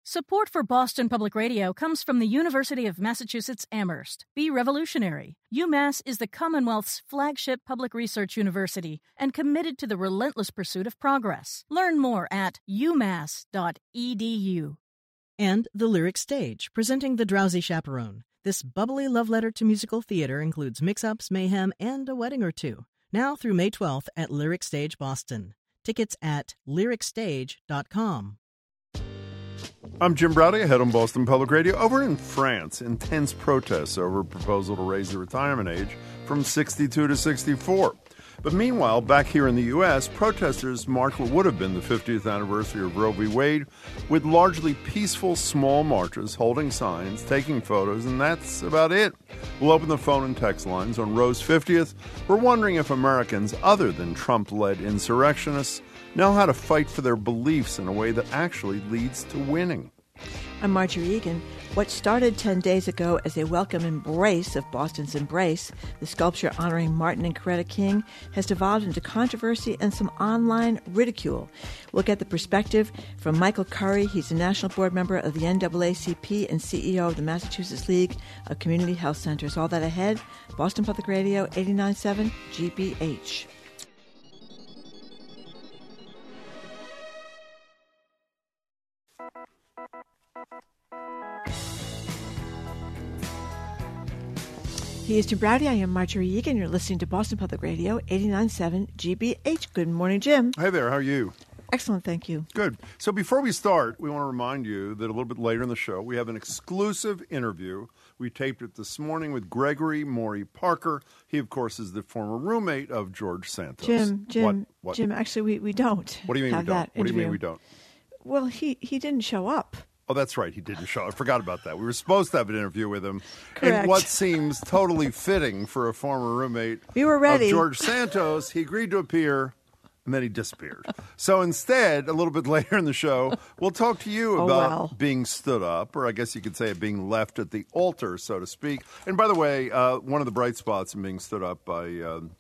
Support for Boston Public Radio comes from the University of Massachusetts Amherst. Be revolutionary. UMass is the Commonwealth's flagship public research university and committed to the relentless pursuit of progress. Learn more at umass.edu. And The Lyric Stage, presenting The Drowsy Chaperone. This bubbly love letter to musical theater includes mix-ups, mayhem, and a wedding or two. Now through May 12th at Lyric Stage Boston. Tickets at lyricstage.com. I'm Jim Browdy, head on Boston Public Radio. Over in France, intense protests over a proposal to raise the retirement age from 62 to 64. But meanwhile, back here in the U.S., protesters marked what would have been the 50th anniversary of Roe v. Wade with largely peaceful small marches, holding signs, taking photos, and that's about it. We'll open the phone and text lines on Roe's 50th. We're wondering if Americans, other than Trump-led insurrectionists, know how to fight for their beliefs in a way that actually leads to winning. I'm Marjorie Egan. What started 10 days ago as a welcome embrace of Boston's Embrace, the sculpture honoring Martin and Coretta King, has devolved into controversy and some online ridicule. We'll get the perspective from Michael Curry. He's a national board member of the NAACP and CEO of the Massachusetts League of Community Health Centers. All that ahead, Boston Public Radio, 89.7 GBH. He is Jim Browdy. I am Marjorie Egan. You're listening to Boston Public Radio, 89.7 GBH. Good morning, Jim. Hey there, how are you? Excellent, thank you. Good. So before we start, we want to remind you that a little bit later in the show, we have an exclusive interview. We taped it this morning with Gregory Maury Parker. He, of course, is the former roommate of George Santos. Jim, actually, we don't. What do you mean we don't? What do you mean we don't? Well, he didn't show up. Oh, that's right. He didn't show. I forgot about that. We were supposed to have an interview with him. Correct. In what seems totally fitting for a former roommate we were ready. of George Santos. He agreed to appear, and then he disappeared. So instead, a little bit later in the show, we'll talk to you about being stood up, or I guess you could say it being left at the altar, so to speak. And by the way, one of the bright spots in being stood up by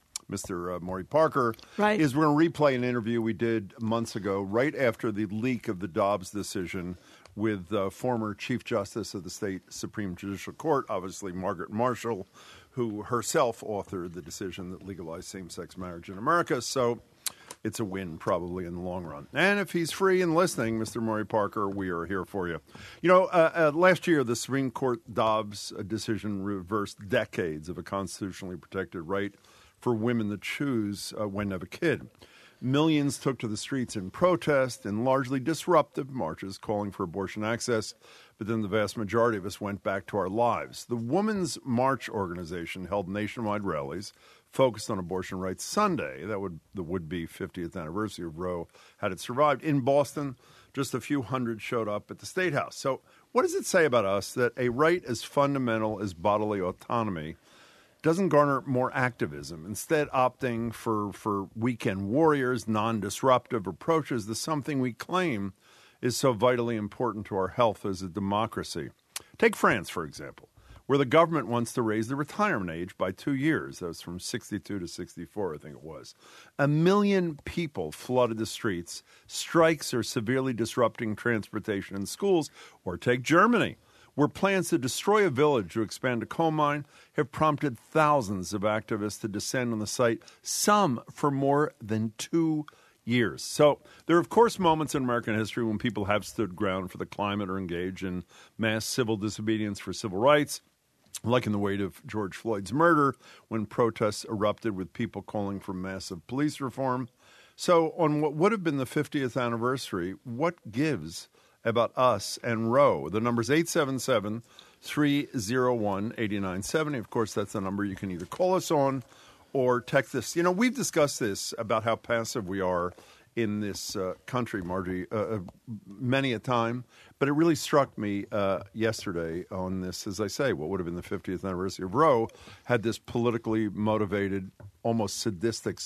Mr. Maury Parker is we're going to replay an interview we did months ago, right after the leak of the Dobbs decision, with former Chief Justice of the State Supreme Judicial Court, obviously Margaret Marshall, who herself authored the decision that legalized same-sex marriage in America. So it's a win probably in the long run. And if he's free and listening, Mr. Maury Parker, we are here for you. You know, last year the Supreme Court Dobbs decision reversed decades of a constitutionally protected right for women to choose when to have a kid. Millions took to the streets in protest and largely disruptive marches calling for abortion access, but then the vast majority of us went back to our lives. The Women's March organization held nationwide rallies focused on abortion rights Sunday. That would the would-be 50th anniversary of Roe had it survived. In Boston, just a few hundred showed up at the State House. So what does it say about us that a right as fundamental as bodily autonomy doesn't garner more activism, instead opting for weekend warriors, non-disruptive approaches to something we claim is so vitally important to our health as a democracy? Take France, for example, where the government wants to raise the retirement age by 2 years. That was from 62 to 64, I think it was. 1 million people flooded the streets. Strikes are severely disrupting transportation and schools. Or take Germany, where plans to destroy a village to expand a coal mine have prompted thousands of activists to descend on the site, some for more than 2 years. So there are, of course, moments in American history when people have stood ground for the climate or engaged in mass civil disobedience for civil rights, like in the wake of George Floyd's murder, when protests erupted with people calling for massive police reform. So on what would have been the 50th anniversary, what gives about us and Roe? The number's 877-301-8970. Of course, that's the number you can either call us on or text us. You know, we've discussed this about how passive we are in this country, Margie, many a time. But it really struck me yesterday on this, as I say, what would have been the 50th anniversary of Roe, had this politically motivated, almost sadistic,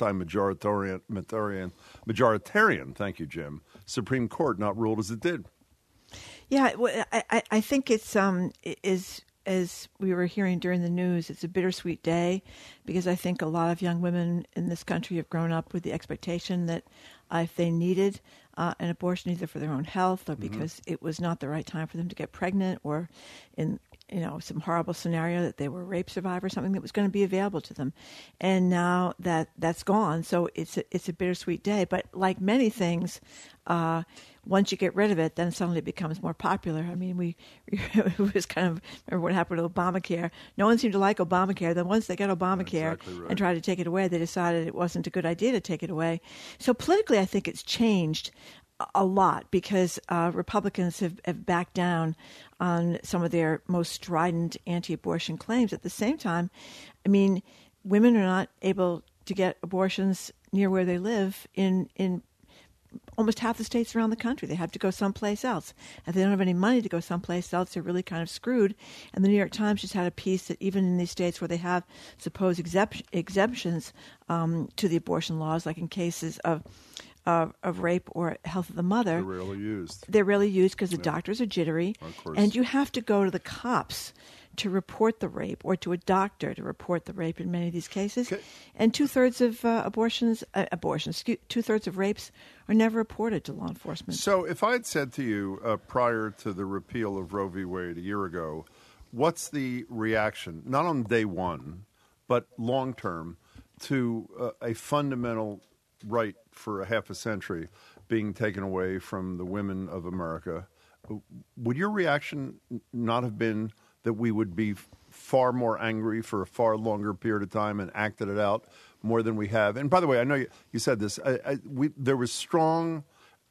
anti-majoritarian, thank you, Jim, Supreme Court not ruled as it did. Yeah, well, I think it's as we were hearing during the news, it's a bittersweet day because I think a lot of young women in this country have grown up with the expectation that if they needed an abortion either for their own health or because it was not the right time for them to get pregnant, or in some horrible scenario that they were a rape survivor, something that was going to be available to them. And now that's gone, so it's a bittersweet day. But like many things, once you get rid of it, then suddenly it becomes more popular. I mean, it was kind of, remember what happened to Obamacare. No one seemed to like Obamacare. Then once they got Obamacare and tried to take it away, they decided it wasn't a good idea to take it away. So politically, I think it's changed a lot because Republicans have backed down on some of their most strident anti-abortion claims. At the same time, I mean, women are not able to get abortions near where they live in almost half the states around the country. They have to go someplace else. If they don't have any money to go someplace else, they're really kind of screwed. And the New York Times just had a piece that even in these states where they have supposed exemptions to the abortion laws, like in cases of rape or health of the mother, they're rarely used because the doctors are jittery, and you have to go to the cops to report the rape, or to a doctor to report the rape in many of these cases. Okay. And 2/3 of 2/3 of rapes are never reported to law enforcement. So if I had said to you prior to the repeal of Roe v. Wade a year ago, what's the reaction, not on day one, but long term, to a fundamental right for a half a century being taken away from the women of America, would your reaction not have been that we would be far more angry for a far longer period of time and acted it out more than we have? And by the way, I know you said this. There was strong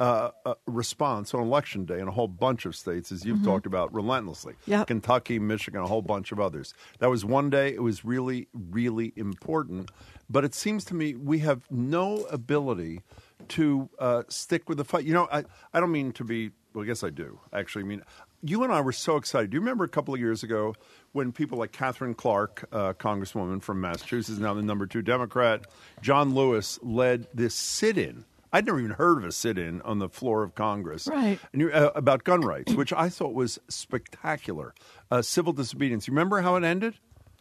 response on Election Day in a whole bunch of states, as you've talked about relentlessly. Yep. Kentucky, Michigan, a whole bunch of others. That was one day. It was really, really important. But it seems to me we have no ability to stick with the fight. You know, I don't mean to be, well, I guess I do, actually. I mean, you and I were so excited. Do you remember a couple of years ago when people like Catherine Clark, Congresswoman from Massachusetts, now the number 2 Democrat, John Lewis, led this sit-in? I'd never even heard of a sit-in on the floor of Congress, right? And about gun rights, which I thought was spectacular. Civil disobedience. You remember how it ended?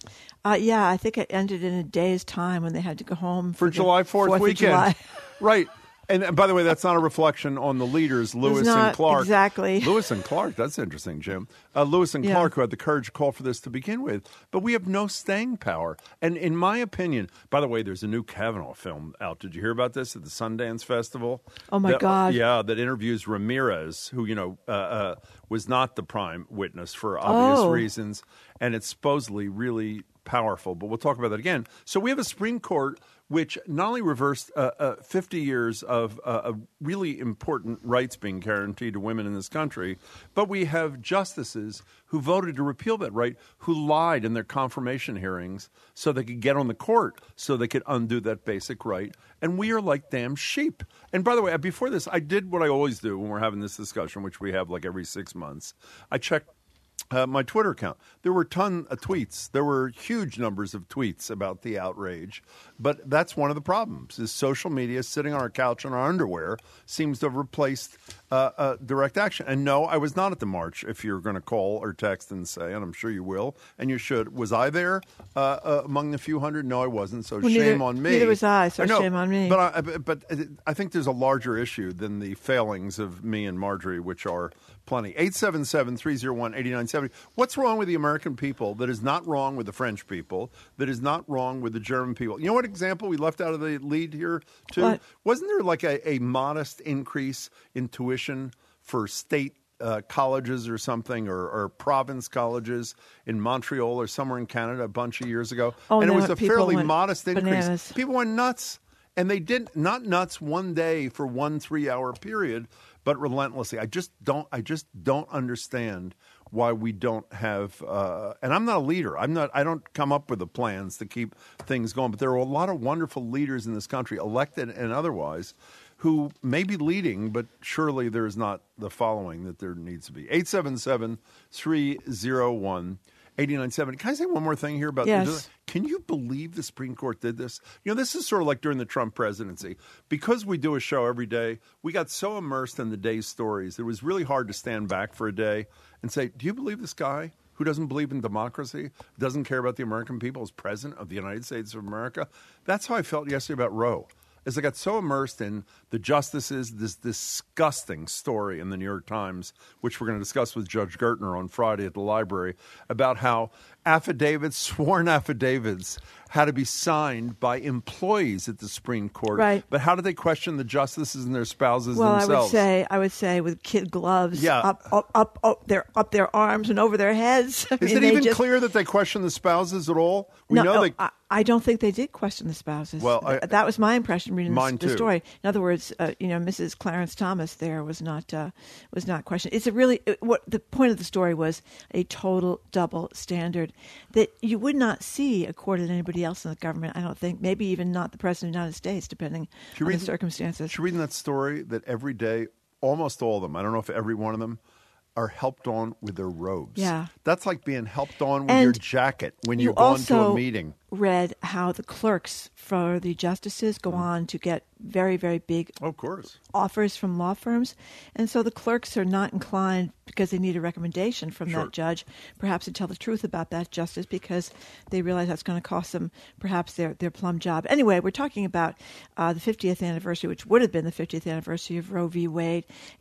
Yeah, I think it ended in a day's time when they had to go home for July 4th weekend. Right. And by the way, that's not a reflection on the leaders, Lewis and Clark. Exactly. Lewis and Clark, that's interesting, Jim. Lewis and Clark, who had the courage to call for this to begin with. But we have no staying power. And in my opinion, by the way, there's a new Kavanaugh film out. Did you hear about this at the Sundance Festival? Oh, my God. Yeah, that interviews Ramirez, who, was not the prime witness for obvious reasons. And it's supposedly really powerful. But we'll talk about that again. So we have a Supreme Court which not only reversed 50 years of really important rights being guaranteed to women in this country, but we have justices who voted to repeal that right, who lied in their confirmation hearings so they could get on the court, so they could undo that basic right. And we are like damn sheep. And by the way, before this, I did what I always do when we're having this discussion, which we have like every 6 months. I checked my Twitter account. There were a ton of tweets. There were huge numbers of tweets about the outrage. But that's one of the problems, is social media sitting on our couch in our underwear seems to have replaced direct action. And no, I was not at the march, if you're going to call or text and say, and I'm sure you will, and you should. Was I there among the few hundred? No, I wasn't, so shame on me. Neither was I, so shame on me. But I think there's a larger issue than the failings of me and Marjorie, which are plenty. 877-301-8970. What's wrong with the American people that is not wrong with the French people, that is not wrong with the German people? You know what example we left out of the lead here, too? What? Wasn't there like a modest increase in tuition for state colleges or something, or province colleges in Montreal or somewhere in Canada a bunch of years ago? Oh, and no, it was a fairly modest increase. Bananas. People went nuts. And they did not nuts one day for 1 3-hour period, but relentlessly. I just don't understand why we don't have. And I'm not a leader. I don't come up with the plans to keep things going. But there are a lot of wonderful leaders in this country, elected and otherwise, who may be leading, but surely there is not the following that there needs to be. 877-301-8970. Can I say one more thing here about yes. Can you believe the Supreme Court did this? You know, this is sort of like during the Trump presidency. Because we do a show every day, we got so immersed in the day's stories, it was really hard to stand back for a day and say, do you believe this guy who doesn't believe in democracy, doesn't care about the American people, is president of the United States of America? That's how I felt yesterday about Roe. is I got so immersed in the justices, this disgusting story in the New York Times, which we're going to discuss with Judge Gertner on Friday at the library, about how sworn affidavits, had to be signed by employees at the Supreme Court. Right. But how do they question the justices and their spouses well, themselves? I would say with kid gloves up their arms and over their heads. Is it even clear that they question the spouses at all? I don't think they did question the spouses. Well, that was my impression reading the story. In other words, Mrs. Clarence Thomas there was not questioned. What the point of the story was, a total double standard that you would not see accorded to anybody else in the government. I don't think, maybe even not the President of the United States, depending on the circumstances. You're reading that story that every day, almost all of them, I don't know if every one of them, are helped on with their robes. Yeah. That's like being helped on with your jacket when you're going to a meeting. Read how the clerks for the justices go on to get very, very big offers from law firms. And so the clerks are not inclined, because they need a recommendation from that judge, perhaps to tell the truth about that justice, because they realize that's going to cost them perhaps their plum job. Anyway, we're talking about the 50th anniversary, which would have been the 50th anniversary of Roe v. Wade.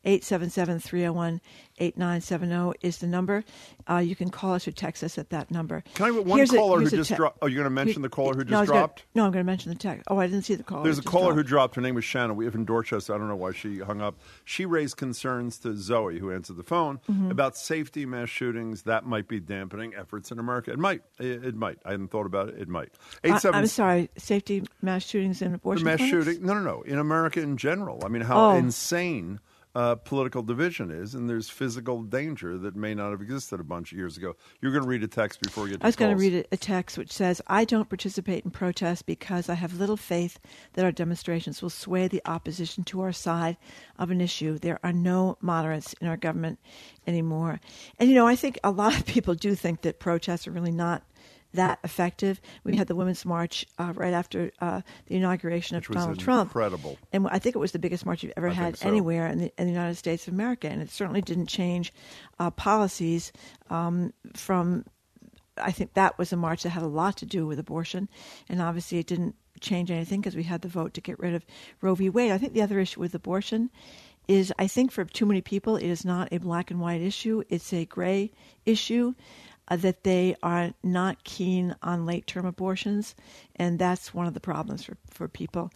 877-301-8970 is the number. You can call us or text us at that number. Can I have one caller who just dropped? Oh, you're going to mention the caller who just dropped? I'm going to mention the text. Oh, I didn't see the caller. There's a caller who dropped. Her name was Shannon. We have in Dorchester. I don't know why she hung up. She raised concerns to Zoe, who answered the phone, about safety mass shootings. That might be dampening efforts in America. It might. It might. I hadn't thought about it. It might. I'm sorry. Safety mass shootings in abortion clinics? Shooting? No. In America in general. I mean, how insane political division is, and there's physical danger that may not have existed a bunch of years ago. You're going to read a text before we get to I was going to read a text which says, I don't participate in protests because I have little faith that our demonstrations will sway the opposition to our side of an issue. There are no moderates in our government anymore. And, I think a lot of people do think that protests are really not that effective. We had the Women's March right after the inauguration of Donald Trump. Incredible. And I think it was the biggest march you've ever had anywhere in the United States of America. And it certainly didn't change policies from, I think that was a march that had a lot to do with abortion. And obviously it didn't change anything because we had the vote to get rid of Roe v. Wade. I think the other issue with abortion is, I think for too many people, it is not a black and white issue. It's a gray issue. That they are not keen on late-term abortions, and that's one of the problems for people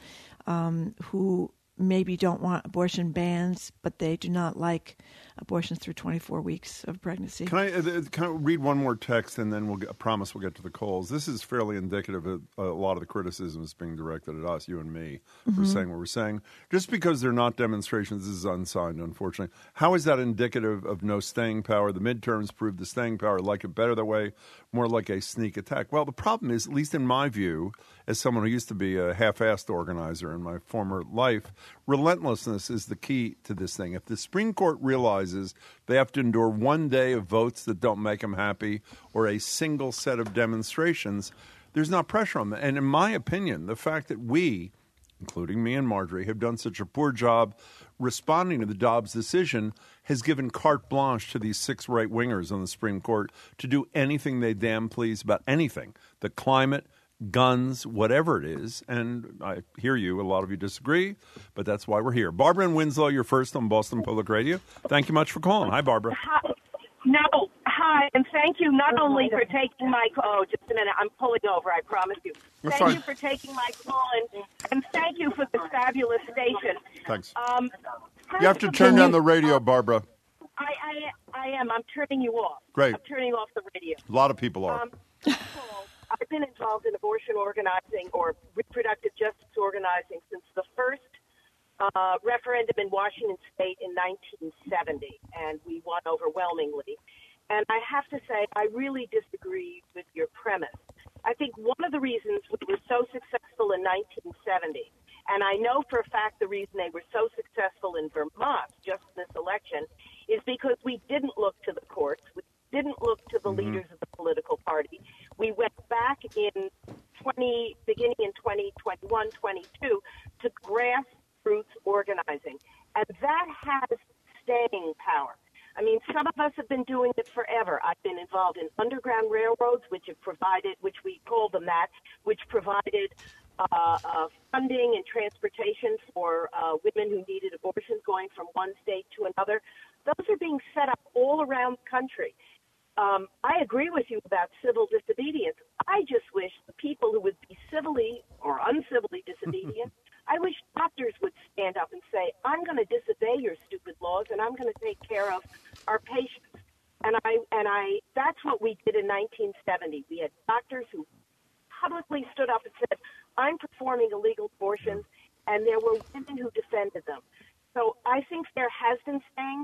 who maybe don't want abortion bans, but they do not like abortions through 24 weeks of pregnancy. Can I read one more text, and then I promise we'll get to the calls. This is fairly indicative of a lot of the criticisms being directed at us, you and me, for saying what we're saying. Just because they're not demonstrations, this is unsigned, unfortunately. How is that indicative of no staying power? The midterms proved the staying power. Like it better that way, more like a sneak attack. Well, the problem is, at least in my view, as someone who used to be a half-assed organizer in my former life, relentlessness is the key to this thing. If the Supreme Court realizes they have to endure one day of votes that don't make them happy or a single set of demonstrations, there's not pressure on them. And in my opinion, the fact that we, including me and Marjorie, have done such a poor job responding to the Dobbs decision has given carte blanche to these 6 right-wingers on the Supreme Court to do anything they damn please about anything. The climate, guns, whatever it is. And I hear you. A lot of you disagree, but that's why we're here. Barbara and Winslow, you're first on Boston Public Radio. Thank you much for calling. Hi, Barbara. Hi, and thank you not only for taking my call. Oh, just a minute. I'm pulling over, I promise you. Thank you for taking my call, and thank you for the fabulous station. Thanks. You have to turn down the radio, Barbara. I am. I'm turning you off. Great. I'm turning off the radio. A lot of people are. I've been involved in abortion organizing or reproductive justice organizing since the first referendum in Washington State in 1970, and we won overwhelmingly. And I have to say, I really disagree with your premise. I think one of the reasons we were so successful in 1970, and I know for a fact the reason they were so successful in Vermont, just in this election, is because we didn't look to the courts. We didn't look to the leaders of the political party. We went back beginning in 2021, 22, to grassroots organizing. And that has staying power. I mean, some of us have been doing it forever. I've been involved in underground railroads, which we call them that, which provided funding and transportation for women who needed abortions going from one state to another. Those are being set up all around the country. I agree with you about civil disobedience. I just wish the people who would be civilly or uncivilly disobedient, I wish doctors would stand up and say, I'm going to disobey your stupid laws and I'm going to take care of our patients. And that's what we did in 1970. We had doctors who publicly stood up and said, I'm performing illegal abortions, and there were women who defended them. So I think there has been staying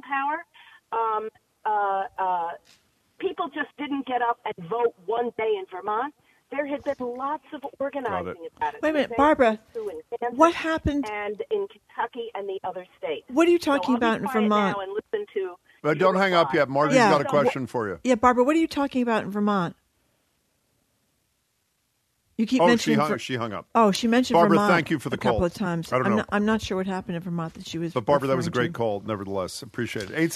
power. People just didn't get up and vote one day in Vermont. There had been lots of organizing about it. Wait a minute, Barbara, what happened? And in Kentucky and the other states. What are you talking about in Vermont? Now and listen to but don't hang up yet. Marty's got a question for you. Yeah, Barbara, what are you talking about in Vermont? You keep mentioning. She hung up. Oh, she mentioned Barbara, Vermont thank you for the call. a couple of times. I don't know. I'm not sure what happened in Vermont that she was. But Barbara, that was a great call. Nevertheless, appreciate it.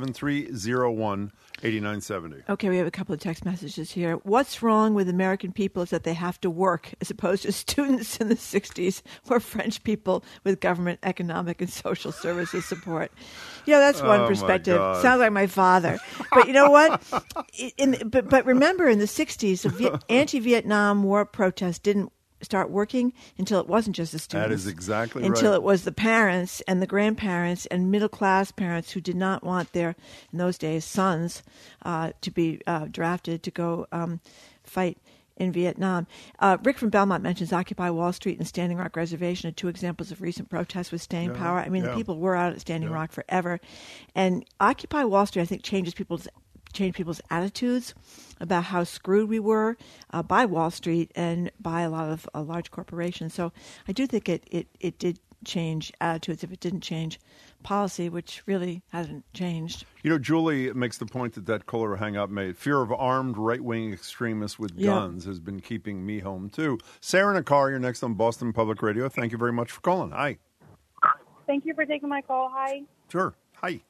877-301-8970. Okay, we have a couple of text messages here. What's wrong with American people is that they have to work, as opposed to students in the 60s or French people with government economic and social services support. That's one perspective. Sounds like my father. But you know what? But remember, in the 60s, the anti-Vietnam War protests didn't start working until it wasn't just the students. That is exactly right. Until it was the parents and the grandparents and middle-class parents who did not want their, in those days, sons to be drafted to go fight in Vietnam. Rick from Belmont mentions Occupy Wall Street and Standing Rock Reservation are two examples of recent protests with staying power. I mean, the people were out at Standing Rock forever. And Occupy Wall Street, I think, changed people's attitudes about how screwed we were by Wall Street and by a lot of large corporations. So I do think it did change attitudes if it didn't change policy, which really hasn't changed. Julie makes the point that caller hang up made. Fear of armed right-wing extremists with guns has been keeping me home, too. Sarah in a car, you're next on Boston Public Radio. Thank you very much for calling. Hi. Thank you for taking my call. Hi. Sure. Hi.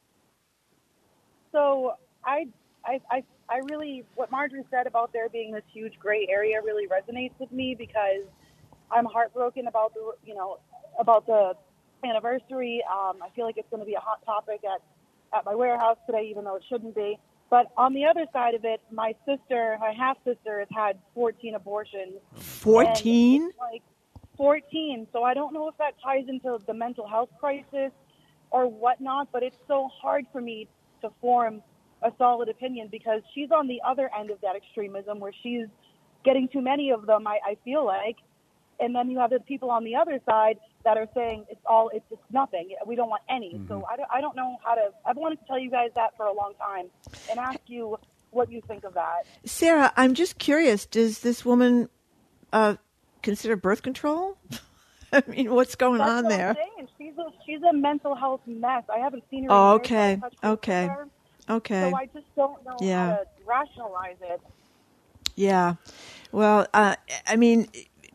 So I really, what Marjorie said about there being this huge gray area really resonates with me, because I'm heartbroken about the anniversary. I feel like it's going to be a hot topic at my warehouse today, even though it shouldn't be. But on the other side of it, my half-sister, has had 14 abortions. 14? Like 14. So I don't know if that ties into the mental health crisis or whatnot, but it's so hard for me to form a solid opinion, because she's on the other end of that extremism where she's getting too many of them, I feel like. And then you have the people on the other side that are saying it's just nothing. We don't want any. Mm-hmm. So I don't know how to. I've wanted to tell you guys that for a long time and ask you what you think of that. Sarah, I'm just curious. Does this woman consider birth control? I mean, what's going on there? She's a mental health mess. I haven't seen her. Oh, okay. Okay. So I just don't know how to rationalize it. Yeah. Well, I mean,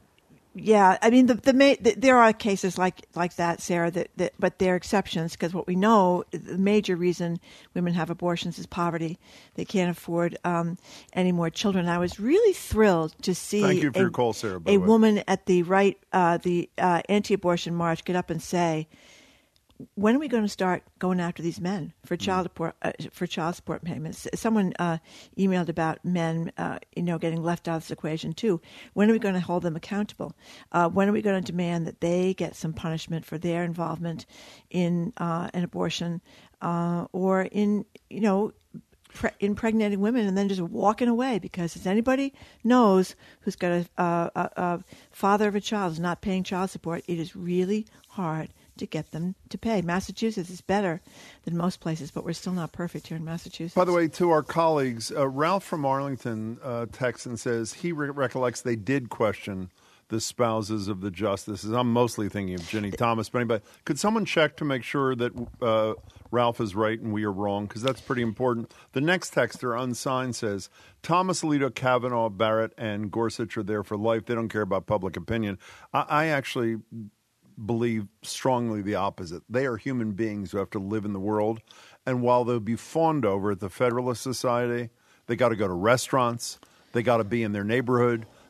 there are cases like that, Sarah, but they're exceptions, because what we know, the major reason women have abortions is poverty. They can't afford any more children. I was really thrilled to see Thank you for your call, Sarah, by the way. Woman at the anti-abortion march get up and say, when are we going to start going after these men for child support payments? Someone emailed about men, getting left out of this equation too. When are we going to hold them accountable? When are we going to demand that they get some punishment for their involvement in an abortion or in impregnating women and then just walking away? Because as anybody knows who's got a father of a child who's not paying child support, it is really hard to get them to pay. Massachusetts is better than most places, but we're still not perfect here in Massachusetts. By the way, to our colleagues, Ralph from Arlington texts and says he recollects they did question the spouses of the justices. I'm mostly thinking of Ginny Thomas, but anybody, could someone check to make sure that Ralph is right and we are wrong? Because that's pretty important. The next texter, unsigned, says, Thomas, Alito, Kavanaugh, Barrett, and Gorsuch are there for life. They don't care about public opinion. I actually believe strongly the opposite. They are human beings who have to live in the world. And while they'll be fawned over at the Federalist Society, they got to go to restaurants. They got to be in their neighborhood.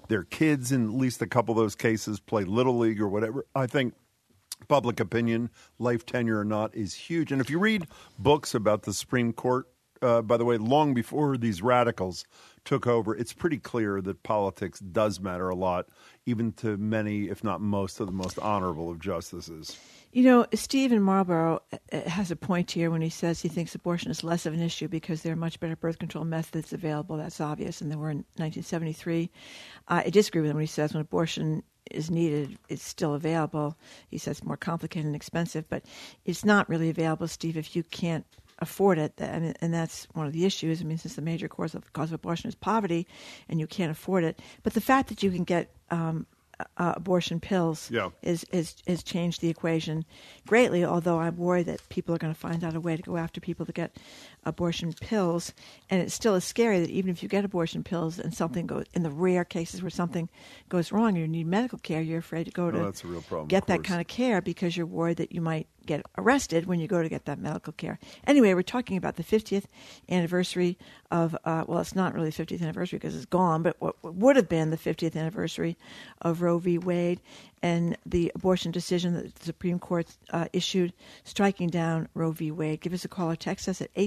their kids in at least a couple of those cases play Little League or whatever. I think public opinion, life tenure or not, is huge. And if you read books about the Supreme Court, by the way, long before these radicals took over, it's pretty clear that politics does matter a lot, even to many, if not most, of the most honorable of justices. You know, Steve in Marlborough has a point here when he says he thinks abortion is less of an issue because there are much better birth control methods available. That's obvious, and there were in 1973. I disagree with him when he says when abortion is needed, it's still available. He says it's more complicated and expensive, but it's not really available, Steve, if you can't afford it, and that's one of the issues. I mean, since the major cause of abortion is poverty, and you can't afford it. But the fact that you can get abortion pills is changed the equation greatly, although I'm worried that people are going to find out a way to go after people to get abortion pills. And it still is scary that even if you get abortion pills and something goes, in the rare cases where something goes wrong, you need medical care, you're afraid to go to that's a real problem, get that kind of care because you're worried that you might get arrested when you go to get that medical care. Anyway, we're talking about the 50th anniversary of, well, it's not really the 50th anniversary because it's gone, but what would have been the 50th anniversary of Roe v. Wade and the abortion decision that the Supreme Court issued striking down Roe v. Wade. Give us a call or text us at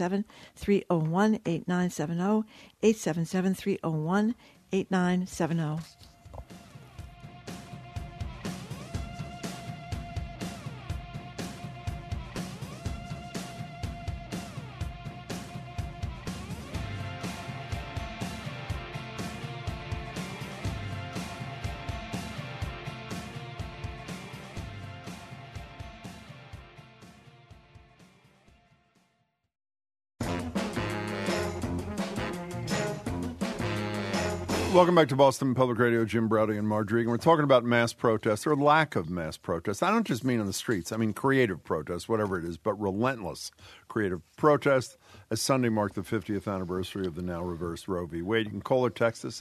877-301-8970, 877-301-8970. Welcome back to Boston Public Radio. Jim Braude and Margery. And we're talking about mass protests or lack of mass protests. I don't just mean on the streets. I mean creative protests, whatever it is, but relentless creative protests as Sunday marked the 50th anniversary of the now reversed Roe v. Wade. You can call or text us,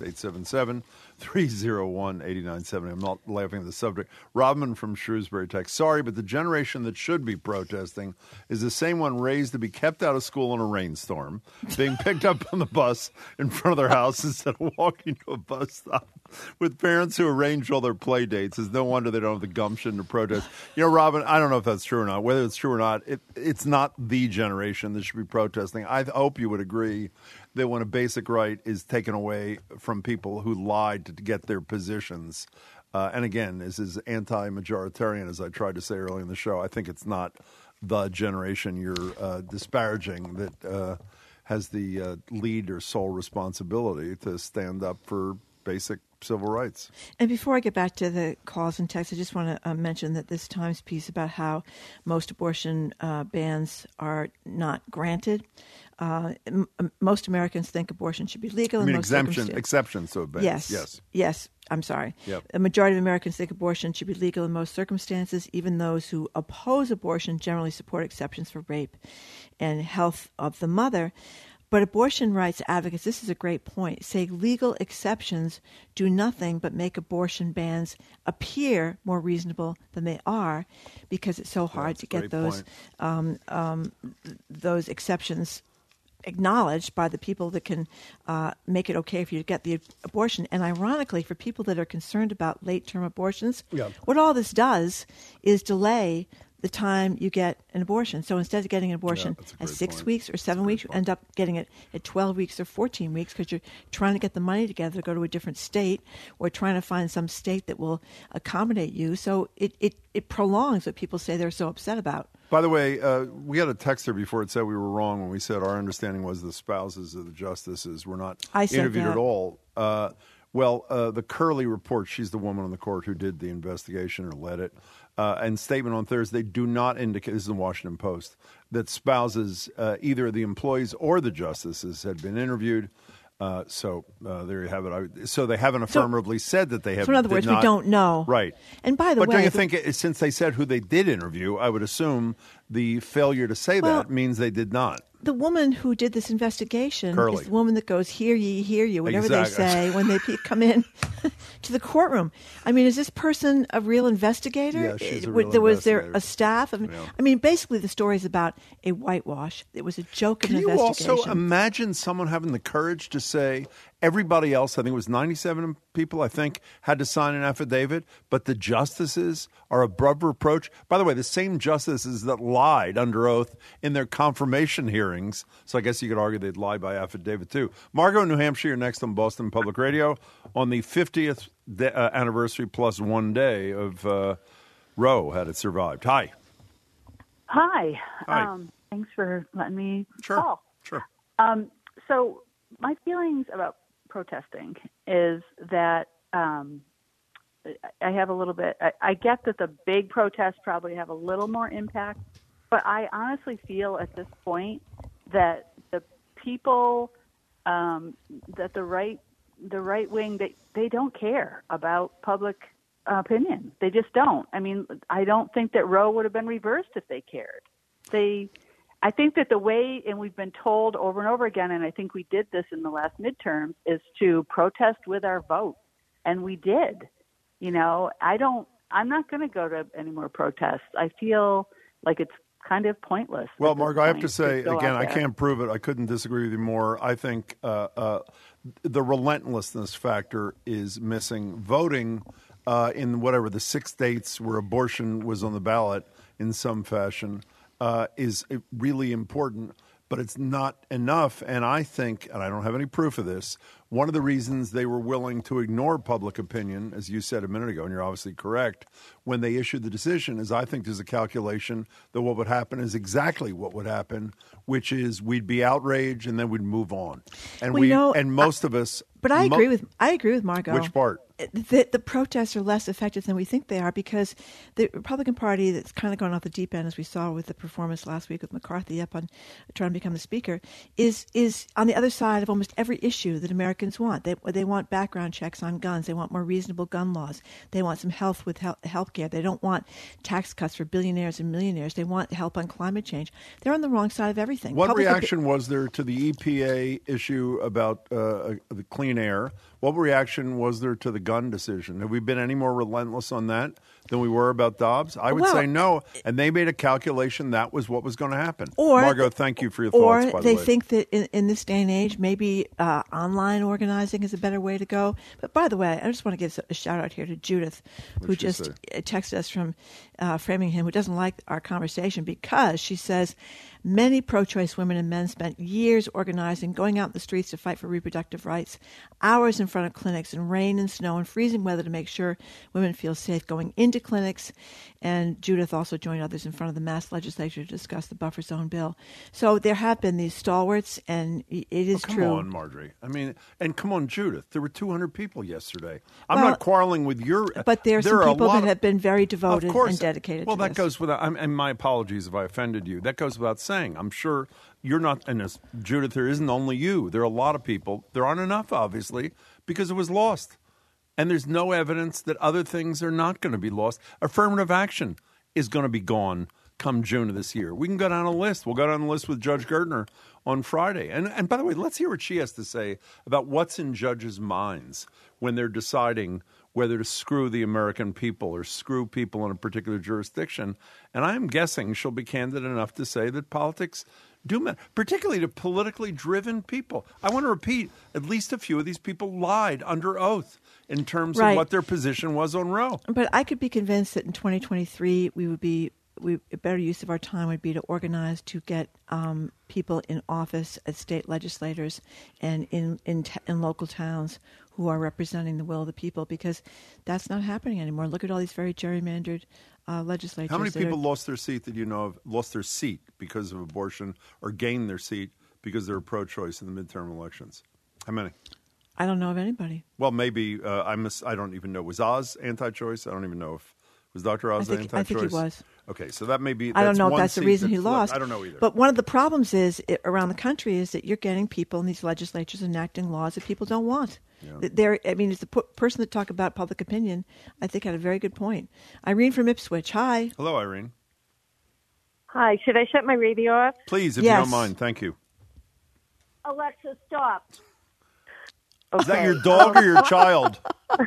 877-301-8970. I'm not laughing at the subject. Robin from Shrewsbury texts, sorry, but the generation that should be protesting is the same one raised to be kept out of school in a rainstorm, being picked up on the bus in front of their house instead of walking to a bus stop with parents who arrange all their play dates. It's no wonder they don't have the gumption to protest. You know, Robin, I don't know if that's true or not. Whether it's true or not, it's not the generation that should be protesting. I hope you would agree that when a basic right is taken away from people who lied to get their positions, and again, this is anti-majoritarian, as I tried to say earlier in the show, I think it's not the generation you're disparaging that has the lead or sole responsibility to stand up for basic civil rights. And before I get back to the calls and texts, I just want to mention that this Times piece about how most abortion bans are not granted. Most Americans think abortion should be legal. I mean, exceptions to a ban. Yes. I'm sorry. Yep. The majority of Americans think abortion should be legal in most circumstances. Even those who oppose abortion generally support exceptions for rape and health of the mother. But abortion rights advocates, this is a great point, say legal exceptions do nothing but make abortion bans appear more reasonable than they are because it's so hard to get those exceptions acknowledged by the people that can make it okay for you to get the abortion. And ironically, for people that are concerned about late-term abortions, what all this does is delay the time you get an abortion. So instead of getting an abortion at 6 weeks or 7 weeks, you end up getting it at 12 weeks or 14 weeks because you're trying to get the money together to go to a different state or trying to find some state that will accommodate you. So it prolongs what people say they're so upset about. By the way, we had a texter before it said we were wrong when we said our understanding was the spouses of the justices were not interviewed at all. The Curley report, she's the woman on the court who did the investigation or led it, and statement on Thursday do not indicate, this is the Washington Post, that spouses, either the employees or the justices, had been interviewed. So there you have it. So they haven't affirmatively said that they have. So in other words, we don't know. Right. And by the way, but don't you think, since they said who they did interview, I would assume the failure to say that means they did not. The woman who did this investigation Curley is the woman that goes, hear ye, whatever they say when they come in to the courtroom. I mean, is this person a real investigator? Yeah, she's a real investigator. Was there a staff? I mean, basically the story is about a whitewash. It was a joke of an investigation. Can you also imagine someone having the courage to say, Everybody else, I think it was 97 people, I think, had to sign an affidavit. But the justices are above reproach. By the way, the same justices that lied under oath in their confirmation hearings. So I guess you could argue they'd lie by affidavit, too. Margot, New Hampshire, you're next on Boston Public Radio on the 50th anniversary plus 1 day of Roe had it survived. Hi. Hi. Hi. Thanks for letting me call. Sure. So my feelings about protesting is that I have a little bit. I get that the big protests probably have a little more impact, but I honestly feel at this point that the people, that the right wing, they don't care about public opinion. They just don't. I mean, I don't think that Roe would have been reversed if they cared. I think that the way, and we've been told over and over again, and I think we did this in the last midterms, is to protest with our vote. And we did. You know, I'm not going to go to any more protests. I feel like it's kind of pointless. Well, Margo, I have to say, again, I can't prove it. I couldn't disagree with you more. I think the relentlessness factor is missing. Voting in whatever the 6 states where abortion was on the ballot in some fashion is really important, but it's not enough. And I think, and I don't have any proof of this, one of the reasons they were willing to ignore public opinion, as you said a minute ago, and you're obviously correct, when they issued the decision, is I think there's a calculation that what would happen is exactly what would happen, which is we'd be outraged and then we'd move on. And most of us. But I agree with Margo. Which part? The protests are less effective than we think they are because the Republican Party, that's kind of gone off the deep end, as we saw with the performance last week with McCarthy up on trying to become the speaker, is on the other side of almost every issue that Americans want. They want background checks on guns. They want more reasonable gun laws. They want some help with health care. They don't want tax cuts for billionaires and millionaires. They want help on climate change. They're on the wrong side of everything. What reaction was there to the EPA issue about the clean air? What reaction was there to the gun decision? Have we been any more relentless on that than we were about Dobbs? I would say no. And they made a calculation that was what was going to happen. Margo, thank you for your thoughts, by the way. Or they think that in this day and age, maybe online organizing is a better way to go. But by the way, I just want to give a shout out here to Judith, who just texted us from Framingham, who doesn't like our conversation because she says, many pro-choice women and men spent years organizing, going out in the streets to fight for reproductive rights, hours in front of clinics in rain and snow and freezing weather to make sure women feel safe going into clinics. And Judith also joined others in front of the Mass Legislature to discuss the buffer zone bill. So there have been these stalwarts, and it is true. Come on, Marjorie. I mean, and come on, Judith. There were 200 people yesterday. I'm not quarreling with your... But there are some people that have been very devoted and dedicated to this. Well, that goes without... And my apologies if I offended you. That goes without saying. I'm sure you're not... And as Judith, there isn't only you. There are a lot of people. There aren't enough, obviously, because it was lost. And there's no evidence that other things are not going to be lost. Affirmative action is going to be gone come June of this year. We can go down a list. We'll go down the list with Judge Gertner on Friday. And by the way, let's hear what she has to say about what's in judges' minds when they're deciding whether to screw the American people or screw people in a particular jurisdiction. And I am guessing she'll be candid enough to say that politics do matter, particularly to politically driven people. I want to repeat, at least a few of these people lied under oath in terms of what their position was on Roe. But I could be convinced that in 2023 a better use of our time would be to organize to get people in office as state legislators and in local towns who are representing the will of the people, because that's not happening anymore. Look at all these very gerrymandered legislatures. How many people lost their seat that you know of, lost their seat because of abortion or gained their seat because they were pro-choice in the midterm elections? How many? I don't know of anybody. Well, maybe I don't even know. Was Oz anti-choice? I don't even know if was Dr. Oz anti-choice. I think he was. Okay, so that may be. I don't know if that's the reason he lost. I don't know either. But one of the problems around the country is that you're getting people in these legislatures enacting laws that people don't want. Yeah. It's the person that talked about public opinion, I think, had a very good point. Irene from Ipswich. Hi. Hello, Irene. Hi. Should I shut my radio off? Please, if you don't mind. Thank you. Alexa, stop. Is that your dog or your child?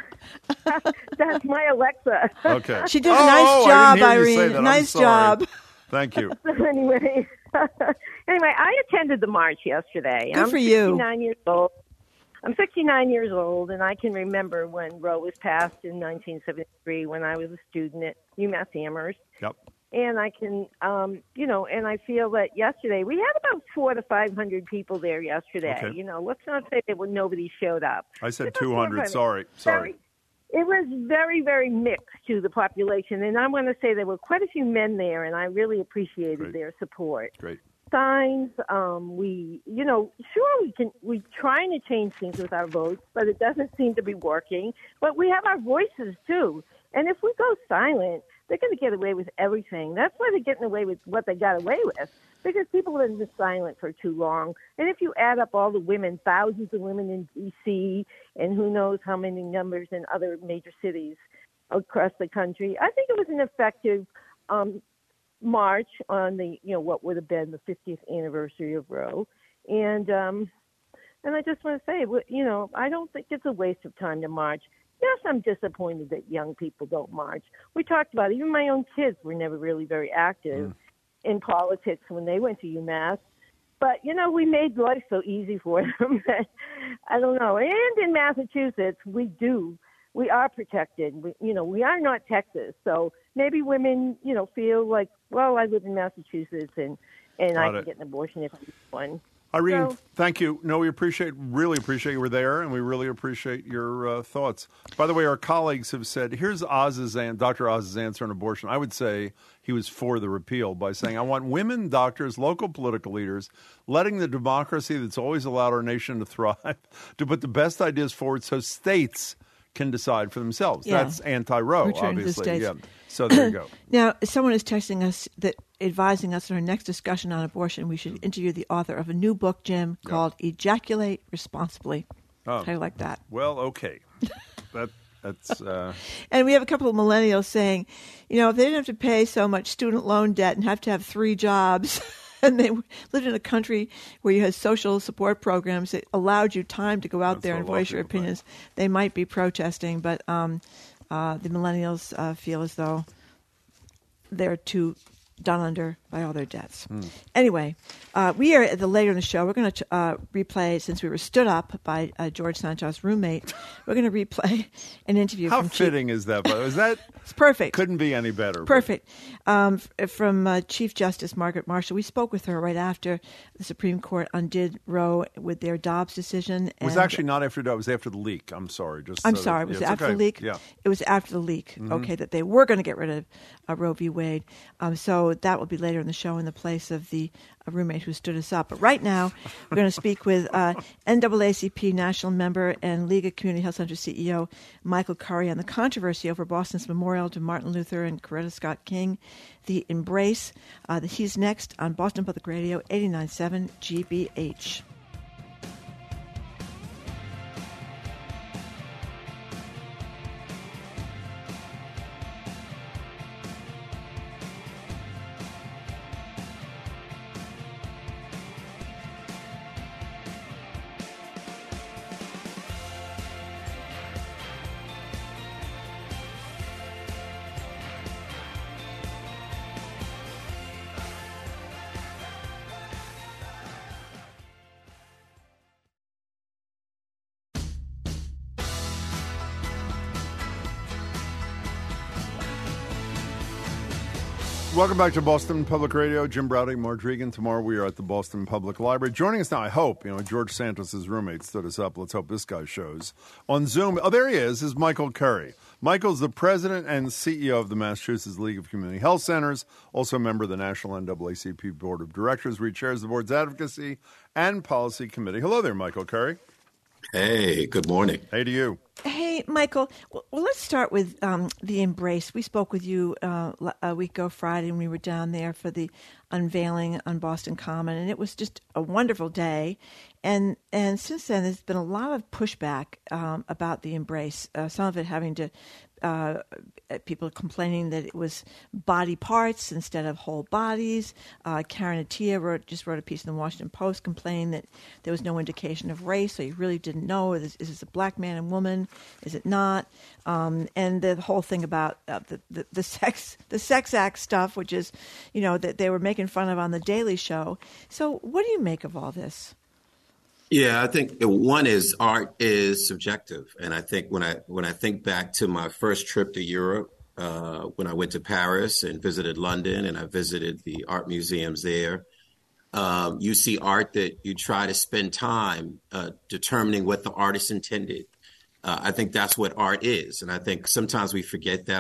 That's my Alexa. Okay. She did a nice job, Irene. Nice job. Thank you. Anyway, I attended the march yesterday. Good for you. I'm 69 years old. I'm 69 years old, and I can remember when Roe was passed in 1973 when I was a student at UMass Amherst. Yep. And I can, and I feel that yesterday, we had about 400 to 500 people there yesterday. Okay. Let's not say that nobody showed up. I said 200. Sorry. It was very, very mixed to the population. And I want to say there were quite a few men there, and I really appreciated their support. Great. Signs, we're trying to change things with our votes, but it doesn't seem to be working. But we have our voices, too. And if we go silent, they're going to get away with everything. That's why they're getting away with what they got away with, because people have been silent for too long. And if you add up all the women, thousands of women in D.C., and who knows how many numbers in other major cities across the country, I think it was an effective march on the, what would have been the 50th anniversary of Roe. And I just want to say, I don't think it's a waste of time to march. Yes, I'm disappointed that young people don't march. We talked about it. Even my own kids were never really very active in politics when they went to UMass. But, we made life so easy for them that, I don't know. And in Massachusetts, we are protected. We are not Texas. So maybe women, feel like, well, I live in Massachusetts and I can get an abortion if I want one. Irene, thank you. No, we really appreciate you were there, and we really appreciate your thoughts. By the way, our colleagues have said, here's Dr. Oz's answer on abortion. I would say he was for the repeal by saying, I want women, doctors, local political leaders, letting the democracy that's always allowed our nation to thrive, to put the best ideas forward so states can decide for themselves. Yeah. That's anti-Roe, obviously. Yeah. So there you go. Now, someone is texting us advising us in our next discussion on abortion, we should interview the author of a new book, Jim, called Ejaculate Responsibly. How do you like that? Well, okay. That's And we have a couple of millennials saying, if they didn't have to pay so much student loan debt and have to have 3 jobs, and they lived in a country where you had social support programs that allowed you time to go out there and voice your opinions, they might be protesting. But the millennials feel as though they're too done under by all their debts. Anyway, we are later in the show. We're going to replay, since we were stood up by George Santos' roommate, we're going to replay an interview. How fitting is that, by the way? Is that it's perfect. Couldn't be any better. Perfect. From Chief Justice Margaret Marshall. We spoke with her right after the Supreme Court undid Roe with their Dobbs decision. It was actually not after Dobbs. It was after the leak. I'm sorry. It was after the leak? Yeah. It was after the leak, that they were going to get rid of Roe v. Wade. So that will be later in the show in the place of the roommate who stood us up. But right now, we're going to speak with NAACP national member and League of Community Health Center CEO Michael Curry on the controversy over Boston's memorial to Martin Luther and Coretta Scott King, the Embrace. He's next on Boston Public Radio 89.7 GBH. Welcome back to Boston Public Radio. Jim Browdy, Marge Regan. Tomorrow we are at the Boston Public Library. Joining us now, I hope, George Santos' roommate stood us up. Let's hope this guy shows. On Zoom, there he is Michael Curry. Michael's the president and CEO of the Massachusetts League of Community Health Centers, also a member of the National NAACP Board of Directors, where he chairs the board's Advocacy and Policy Committee. Hello there, Michael Curry. Hey, good morning. Hey to you. Hey, Michael. Well, let's start with the Embrace. We spoke with you a week ago Friday when we were down there for the unveiling on Boston Common, and it was just a wonderful day. And since then, there's been a lot of pushback about the Embrace, some of it having to people complaining that it was body parts instead of whole bodies. Karen Attia just wrote a piece in the Washington Post complaining that there was no indication of race, so you really didn't know, is this a black man and woman? Is it not? And the whole thing about the sex act stuff, which is, that they were making fun of on the Daily Show. So what do you make of all this? Yeah, I think one is art is subjective, and I think when I think back to my first trip to Europe, when I went to Paris and visited London, and I visited the art museums there, you see art that you try to spend time determining what the artist intended. I think that's what art is, and I think sometimes we forget that.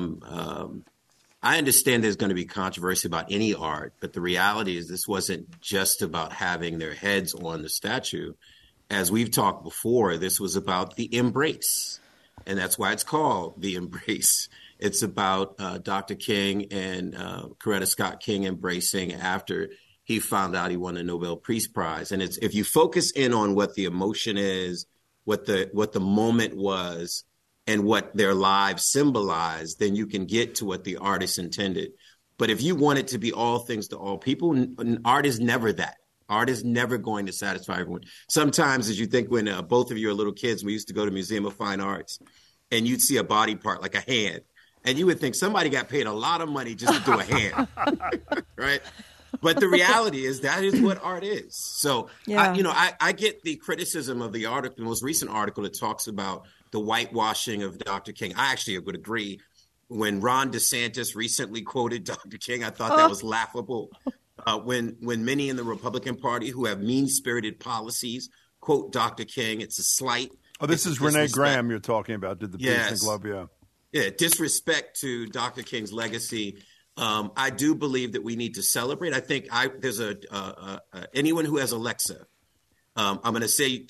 I understand there's going to be controversy about any art, but the reality is this wasn't just about having their heads on the statue. As we've talked before, this was about the embrace, and that's why it's called The Embrace. It's about Dr. King and Coretta Scott King embracing after he found out he won the Nobel Peace Prize. And it's, if you focus in on what the emotion is, what the moment was, and what their lives symbolize, then you can get to what the artist intended. But if you want it to be all things to all people, art is never that. Art is never going to satisfy everyone. Sometimes, as you think, when both of you are little kids, we used to go to Museum of Fine Arts, and you'd see a body part like a hand, and you would think somebody got paid a lot of money just to do a hand, right? But the reality is that is what art is. So, yeah. I get the criticism of the article, the most recent article that talks about the whitewashing of Dr. King. I actually would agree. When Ron DeSantis recently quoted Dr. King, I thought that was laughable. When many in the Republican Party who have mean-spirited policies quote Dr. King, it's a slight. Oh, this is Renee Graham you're talking about, did the Peace and Globe, yeah. Yeah, disrespect to Dr. King's legacy. I do believe that we need to celebrate. I think there's anyone who has Alexa, I'm going to say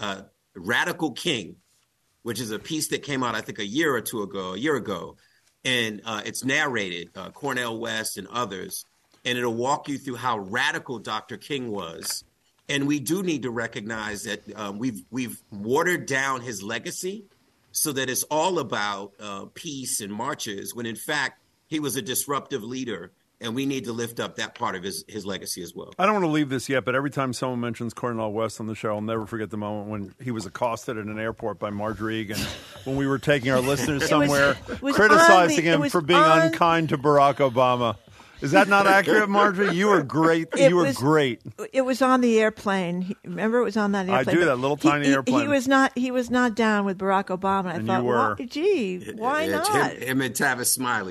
Radical King, which is a piece that came out, I think, a year ago. And it's narrated, Cornel West and others, and it'll walk you through how radical Dr. King was. And we do need to recognize that we've watered down his legacy so that it's all about peace and marches, when in fact, he was a disruptive leader, and we need to lift up that part of his legacy as well. I don't want to leave this yet, but every time someone mentions Cornel West on the show, I'll never forget the moment when he was accosted at an airport by Marjorie Egan when we were taking our listeners somewhere, criticizing him for being unkind to Barack Obama. Is that not accurate, Marjorie? You were great. You were great. It was on the airplane. Remember, it was on that airplane. I do, that little tiny airplane. He was not down with Barack Obama. I thought, you were. Why not? Him and Tavis Smiley.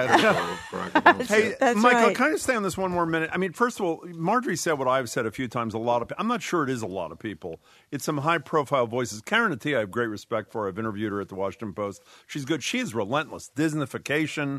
Exactly. Hey, that's Michael, right. can I just stay on this one more minute? I mean, first of all, Marjorie said what I've said a few times. I'm not sure it is a lot of people. It's some high-profile voices. Karen Attiah, I have great respect for. I've interviewed her at the Washington Post. She's good. She is relentless. Disneyfication.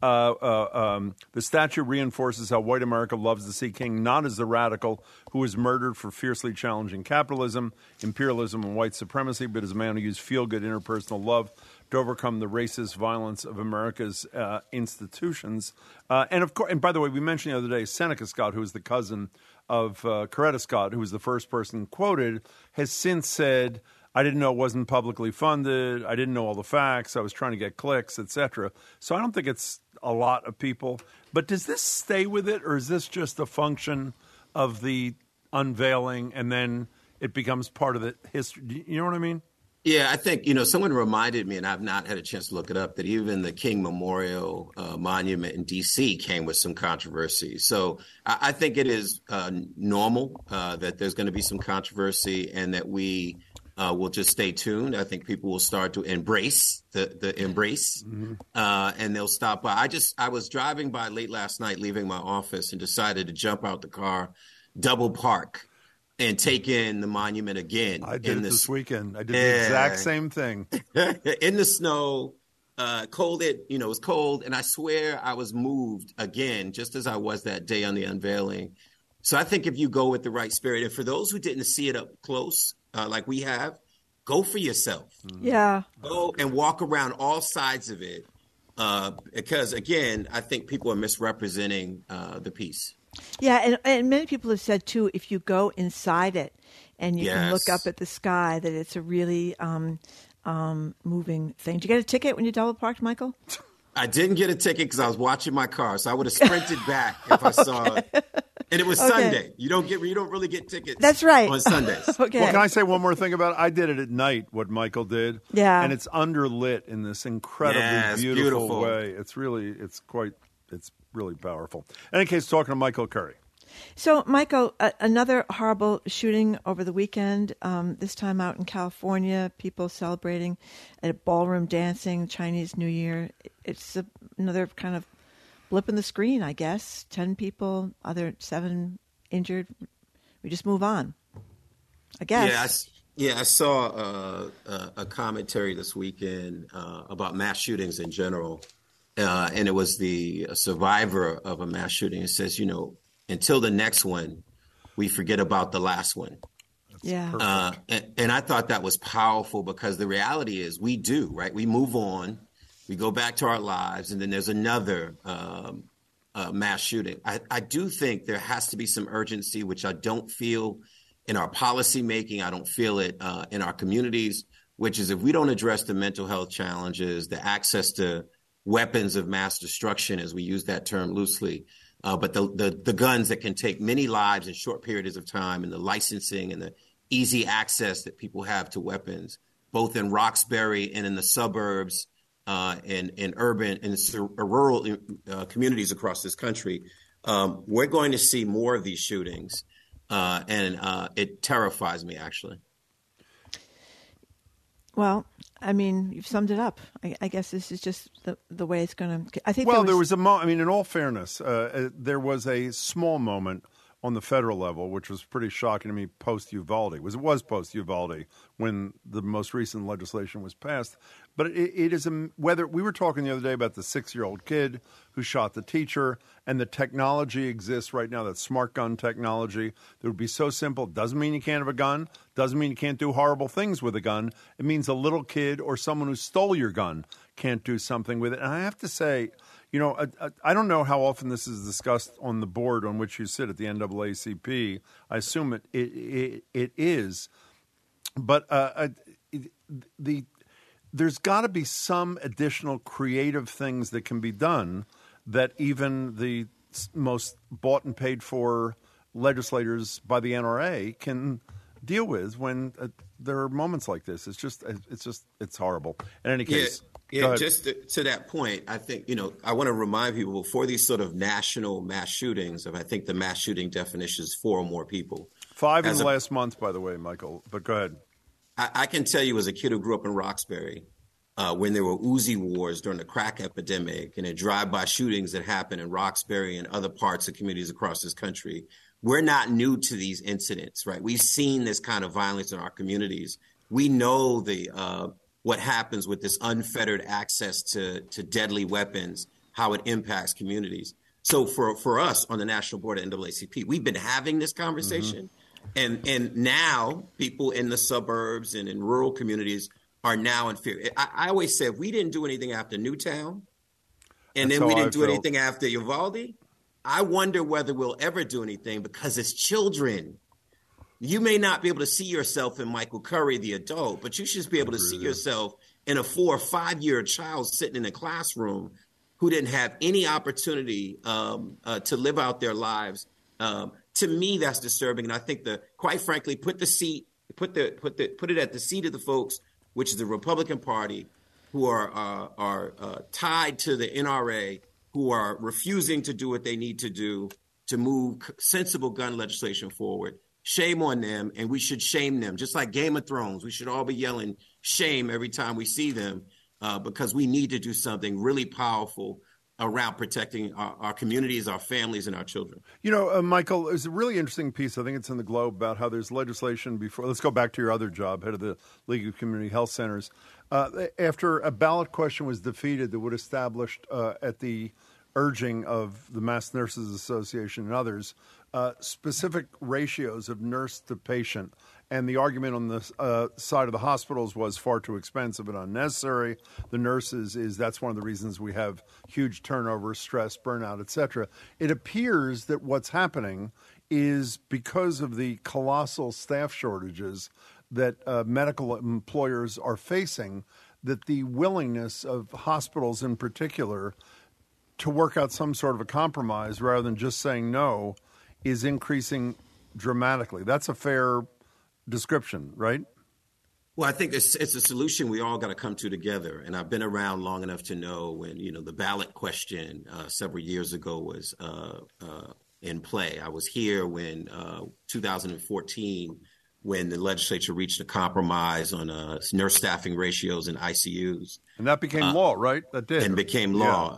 The statue reinforces how white America loves to see King not as the radical who was murdered for fiercely challenging capitalism, imperialism, and white supremacy, but as a man who used feel-good interpersonal love to overcome the racist violence of America's institutions. And by the way, we mentioned the other day, Seneca Scott, who is the cousin of Coretta Scott, who was the first person quoted, has since said, I didn't know it wasn't publicly funded. I didn't know all the facts. I was trying to get clicks, etc. So I don't think it's a lot of people. But does this stay with it, or is this just a function of the unveiling and then it becomes part of the history? You know what I mean? Yeah, I think, someone reminded me, and I've not had a chance to look it up, that even the King Memorial Monument in D.C. came with some controversy. So I think it is normal that there's going to be some controversy, and that we will just stay tuned. I think people will start to embrace the embrace, and they'll stop by. I was driving by late last night, leaving my office, and decided to jump out the car, double park, and take in the monument again. I did it this weekend. I did the exact same thing. In the snow, cold. It was cold, and I swear I was moved again, just as I was that day on the unveiling. So I think if you go with the right spirit, and for those who didn't see it up close, like we have, go for yourself. Yeah. Go and walk around all sides of it, because again, I think people are misrepresenting the piece. Yeah, and many people have said, too, if you go inside it and you can look up at the sky, that it's a really moving thing. Did you get a ticket when you double parked, Michael? I didn't get a ticket because I was watching my car, so I would have sprinted back if I saw it. And it was Sunday. You don't really get tickets. That's right. On Sundays. Okay. Well, can I say one more thing about it? I did it at night, what Michael did. Yeah. And it's underlit in this incredibly beautiful way. It's really powerful. In any case, talking to Michael Curry. So, Michael, another horrible shooting over the weekend, this time out in California, people celebrating at a ballroom dancing, Chinese New Year. It's another kind of blip in the screen, I guess. 10 people, other 7 injured. We just move on, I guess. I saw a commentary this weekend about mass shootings in general, and it was the survivor of a mass shooting. It says, until the next one, we forget about the last one. Yeah. And I thought that was powerful because the reality is we do, right? We move on, we go back to our lives, and then there's another mass shooting. I do think there has to be some urgency, which I don't feel in our policy making. I don't feel it in our communities, which is if we don't address the mental health challenges, the access to weapons of mass destruction, as we use that term loosely, but the guns that can take many lives in short periods of time, and the licensing and the easy access that people have to weapons, both in Roxbury and in the suburbs and in urban and rural communities across this country, we're going to see more of these shootings. And it terrifies me, actually. Well, I mean, you've summed it up. I guess this is just the way it's going to. I think. Well, there was a moment. I mean, in all fairness, there was a small moment on the federal level, which was pretty shocking to me post Uvalde. It was post Uvalde when the most recent legislation was passed. But it is whether we were talking the other day about the 6-year-old kid who shot the teacher, and the technology exists right now, that smart gun technology that would be so simple. Doesn't mean you can't have a gun. Doesn't mean you can't do horrible things with a gun. It means a little kid or someone who stole your gun can't do something with it. And I have to say, I don't know how often this is discussed on the board on which you sit at the NAACP. I assume it is. But there's got to be some additional creative things that can be done that even the most bought and paid for legislators by the NRA can deal with when there are moments like this. It's horrible. In any case. Yeah, just to that point, I think, I want to remind people before these sort of national mass shootings, I think the mass shooting definition is 4 or more people. 5 in the last month, by the way, Michael, but go ahead. I can tell you as a kid who grew up in Roxbury, when there were Uzi wars during the crack epidemic and the drive-by shootings that happened in Roxbury and other parts of communities across this country, we're not new to these incidents, right? We've seen this kind of violence in our communities. We know what happens with this unfettered access to deadly weapons, how it impacts communities. So for us on the national board at NAACP, we've been having this conversation. Mm-hmm. And now people in the suburbs and in rural communities are now in fear. I always say if we didn't do anything after Newtown and then we didn't do anything after Uvalde, I wonder whether we'll ever do anything, because as children, you may not be able to see yourself in Michael Curry, the adult, but you should be able to see yourself in a 4 or 5 year child sitting in a classroom who didn't have any opportunity to live out their lives. To me, that's disturbing. And I think quite frankly, put it at the seat of the folks, which is the Republican Party, who are tied to the NRA, who are refusing to do what they need to do to move sensible gun legislation forward. Shame on them, and we should shame them. Just like Game of Thrones, we should all be yelling shame every time we see them, because we need to do something really powerful around protecting our communities, our families, and our children. Michael, there's a really interesting piece, I think it's in the Globe, about how there's legislation before. Let's go back to your other job, head of the League of Community Health Centers. After a ballot question was defeated that would establish, at the urging of the Mass Nurses Association and others, specific ratios of nurse to patient. And the argument on the side of the hospitals was far too expensive and unnecessary. The nurses that's one of the reasons we have huge turnover, stress, burnout, et cetera. It appears that what's happening is because of the colossal staff shortages that medical employers are facing, that the willingness of hospitals in particular to work out some sort of a compromise rather than just saying no is increasing dramatically. That's a fair description, right? Well, I think it's a solution we all got to come to together. And I've been around long enough to know when, the ballot question several years ago was in play. I was here when 2014, when the legislature reached a compromise on nurse staffing ratios in ICUs. And that became law, right? That did. And became law,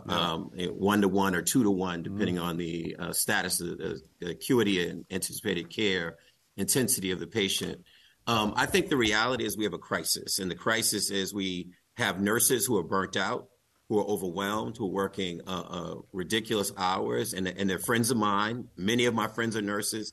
1-to-1 or 2-to-1, depending on the status of the acuity and anticipated care intensity of the patient. I think the reality is we have a crisis. And the crisis is we have nurses who are burnt out, who are overwhelmed, who are working ridiculous hours. And they're friends of mine. Many of my friends are nurses.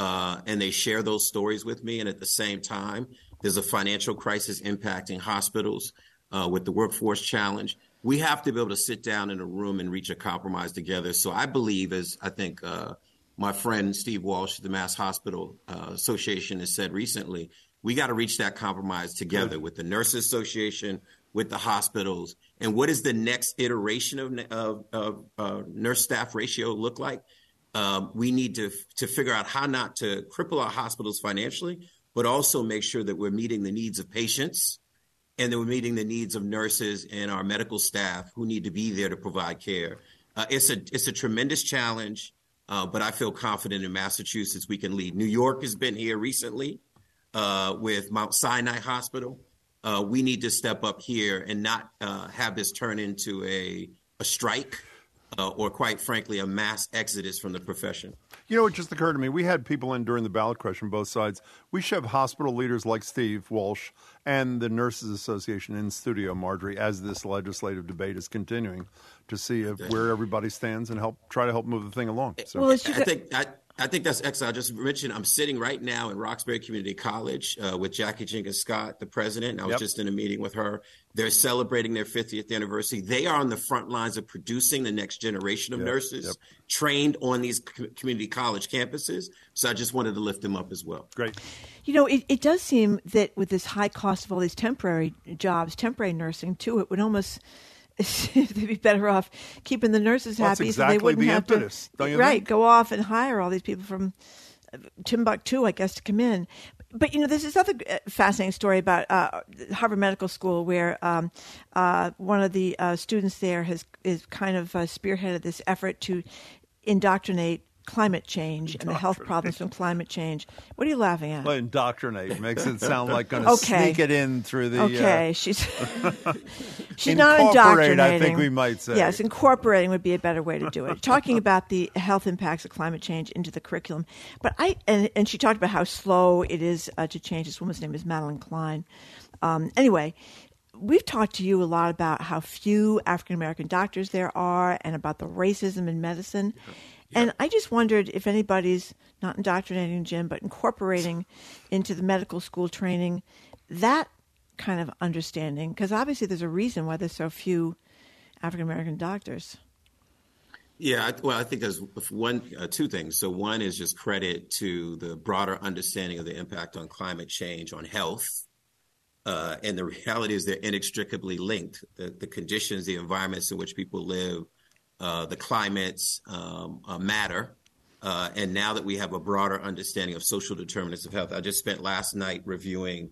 And they share those stories with me. And at the same time, there's a financial crisis impacting hospitals with the workforce challenge. We have to be able to sit down in a room and reach a compromise together. So I believe, as I think my friend Steve Walsh, the Mass Hospital Association, has said recently, we got to reach that compromise together with the Nurses Association, with the hospitals. And what does the next iteration of nurse staff ratio look like? We need to figure out how not to cripple our hospitals financially, but also make sure that we're meeting the needs of patients and that we're meeting the needs of nurses and our medical staff who need to be there to provide care. It's a tremendous challenge, but I feel confident in Massachusetts we can lead. New York has been here recently with Mount Sinai Hospital. We need to step up here and not have this turn into a strike. Or quite frankly, a mass exodus from the profession. You know, it just occurred to me, we had people in during the ballot question, both sides. We should have hospital leaders like Steve Walsh and the Nurses Association in studio, Marjorie, as this legislative debate is continuing to see where everybody stands and try to help move the thing along. So. Well, I think that's excellent. I just mentioned I'm sitting right now in Roxbury Community College with Jackie Jenkins Scott, the president. I was just in a meeting with her. They're celebrating their 50th anniversary. They are on the front lines of producing the next generation of nurses trained on these community college campuses. So I just wanted to lift them up as well. Great. You know, it does seem that with this high cost of all these temporary jobs, temporary nursing too, it would almost they'd be better off keeping the nurses happy, so they wouldn't have to go off and hire all these people from Timbuktu, I guess, to come in. But you know, there's this other fascinating story about Harvard Medical School, where one of the students there is kind of spearheaded this effort to indoctrinate climate change and the health problems from climate change. What are you laughing at? Well, indoctrinate makes it sound like going to sneak it in through the... Okay, she's not indoctrinating. I think we might say. Yes, incorporating would be a better way to do it. Talking about the health impacts of climate change into the curriculum. But and she talked about how slow it is to change. This woman's name is Madeline Klein. Anyway, we've talked to you a lot about how few African-American doctors there are and about the racism in medicine. Yeah. And I just wondered if anybody's not indoctrinating, Jim, but incorporating into the medical school training that kind of understanding, because obviously there's a reason why there's so few African-American doctors. Yeah, I think there's two things. So one is just credit to the broader understanding of the impact on climate change on health. And the reality is they're inextricably linked. The conditions, the environments in which people live, the climates matter. And now that we have a broader understanding of social determinants of health, I just spent last night reviewing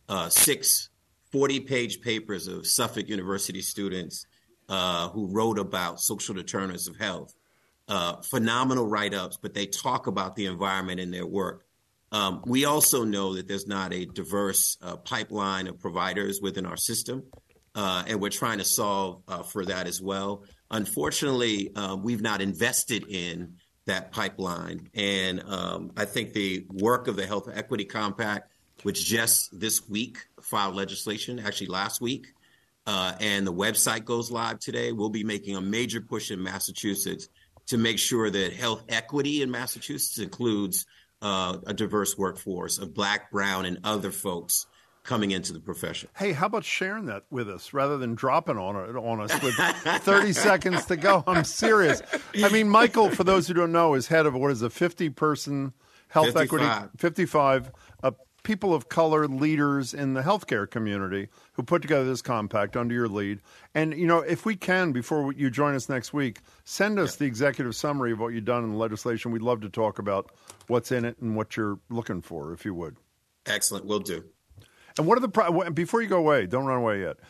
6 40-page papers of Suffolk University students who wrote about social determinants of health. Phenomenal write-ups, but they talk about the environment in their work. We also know that there's not a diverse pipeline of providers within our system, and we're trying to solve for that as well. Unfortunately, we've not invested in that pipeline. And I think the work of the Health Equity Compact, which just this week filed legislation, actually last week, and the website goes live today, we'll be making a major push in Massachusetts to make sure that health equity in Massachusetts includes a diverse workforce of Black, brown, and other folks coming into the profession. Hey, how about sharing that with us rather than dropping on us with 30 seconds to go? I'm serious. I mean, Michael, for those who don't know, is head of what is a 50-person health 55. Equity, 55 people of color leaders in the healthcare community who put together this compact under your lead. And, you know, if we can, before you join us next week, send us the executive summary of what you've done in the legislation. We'd love to talk about what's in it and what you're looking for, if you would. Excellent. Will do. And what are the before you go away? Don't run away yet.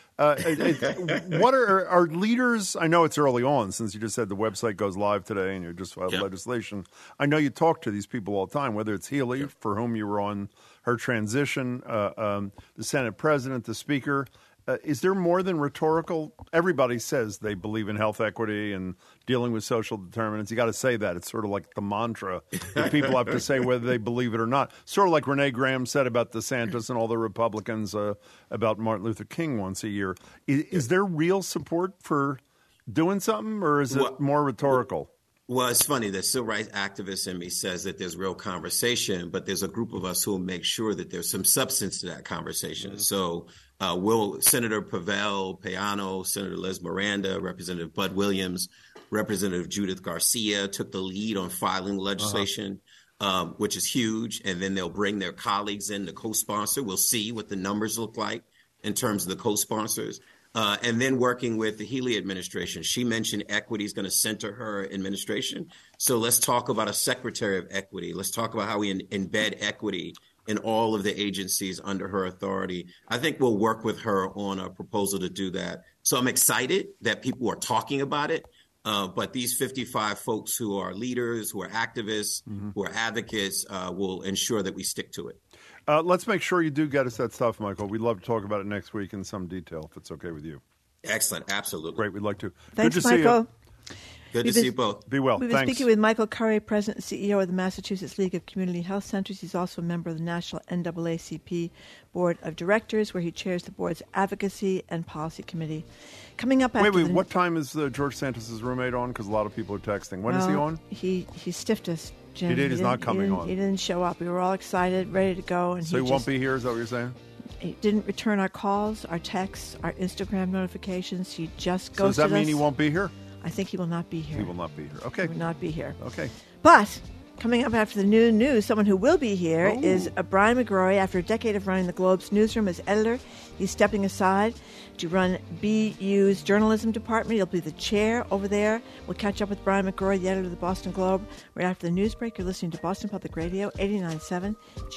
What are leaders? I know it's early on since you just said the website goes live today and you just filed legislation. I know you talk to these people all the time. Whether it's Healy, for whom you were on her transition, the Senate President, the Speaker. Is there more than rhetorical? Everybody says they believe in health equity and dealing with social determinants. You got to say that. It's sort of like the mantra that people have to say whether they believe it or not. Sort of like Renee Graham said about DeSantis and all the Republicans about Martin Luther King once a year. Is there real support for doing something, or is it more rhetorical? Well, it's funny. The civil rights activist in me says that there's real conversation, but there's a group of us who will make sure that there's some substance to that conversation. Mm-hmm. So Senator Pavel Payano, Senator Liz Miranda, Representative Bud Williams, Representative Judith Garcia took the lead on filing legislation, which is huge. And then they'll bring their colleagues in to co-sponsor. We'll see what the numbers look like in terms of the co-sponsors. And then working with the Healy administration. She mentioned equity is going to center her administration. So let's talk about a secretary of equity. Let's talk about how we embed equity in all of the agencies under her authority. I think we'll work with her on a proposal to do that. So I'm excited that people are talking about it. But these 55 folks who are leaders, who are activists, who are advocates, will ensure that we stick to it. Let's make sure you do get us that stuff, Michael. We'd love to talk about it next week in some detail, if it's okay with you. Excellent. Absolutely. Great. We'd like to. Thanks, Good to Michael. See you. Good to see you both. Be well. We've been Thanks. speaking with Michael Curry, President and CEO of the Massachusetts League of Community Health Centers. He's also a member of the National NAACP Board of Directors, where he chairs the board's Advocacy and Policy Committee. Coming up after Wait. What time is George Santos' roommate on? Because a lot of people are texting. When is he on? He stiffed us, Jim. He did. He's not coming on. He didn't show up. We were all excited, ready to go. And so he won't be here? Is that what you're saying? He didn't return our calls, our texts, our Instagram notifications. He just ghosted us. So does that mean he won't be here? I think he will not be here. He will not be here. Okay. He will not be here. Okay. But coming up after the news, someone who will be here is Brian McGrory. After a decade of running the Globe's newsroom as editor, he's stepping aside to run BU's journalism department. He'll be the chair over there. We'll catch up with Brian McGrory, the editor of the Boston Globe, right after the news break. You're listening to Boston Public Radio, 89.7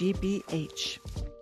GBH.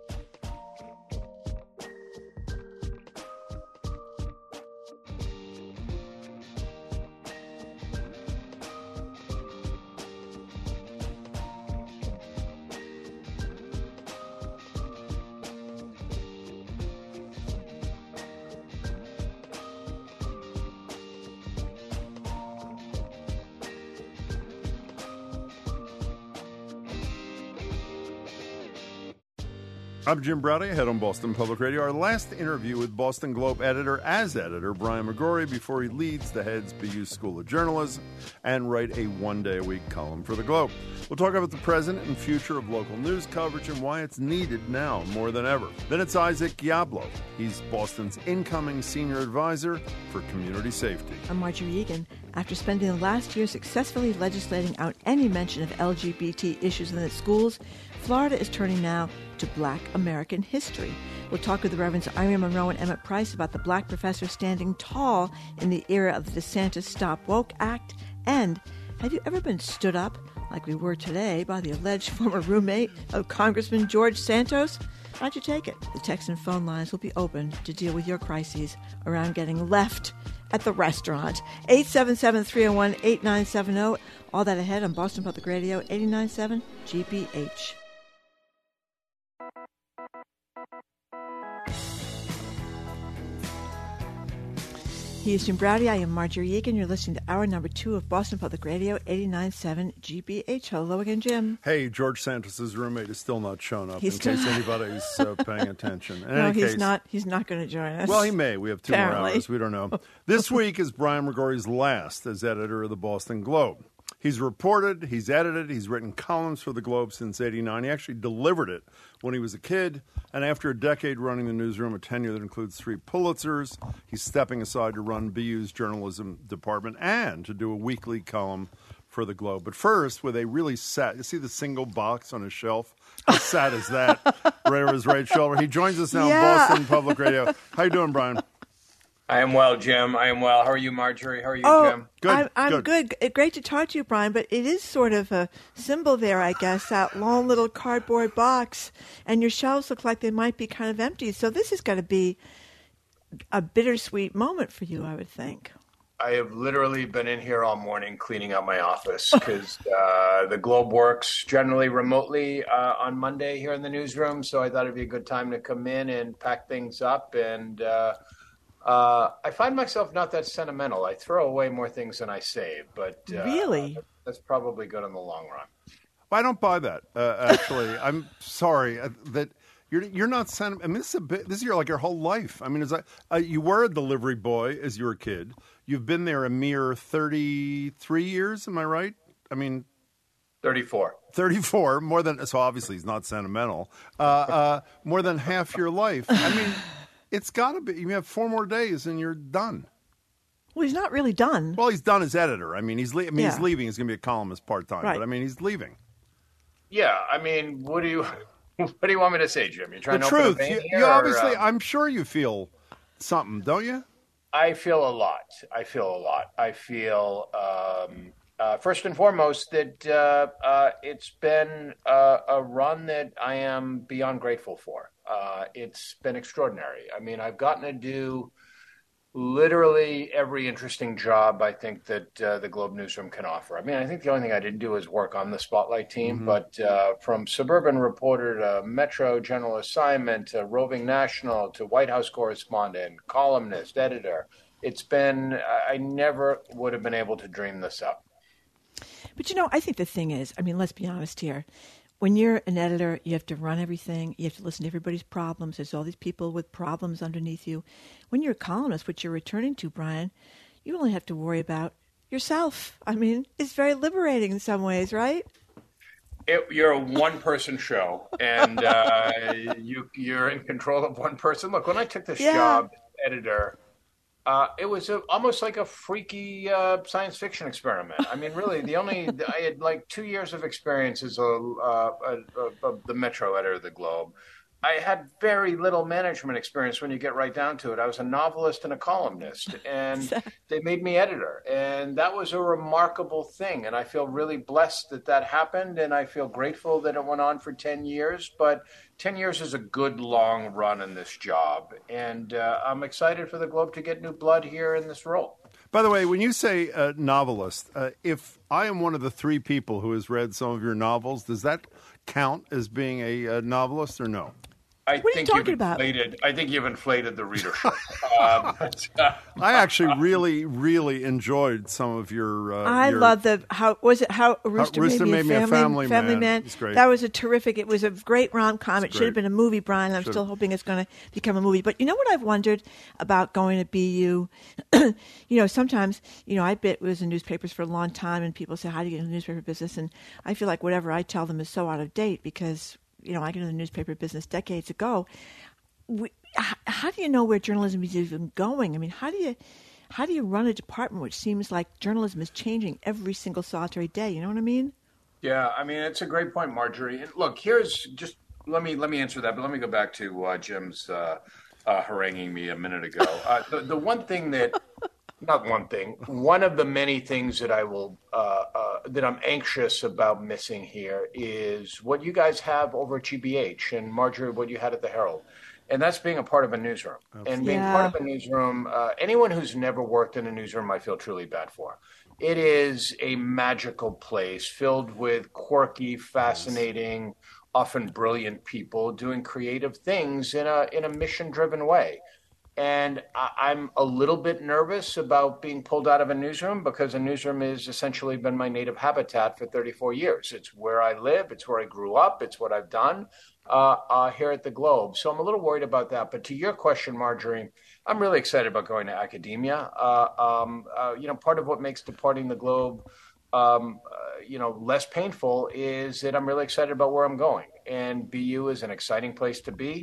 I'm Jim Browdy, head on Boston Public Radio. Our last interview with Boston Globe editor, Brian McGrory, before he leads the Heads BU School of Journalism and write a one-day-a-week column for the Globe. We'll talk about the present and future of local news coverage and why it's needed now more than ever. Then it's Isaac Giablo. He's Boston's incoming senior advisor for community safety. I'm Marjorie Egan. After spending the last year successfully legislating out any mention of LGBT issues in its schools, Florida is turning now to Black American history. We'll talk with the Reverends Irene Monroe and Emmett Price about the black professor standing tall in the era of the DeSantis Stop Woke Act. And have you ever been stood up, like we were today, by the alleged former roommate of Congressman George Santos? How'd you take it? The text and phone lines will be open to deal with your crises around getting left at the restaurant. 877-301-8970. All that ahead on Boston Public Radio, 89.7 GBH. He is Jim Browdy. I am Marjorie Egan. You're listening to hour number 2 of Boston Public Radio, 89.7 GBH. Hello again, Jim. Hey, George Santos' roommate is still not shown up, in case anybody's paying attention. He's not. He's not going to join us. Well, he may. We have 2 more hours. We don't know. This week is Brian McGrory's last as editor of the Boston Globe. He's reported, he's edited, he's written columns for the Globe since '89. He actually delivered it when he was a kid. And after a decade running the newsroom, a tenure that includes 3 Pulitzers, he's stepping aside to run BU's journalism department and to do a weekly column for the Globe. But first, with a really sad, you see the single box on his shelf? How sad is that? Right over his right shoulder. He joins us now on Boston Public Radio. How you doing, Brian? I am well, Jim. I am well. How are you, Marjorie? How are you, Jim? Good. I'm good. Great to talk to you, Brian, but it is sort of a symbol there, I guess, that long little cardboard box, and your shelves look like they might be kind of empty. So this is going to be a bittersweet moment for you, I would think. I have literally been in here all morning cleaning out my office because the Globe works generally remotely on Monday here in the newsroom. So I thought it'd be a good time to come in and pack things up. And I find myself not that sentimental. I throw away more things than I save. But really, that's probably good in the long run. Well, I don't buy that. Actually, I'm sorry that. You're not sentimental. I mean, this is your whole life. I mean, you were a delivery boy as you were a kid. You've been there a mere 33 years. Am I right? I mean, 34. 34. More than so. Obviously, he's not sentimental. More than half your life. I mean, it's got to be. You have 4 more days and you're done. Well, he's not really done. Well, he's done as editor. I mean, he's leaving. He's going to be a columnist part time. Right. But I mean, he's leaving. Yeah. I mean, what do you want me to say, Jim? You're trying the to truth. Open a vein you here, obviously, I'm sure you feel something, don't you? I feel a lot. I feel, first and foremost, that it's been a run that I am beyond grateful for. It's been extraordinary. I mean, I've gotten to do literally every interesting job I think that the Globe newsroom can offer. I mean, I think the only thing I didn't do is work on the Spotlight team, but from suburban reporter to Metro general assignment to roving national to White House correspondent, columnist, editor, it's been, I never would have been able to dream this up. But, I think the thing is, I mean, let's be honest here. When you're an editor, you have to run everything. You have to listen to everybody's problems. There's all these people with problems underneath you. When you're a columnist, which you're returning to, Brian, you only have to worry about yourself. I mean, it's very liberating in some ways, right? You're a one-person show, and you're in control of one person. Look, when I took this job as editor, it was almost like a freaky science fiction experiment. I mean, really, I had like 2 years of experience as the Metro editor of the Globe. I had very little management experience when you get right down to it. I was a novelist and a columnist, and they made me editor. And that was a remarkable thing. And I feel really blessed that happened. And I feel grateful that it went on for 10 years. But 10 years is a good long run in this job. And I'm excited for the Globe to get new blood here in this role. By the way, when you say novelist, if I am one of the 3 people who has read some of your novels, does that count as being a novelist or no? What are you talking about? I think you've inflated the readership. I actually really, really enjoyed some of your. I love how Rooster Made Me a Family Man. It's great. That was a terrific. It was a great rom-com. It should have been a movie, Brian. I'm still hoping it's going to become a movie. But you know what I've wondered about going to BU? Sometimes I was in newspapers for a long time, and people say, "How do you get into the newspaper business?" And I feel like whatever I tell them is so out of date because. I got into the newspaper business decades ago. How do you know where journalism is even going? I mean, how do you run a department which seems like journalism is changing every single solitary day? You know what I mean? Yeah, I mean, it's a great point, Marjorie. And look, here's just let me answer that, but let me go back to Jim's haranguing me a minute ago. The one thing that. Not one thing. One of the many things that I will that I'm anxious about missing here is what you guys have over at GBH and Marjorie, what you had at the Herald, and that's being a part of a newsroom. And being part of a newsroom, anyone who's never worked in a newsroom, I feel truly bad for. It is a magical place filled with quirky, fascinating, often brilliant people doing creative things in a mission-driven way. And I'm a little bit nervous about being pulled out of a newsroom because a newsroom has essentially been my native habitat for 34 years. It's where I live. It's where I grew up. It's what I've done here at the Globe. So I'm a little worried about that. But to your question, Marjorie, I'm really excited about going to academia. Part of what makes departing the Globe, less painful is that I'm really excited about where I'm going. And BU is an exciting place to be.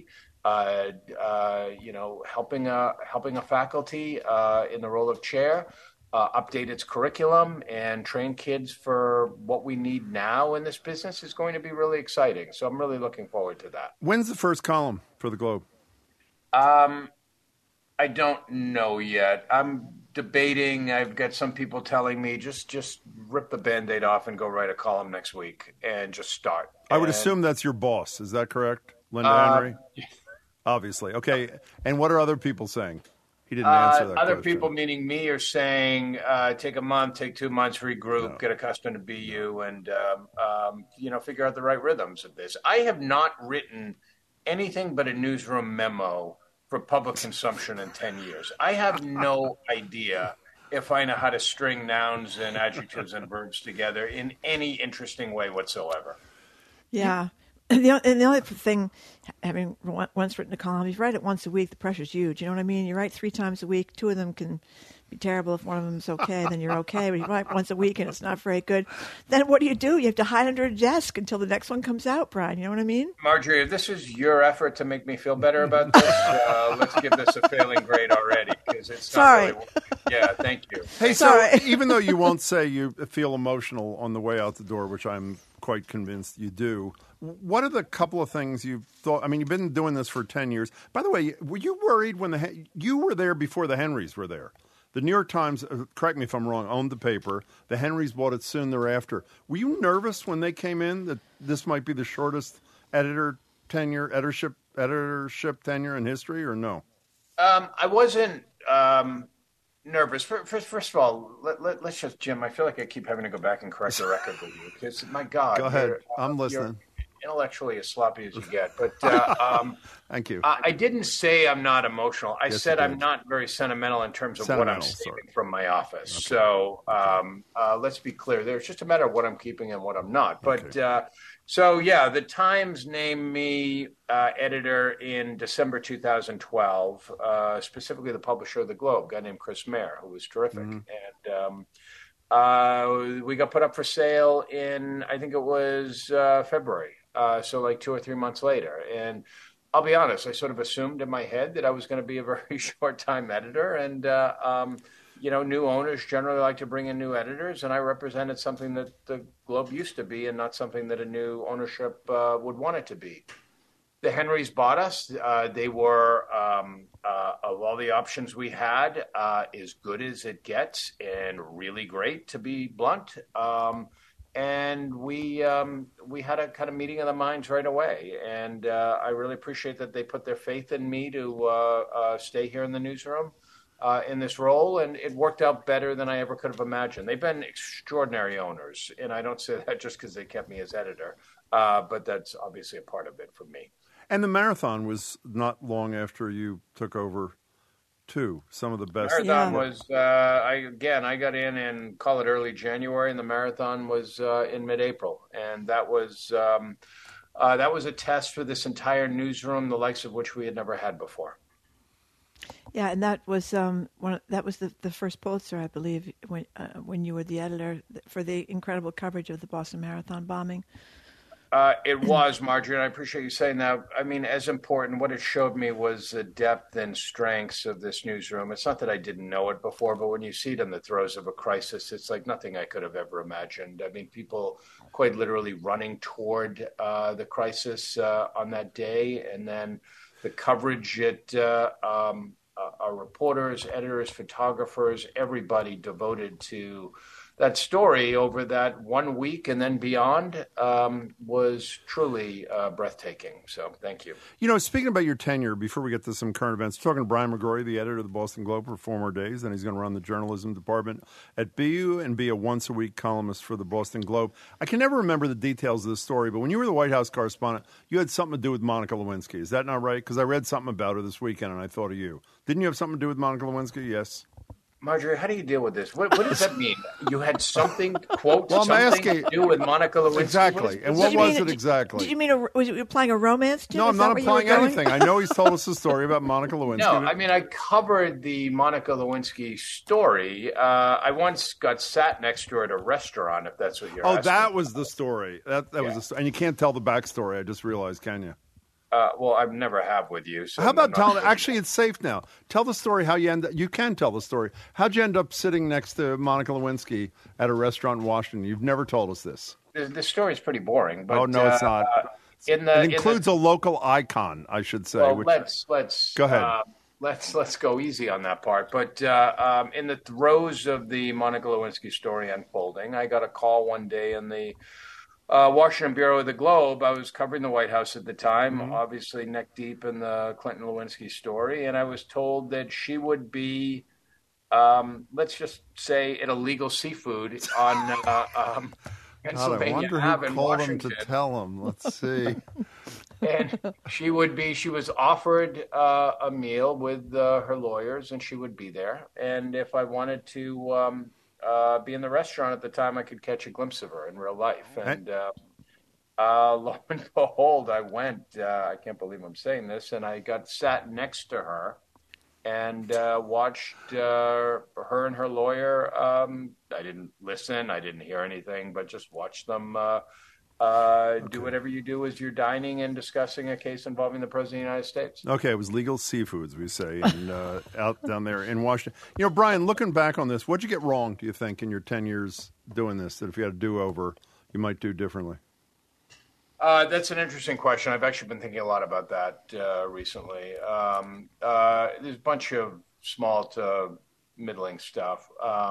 Helping a faculty in the role of chair, update its curriculum and train kids for what we need now in this business is going to be really exciting. So I'm really looking forward to that. When's the first column for the Globe? I don't know yet. I'm debating. I've got some people telling me just rip the Band-Aid off and go write a column next week and just start. I would assume that's your boss. Is that correct, Linda Henry? Obviously. Okay. And what are other people saying? He didn't answer that Other question. people, meaning me, are saying take a month, take 2 months, regroup, get accustomed to BU, and figure out the right rhythms of this. I have not written anything but a newsroom memo for public consumption in 10 years. I have no idea if I know how to string nouns and adjectives and verbs together in any interesting way whatsoever. Yeah. And the only thing, having once written a column, you write it once a week, the pressure's huge. You know what I mean? You write 3 times a week. 2 of them can be terrible. If one of them's okay, then you're okay. But you write once a week and it's not very good. Then what do? You have to hide under a desk until the next one comes out, Brian. You know what I mean? Marjorie, if this is your effort to make me feel better about this, let's give this a failing grade already. Because it's Sorry. Not really, yeah, thank you. Hey, Sorry. so even though you won't say you feel emotional on the way out the door, which I'm quite convinced you do, what are the couple of things you've thought? I mean, you've been doing this for 10 years. By the way, were you worried when you were there before the Henrys were there? The New York Times, correct me if I'm wrong, owned the paper. The Henrys bought it soon thereafter. Were you nervous when they came in that this might be the shortest editorship tenure in history, or no? I wasn't nervous. First of all, let's just, Jim, I feel like I keep having to go back and correct the record with you because, my God. Go ahead. I'm listening. You're intellectually as sloppy as you get. But thank you. I didn't say I'm not emotional. I said I'm not very sentimental in terms of what I'm saving from my office. Okay. So let's be clear. There's just a matter of what I'm keeping and what I'm not. But the Times named me editor in December 2012, specifically the publisher of the Globe, a guy named Chris Mayer, who was terrific. Mm-hmm. And we got put up for sale in, I think it was February, so like 2 or 3 months later. And I'll be honest, I sort of assumed in my head that I was going to be a very short-time editor. And, new owners generally like to bring in new editors, and I represented something that the Globe used to be and not something that a new ownership would want it to be. The Henrys bought us. They were, of all the options we had, as good as it gets and really great, to be blunt. And we had a kind of meeting of the minds right away. And I really appreciate that they put their faith in me to stay here in the newsroom in this role. And it worked out better than I ever could have imagined. They've been extraordinary owners. And I don't say that just because they kept me as editor. But that's obviously a part of it for me. And the Marathon was not long after you took over, too. Some of the best. Marathon was, I got in call it early January, and the Marathon was in mid-April. And that was a test for this entire newsroom, the likes of which we had never had before. Yeah, and that was the first Pulitzer, I believe, when you were the editor for the incredible coverage of the Boston Marathon bombing. It was, Marjorie, and I appreciate you saying that. I mean, as important, what it showed me was the depth and strengths of this newsroom. It's not that I didn't know it before, but when you see it in the throes of a crisis, it's like nothing I could have ever imagined. I mean, people quite literally running toward the crisis on that day, and then the coverage our reporters, editors, photographers, everybody devoted to that story over that 1 week and then beyond was truly breathtaking. So thank you. You know, speaking about your tenure, before we get to some current events, talking to Brian McGrory, the editor of the Boston Globe for 4 more days, and he's going to run the journalism department at BU and be a once-a-week columnist for the Boston Globe. I can never remember the details of the story, but when you were the White House correspondent, you had something to do with Monica Lewinsky. Is that not right? Because I read something about her this weekend, and I thought of you. Didn't you have something to do with Monica Lewinsky? Yes. Marjorie, how do you deal with this? What does that mean? You had something, quote, something to do with Monica Lewinsky? Exactly. And what was it exactly? Did you mean, was you applying a romance to? No, I'm not applying anything. I know he's told us the story about Monica Lewinsky. No, I mean, I covered the Monica Lewinsky story. I once got sat next to her at a restaurant, if that's what you're asking. Oh, that was the story. That was the story. And you can't tell the backstory, I just realized, can you? Well, I never have with you. So how about telling? Actually, it's safe now. Tell the story how you end up. You can tell the story. How'd you end up sitting next to Monica Lewinsky at a restaurant in Washington? You've never told us this. The story's pretty boring. But, oh no, it's not. It includes a local icon, I should say. Well, let's go ahead. let's go easy on that part. But in the throes of the Monica Lewinsky story unfolding, I got a call one day in the Washington Bureau of the Globe. I was covering the White House at the time, obviously neck deep in the Clinton Lewinsky story, and I was told that she would be, let's just say, at Illegal Seafood on Pennsylvania Ave in Washington. To tell him. Let's see. And she was offered a meal with her lawyers, and she would be there. And if I wanted to be in the restaurant at the time, I could catch a glimpse of her in real life. And lo and behold, I went. I can't believe I'm saying this. And I got sat next to her and watched her and her lawyer. I didn't listen. I didn't hear anything, but just watched them do whatever you do as you're dining and discussing a case involving the President of the United States. Okay, it was Legal Seafoods, we say, and out down there in Washington. You know, Brian, looking back on this, what'd you get wrong, do you think, in your 10 years doing this, that if you had a do-over, you might do differently? That's an interesting question. I've actually been thinking a lot about that recently. There's a bunch of small to middling stuff.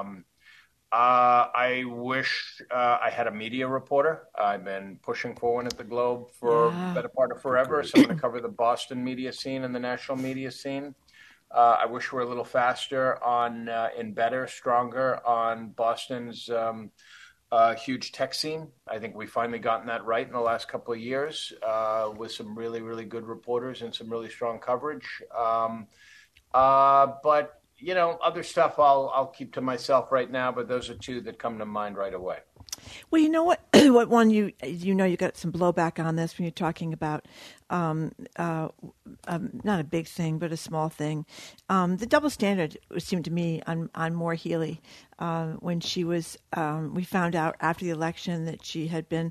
I wish I had a media reporter. I've been pushing for one at the Globe for the better part of forever. Someone to cover the Boston media scene and the national media scene. I wish we were a little faster on and better, stronger on Boston's huge tech scene. I think we've finally gotten that right in the last couple of years with some really, really good reporters and some really strong coverage. But you know, other stuff I'll keep to myself right now, but those are two that come to mind right away. Well, you know what? What one you got some blowback on this when you're talking about not a big thing, but a small thing. The double standard seemed to me on Maura Healey when she was. We found out after the election that she had been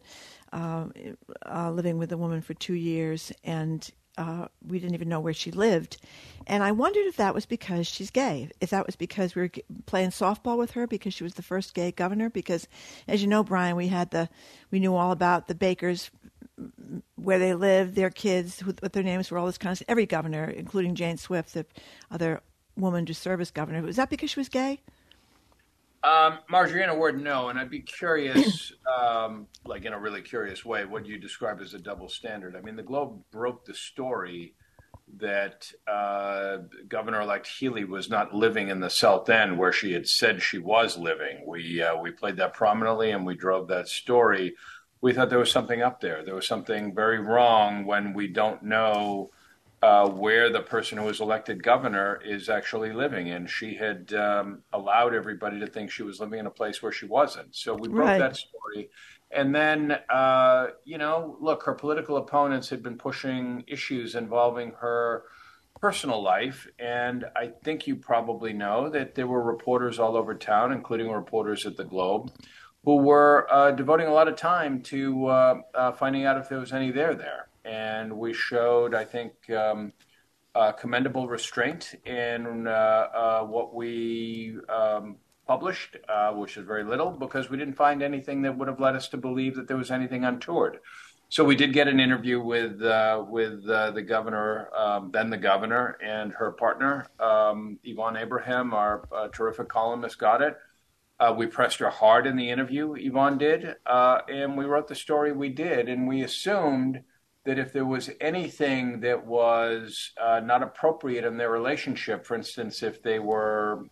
living with a woman for 2 years, and we didn't even know where she lived. And I wondered if that was because she's gay, if that was because we were playing softball with her because she was the first gay governor. Because, as you know, Brian, we knew all about the Bakers, where they lived, their kids, what their names were, all this kind of stuff. Every governor, including Jane Swift, the other woman to serve as governor. Was that because she was gay? Marjorie, in a word, no. And I'd be curious, like in a really curious way, what you describe as a double standard. I mean, the Globe broke the story that Governor-elect Healey was not living in the South End where she had said she was living. We played that prominently and we drove that story. We thought there was something up there. There was something very wrong when we don't know where the person who was elected governor is actually living. And she had allowed everybody to think she was living in a place where she wasn't. So we broke that story. And then, look, her political opponents had been pushing issues involving her personal life. And I think you probably know that there were reporters all over town, including reporters at the Globe, who were devoting a lot of time to finding out if there was any there. And we showed, I think, commendable restraint in what we published, which is very little, because we didn't find anything that would have led us to believe that there was anything untoward. So we did get an interview with the governor, then the governor, and her partner, Yvonne Abraham, our terrific columnist, got it. We pressed her hard in the interview, Yvonne did, and we wrote the story we did, and we assumed that if there was anything that was not appropriate in their relationship, for instance, if they were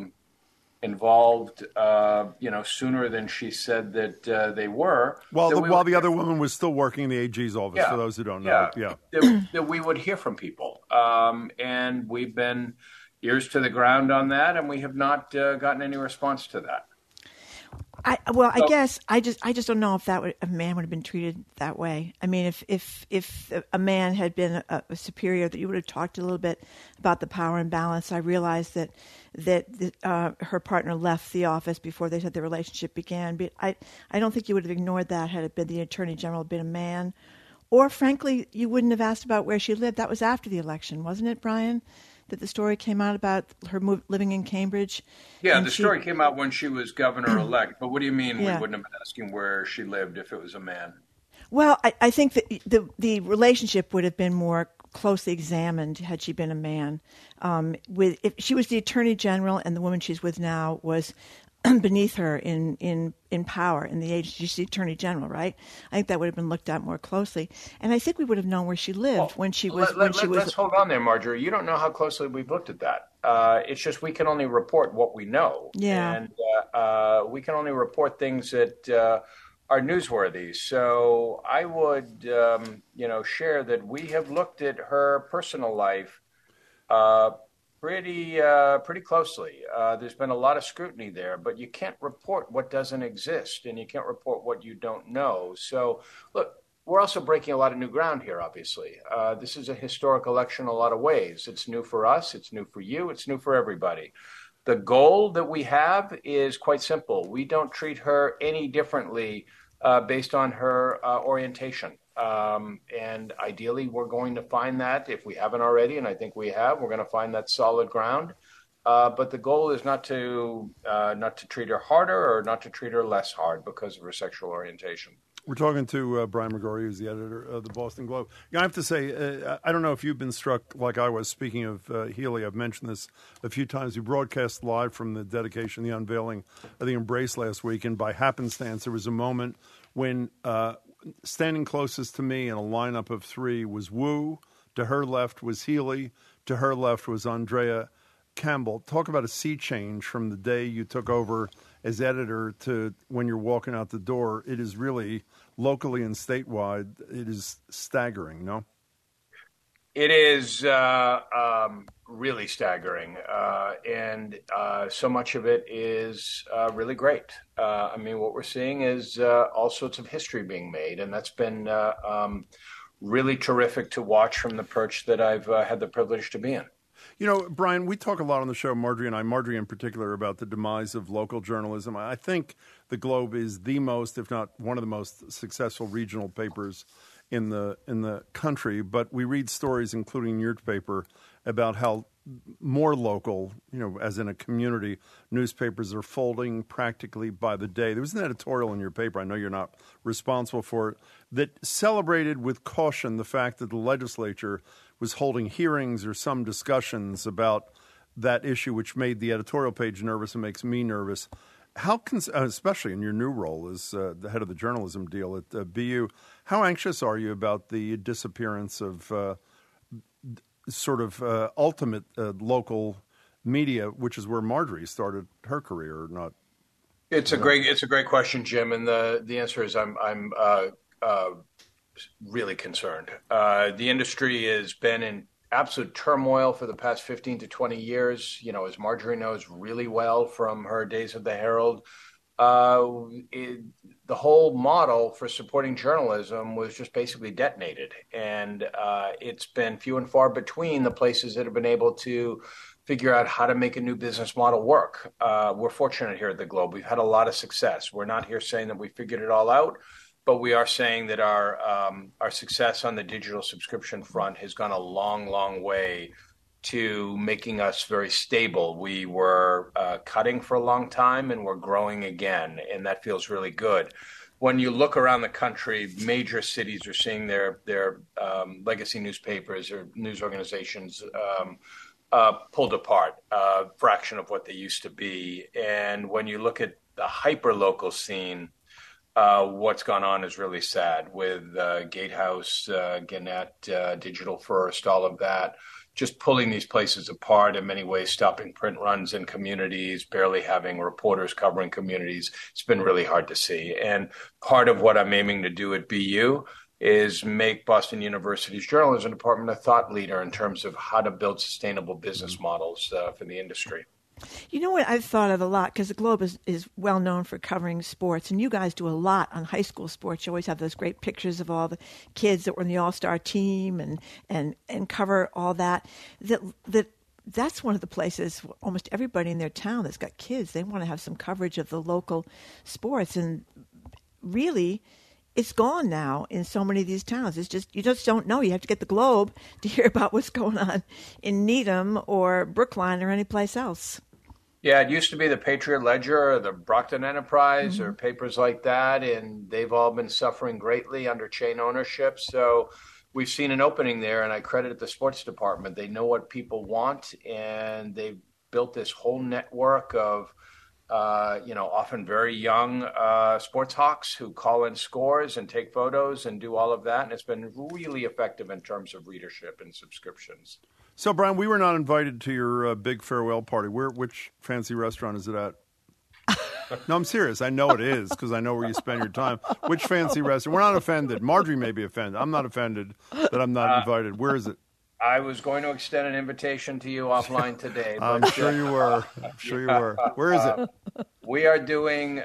involved, sooner than she said that they were. While the other woman was still working in the AG's office, for those who don't know. That we would hear from people. And we've been ears to the ground on that, and we have not gotten any response to that. I guess I just don't know if a man would have been treated that way. I mean, if a man had been a superior, that you would have talked a little bit about the power imbalance. I realized that her partner left the office before they said the relationship began. But I don't think you would have ignored that had it been the Attorney General been a man. Or, frankly, you wouldn't have asked about where she lived. That was after the election, wasn't it, Brian? That the story came out about her living in Cambridge? Yeah, the story came out when she was governor-elect. But what do you mean we wouldn't have been asking where she lived if it was a man? Well, I think that the relationship would have been more closely examined had she been a man. If she was the Attorney General, and the woman she's with now was beneath her in power in the agency. She's the Attorney General, right? I think that would have been looked at more closely, and I think we would have known where she lived when she was. Let's hold on there, Marjorie. You don't know how closely we've looked at that. It's just we can only report what we know, and we can only report things that are newsworthy. So I would, share that we have looked at her personal life pretty closely. There's been a lot of scrutiny there, but you can't report what doesn't exist, and you can't report what you don't know. So, look, we're also breaking a lot of new ground here, obviously. This is a historic election in a lot of ways. It's new for us. It's new for you. It's new for everybody. The goal that we have is quite simple. We don't treat her any differently based on her orientation. And ideally, we're going to find that if we haven't already, and I think we have, we're going to find that solid ground. But the goal is not to treat her harder or not to treat her less hard because of her sexual orientation. We're talking to Brian McGrory, who's the editor of the Boston Globe. I have to say, I don't know if you've been struck like I was. Speaking of Healy, I've mentioned this a few times. We broadcast live from the dedication, the unveiling of the Embrace last week, and by happenstance, there was a moment when standing closest to me in a lineup of three was Wu. To her left was Healy. To her left was Andrea Campbell. Talk about a sea change from the day you took over as editor to when you're walking out the door. It is really, locally and statewide, it is staggering, no? It is really staggering, and so much of it is really great. What we're seeing is all sorts of history being made, and that's been really terrific to watch from the perch that I've had the privilege to be in. You know, Brian, we talk a lot on the show, Marjorie and I, Marjorie in particular, about the demise of local journalism. I think the Globe is the most, if not one of the most successful regional papers in the country, but we read stories, including your paper, about how more local, as in a community, newspapers are folding practically by the day. There was an editorial in your paper, I know you're not responsible for it, that celebrated with caution the fact that the legislature was holding hearings or some discussions about that issue, which made the editorial page nervous and makes me nervous. How, especially in your new role as the head of the journalism deal at BU, how anxious are you about the disappearance of ultimate local media, which is where Marjorie started her career, or not? It's a great question, Jim, and the answer is I'm really concerned. The industry has been in absolute turmoil for the past 15 to 20 years. As Marjorie knows really well from her days at the Herald, the whole model for supporting journalism was just basically detonated. And it's been few and far between the places that have been able to figure out how to make a new business model work. We're fortunate here at the Globe. We've had a lot of success. We're not here saying that we figured it all out, but we are saying that our success on the digital subscription front has gone a long, long way to making us very stable. We were cutting for a long time, and we're growing again, and that feels really good. When you look around the country, major cities are seeing their legacy newspapers or news organizations pulled apart, a fraction of what they used to be. And when you look at the hyper-local scene, what's gone on is really sad with Gatehouse, Gannett, Digital First, all of that, just pulling these places apart, in many ways stopping print runs in communities, barely having reporters covering communities. It's been really hard to see. And part of what I'm aiming to do at BU is make Boston University's journalism department a thought leader in terms of how to build sustainable business models for the industry. You know what I've thought of a lot, because the Globe is well known for covering sports, and you guys do a lot on high school sports. You always have those great pictures of all the kids that were in the all-star team and cover all that. That's one of the places almost everybody in their town that's got kids, they want to have some coverage of the local sports. And really, it's gone now in so many of these towns. It's just, you just don't know. You have to get the Globe to hear about what's going on in Needham or Brookline or any place else. Yeah, it used to be the Patriot Ledger or the Brockton Enterprise or papers like that, and they've all been suffering greatly under chain ownership. So we've seen an opening there, and I credit the sports department. They know what people want, and they've built this whole network of often very young sports hawks who call in scores and take photos and do all of that. And it's been really effective in terms of readership and subscriptions. So, Brian, we were not invited to your big farewell party. Which fancy restaurant is it at? No, I'm serious. I know it is because I know where you spend your time. Which fancy restaurant? We're not offended. Marjorie may be offended. I'm not offended that I'm not invited. Where is it? I was going to extend an invitation to you offline today. I'm sure you were. Where is it? We are doing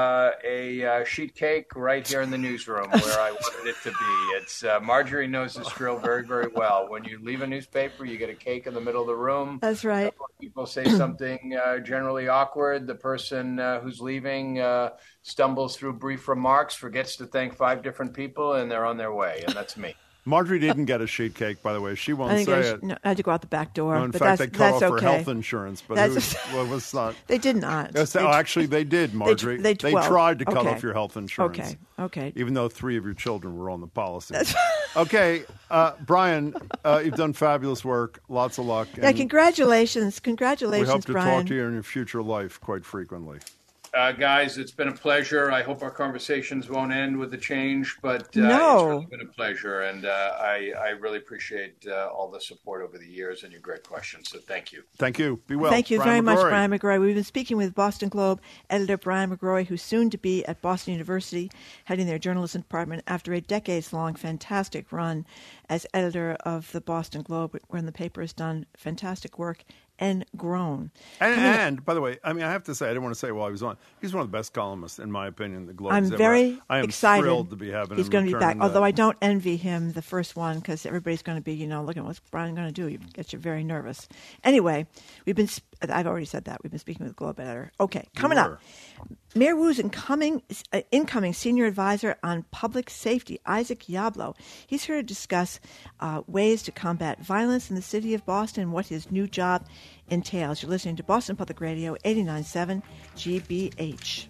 a sheet cake right here in the newsroom where I wanted it to be. It's Marjorie knows this drill very, very well. When you leave a newspaper, you get a cake in the middle of the room. That's right. People say something generally awkward. The person who's leaving stumbles through brief remarks, forgets to thank 5 different people, and they're on their way. And that's me. Marjorie didn't get a sheet cake, by the way. She won't say it. No, I had to go out the back door. No, in but fact, they cut off her okay. health insurance, but it was not. They did not. Actually, they did, Marjorie. They tried to cut off your health insurance. Okay. Even though 3 of your children were on the policy. Okay, Brian, you've done fabulous work. Lots of luck. Yeah, congratulations. Congratulations, we hope to Brian. talk to you in your future life quite frequently. Guys, it's been a pleasure. I hope our conversations won't end with the change, but it's really been a pleasure, and I really appreciate all the support over the years and your great questions. So thank you. Thank you. Be well. Thank you Brian very much, McGrory. Brian McGrory. We've been speaking with Boston Globe editor Brian McGrory, who's soon to be at Boston University, heading their journalism department after a decades-long fantastic run as editor of the Boston Globe, where the paper has done fantastic work and grown. And by the way, I have to say, I didn't want to say while he was on, he's one of the best columnists, in my opinion, the Globe. I'm very I am excited. Thrilled to be having He's him going to be back, return although I don't envy him the first one because everybody's going to be, looking at what's Brian going to do. It gets you very nervous. Anyway, I've already said that. We've been speaking with the Globe editor. Okay, coming up. Mayor Wu's incoming senior advisor on public safety, Isaac Yablo. He's here to discuss ways to combat violence in the city of Boston and what his new job entails. You're listening to Boston Public Radio 89.7 GBH.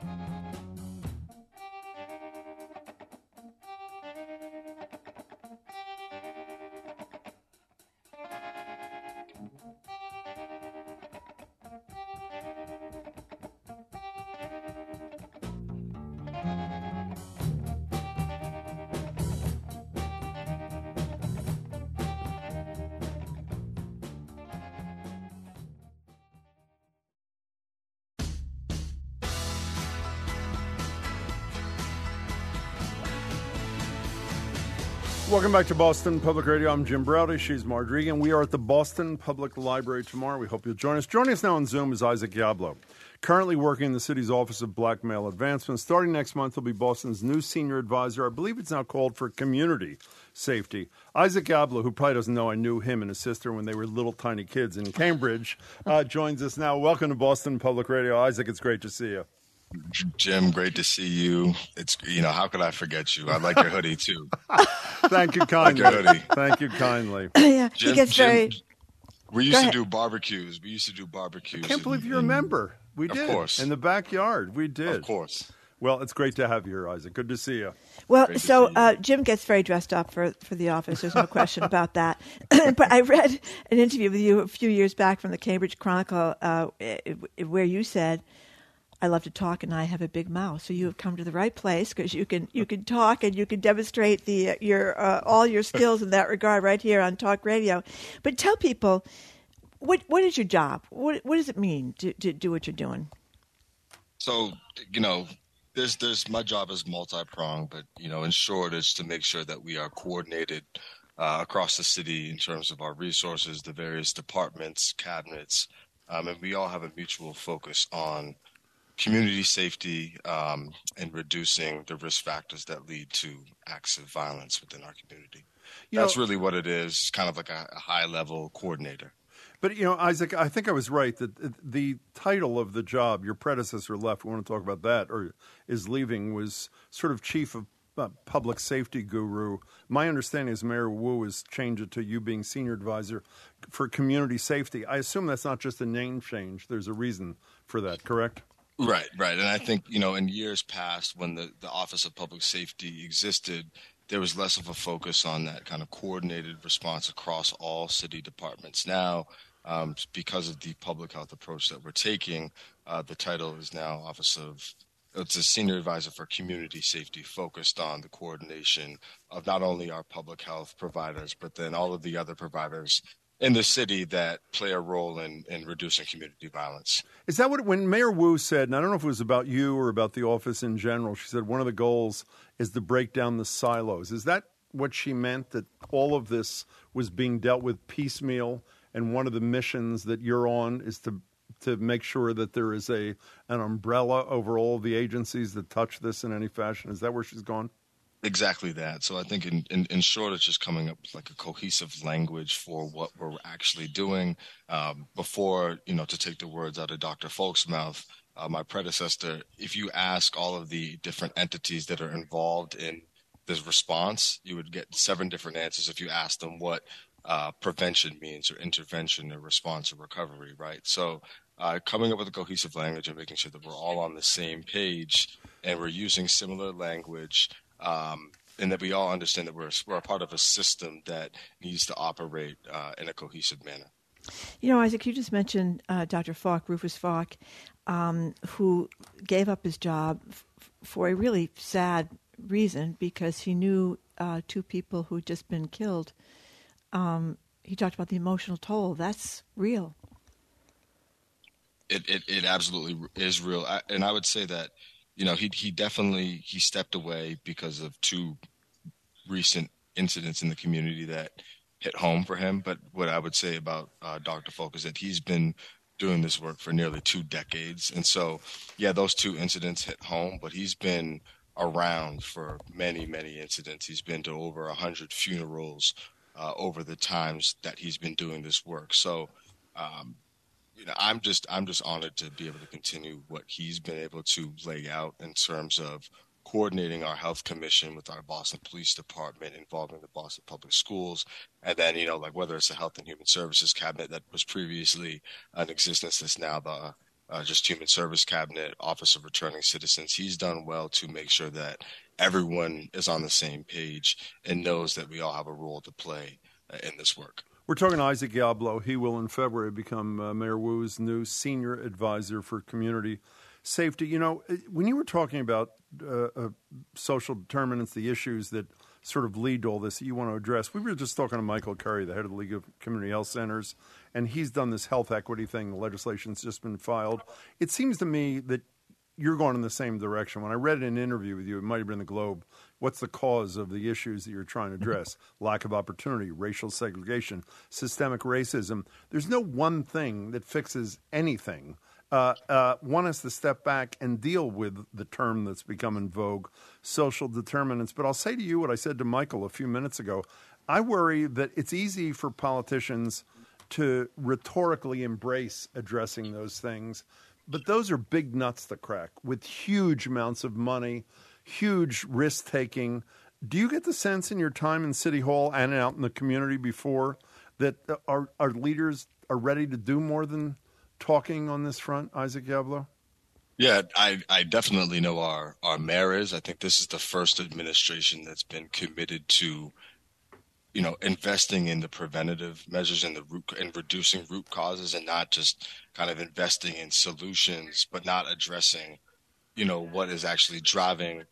Welcome back to Boston Public Radio. I'm Jim Browdy. She's Marjorie Egan. We are at the Boston Public Library tomorrow. We hope you'll join us. Joining us now on Zoom is Isaac Yablo, currently working in the city's Office of Black Male Advancement. Starting next month, he'll be Boston's new senior advisor. I believe it's now called for community safety. Isaac Yablo, who probably doesn't know, I knew him and his sister when they were little tiny kids in Cambridge, joins us now. Welcome to Boston Public Radio. Isaac, it's great to see you. Jim, great to see you. It's how could I forget you? I like your hoodie too. Thank you kindly. Like your hoodie. Thank you kindly. Yeah, Jim, he gets very. We used to do barbecues. I can't believe you remember. We did. Of course. In the backyard. We did. Of course. Well, it's great to have you here, Isaac. Good to see you. Well, so Jim gets very dressed up for the office. There's no question about that. But I read an interview with you a few years back from the Cambridge Chronicle where you said, I love to talk and I have a big mouth. So you have come to the right place because you can talk and you can demonstrate your all your skills in that regard right here on Talk Radio. But tell people, what is your job? What does it mean to do what you're doing? So, there's my job is multi-pronged, but, in short, it's to make sure that we are coordinated across the city in terms of our resources, the various departments, cabinets, and we all have a mutual focus on community safety and reducing the risk factors that lead to acts of violence within our community. That's really what it is, kind of like a high-level coordinator. But, Isaac, I think I was right that the title of the job, your predecessor left, we want to talk about that, or is leaving, was sort of chief of public safety guru. My understanding is Mayor Wu has changed it to you being senior advisor for community safety. I assume that's not just a name change. There's a reason for that, correct? Right. And I think, in years past when the Office of Public Safety existed, there was less of a focus on that kind of coordinated response across all city departments. Now, because of the public health approach that we're taking, the title is now it's a senior advisor for community safety, focused on the coordination of not only our public health providers, but then all of the other providers in the city that play a role in reducing community violence. Is that when Mayor Wu said, and I don't know if it was about you or about the office in general, she said one of the goals is to break down the silos. Is that what she meant, that all of this was being dealt with piecemeal, and one of the missions that you're on is to make sure that there is an umbrella over all the agencies that touch this in any fashion? Is that where she's gone? Exactly that. So I think in short, it's just coming up with like a cohesive language for what we're actually doing. Before, to take the words out of Dr. Folk's mouth, my predecessor, if you ask all of the different entities that are involved in this response, you would get 7 different answers if you ask them what prevention means, or intervention, or response, or recovery, right? So coming up with a cohesive language and making sure that we're all on the same page and we're using similar language, and that we all understand that we're a part of a system that needs to operate in a cohesive manner. Isaac, you just mentioned Dr. Falk, Rufus Falk, who gave up his job for a really sad reason, because he knew 2 people who'd just been killed. He talked about the emotional toll. That's real. It absolutely is real. And I would say that, he definitely stepped away because of 2 recent incidents in the community that hit home for him. But what I would say about Dr. Folk is that he's been doing this work for nearly 2 decades. And so, yeah, those 2 incidents hit home, but he's been around for many, many incidents. He's been to over 100 funerals over the times that he's been doing this work. So, I'm just honored to be able to continue what he's been able to lay out in terms of coordinating our health commission with our Boston Police Department, involving the Boston Public Schools, and then, whether it's a Health and Human Services Cabinet that was previously in existence, that's now the just Human Service Cabinet, Office of Returning Citizens. He's done well to make sure that everyone is on the same page and knows that we all have a role to play in this work. We're talking to Isaac Yablo. He will in February become Mayor Wu's new senior advisor for community safety. When you were talking about social determinants, the issues that sort of lead to all this that you want to address, we were just talking to Michael Curry, the head of the League of Community Health Centers, and he's done this health equity thing. The legislation's just been filed. It seems to me that you're going in the same direction. When I read an interview with you, it might have been the Globe, what's the cause of the issues that you're trying to address? Lack of opportunity, racial segregation, systemic racism. There's no one thing that fixes anything. One has to step back and deal with the term that's become in vogue, social determinants. But I'll say to you what I said to Michael a few minutes ago. I worry that it's easy for politicians to rhetorically embrace addressing those things, but those are big nuts to crack with huge amounts of money, huge risk-taking. Do you get the sense in your time in City Hall and out in the community before that our leaders are ready to do more than talking on this front, Isaac Yablo? Yeah, I definitely know our mayor is. I think this is the first administration that's been committed to, investing in the preventative measures and reducing root causes, and not just kind of investing in solutions, but not addressing, what is actually driving,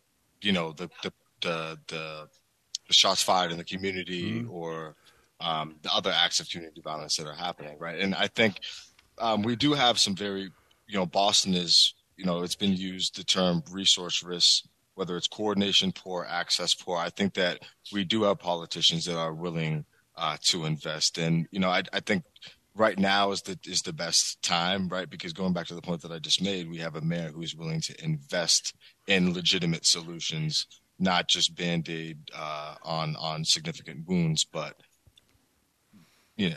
the shots fired in the community, or the other acts of community violence that are happening, right? And I think we do have some very, Boston is, it's been used, the term resource risks, whether it's coordination poor, access poor. I think that we do have politicians that are willing to invest. And, I think right now is the best time, right? Because going back to the point that I just made, we have a mayor who is willing to invest in legitimate solutions, not just Band-Aid on significant wounds, but, yeah.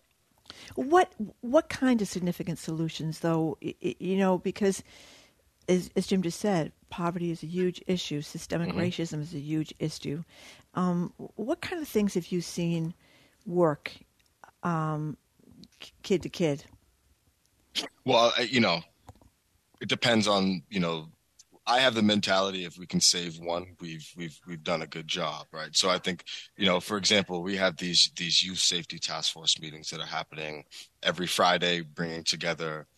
What kind of significant solutions, though? Because as Jim just said, poverty is a huge issue. Systemic racism is a huge issue. What kind of things have you seen work kid to kid? Well, it depends on, I have the mentality, if we can save one, we've done a good job, right? So I think, for example, we have these youth safety task force meetings that are happening every Friday, bringing together,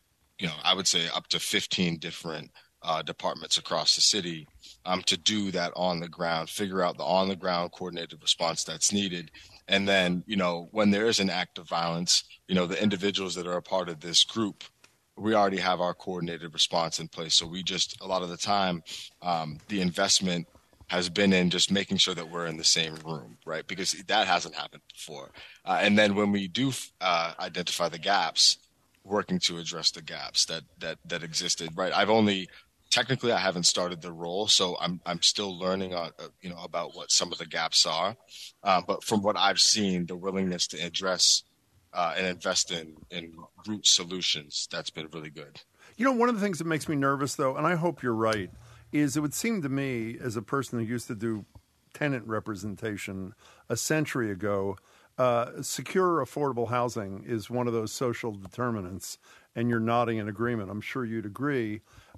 I would say up to 15 different departments across the city to do that on the ground, figure out the on the ground coordinated response that's needed. And then, when there is an act of violence, the individuals that are a part of this group, we already have our coordinated response in place. So we just, a lot of the time, the investment has been in just making sure that we're in the same room, right? Because that hasn't happened before. And then when we do identify the gaps, working to address the gaps that existed, right? Technically, I haven't started the role, so I'm still learning about what some of the gaps are. But from what I've seen, the willingness to address and invest in root solutions, that's been really good. One of the things that makes me nervous, though, and I hope you're right, is it would seem to me, as a person who used to do tenant representation a century ago, secure, affordable housing is one of those social determinants, and you're nodding in agreement. I'm sure you'd agree.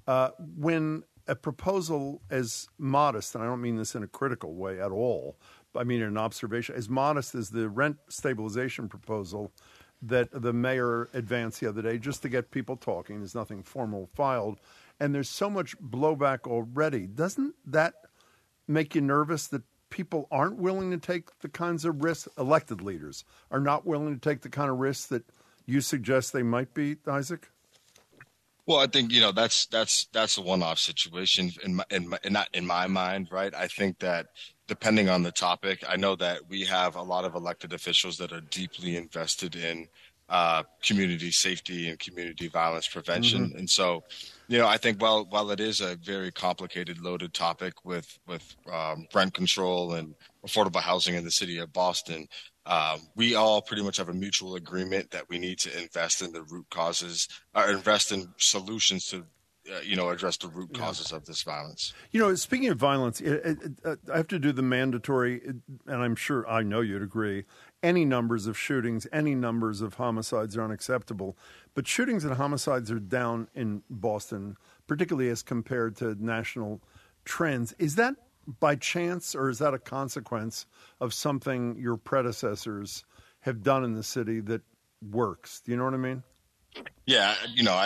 When a proposal as modest, and I don't mean this in a critical way at all, I mean an observation, as modest as the rent stabilization proposal that the mayor advanced the other day, just to get people talking, there's nothing formal filed, and there's so much blowback already. Doesn't that make you nervous that people aren't willing to take the kinds of risks, elected leaders are not willing to take the kind of risks that you suggest they might be, Isaac? Well, I think that's a one-off situation not in my mind, right? I think that depending on the topic, I know that we have a lot of elected officials that are deeply invested in community safety and community violence prevention, and so I think while it is a very complicated, loaded topic with rent control and affordable housing in the city of Boston. We all pretty much have a mutual agreement that we need to invest in the root causes, or invest in solutions to, address the root causes of this violence. Speaking of violence, I have to do the mandatory, and I know you'd agree, any numbers of shootings, any numbers of homicides are unacceptable. But shootings and homicides are down in Boston, particularly as compared to national trends. Is that by chance, or is that a consequence of something your predecessors have done in the city that works? Do you know what I mean? Yeah,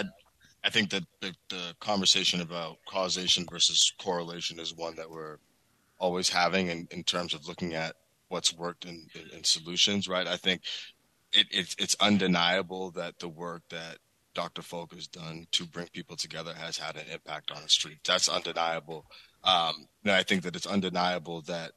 I think that the conversation about causation versus correlation is one that we're always having in terms of looking at what's worked in solutions, right? I think it's undeniable that the work that Dr. Folk has done to bring people together has had an impact on the street. That's undeniable. I think that it's undeniable that,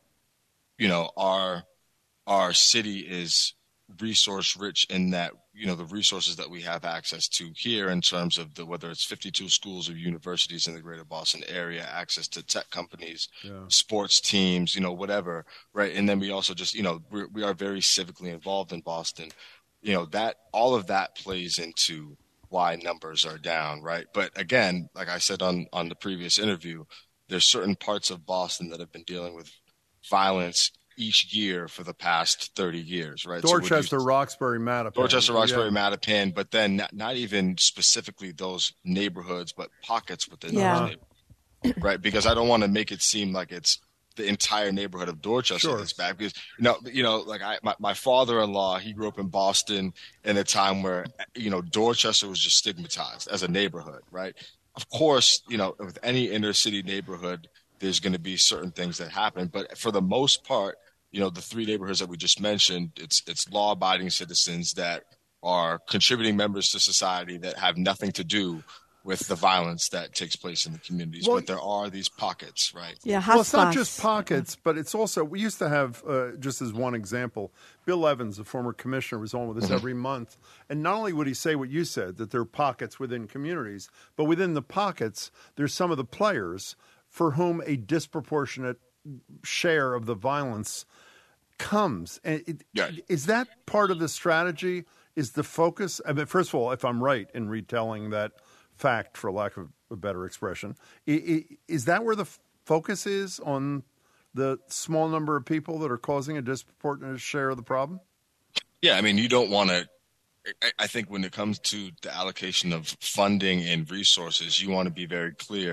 our city is resource rich in that, the resources that we have access to here in terms of whether it's 52 schools or universities in the greater Boston area, access to tech companies, sports teams, whatever. Right. And then we also just, we are very civically involved in Boston, that all of that plays into why numbers are down. Right. But again, like I said on the previous interview, there's certain parts of Boston that have been dealing with violence each year for the past 30 years, right? Dorchester, Roxbury, Mattapan. But then not even specifically those neighborhoods, but pockets within those neighborhoods, right? Because I don't want to make it seem like it's the entire neighborhood of Dorchester that's bad. Because, my father-in-law, he grew up in Boston in a time where, Dorchester was just stigmatized as a neighborhood, right? Of course, with any inner city neighborhood, there's going to be certain things that happen. But for the most part, the three neighborhoods that we just mentioned, it's law-abiding citizens that are contributing members to society that have nothing to do with the violence that takes place in the communities. But there are these pockets, right? Yeah, well, it's not just pockets, but it's also, we used to have, just as one example, Bill Evans, a former commissioner, was on with us every month. And not only would he say what you said, that there are pockets within communities, but within the pockets, there's some of the players for whom a disproportionate share of the violence comes. And is that part of the strategy? Is the focus? I mean, first of all, if I'm right in retelling that fact, for lack of a better expression, is that where the focus is, on the small number of people that are causing a disproportionate share of the problem? Yeah, I mean, you don't want to. I think when it comes to the allocation of funding and resources, you want to be very clear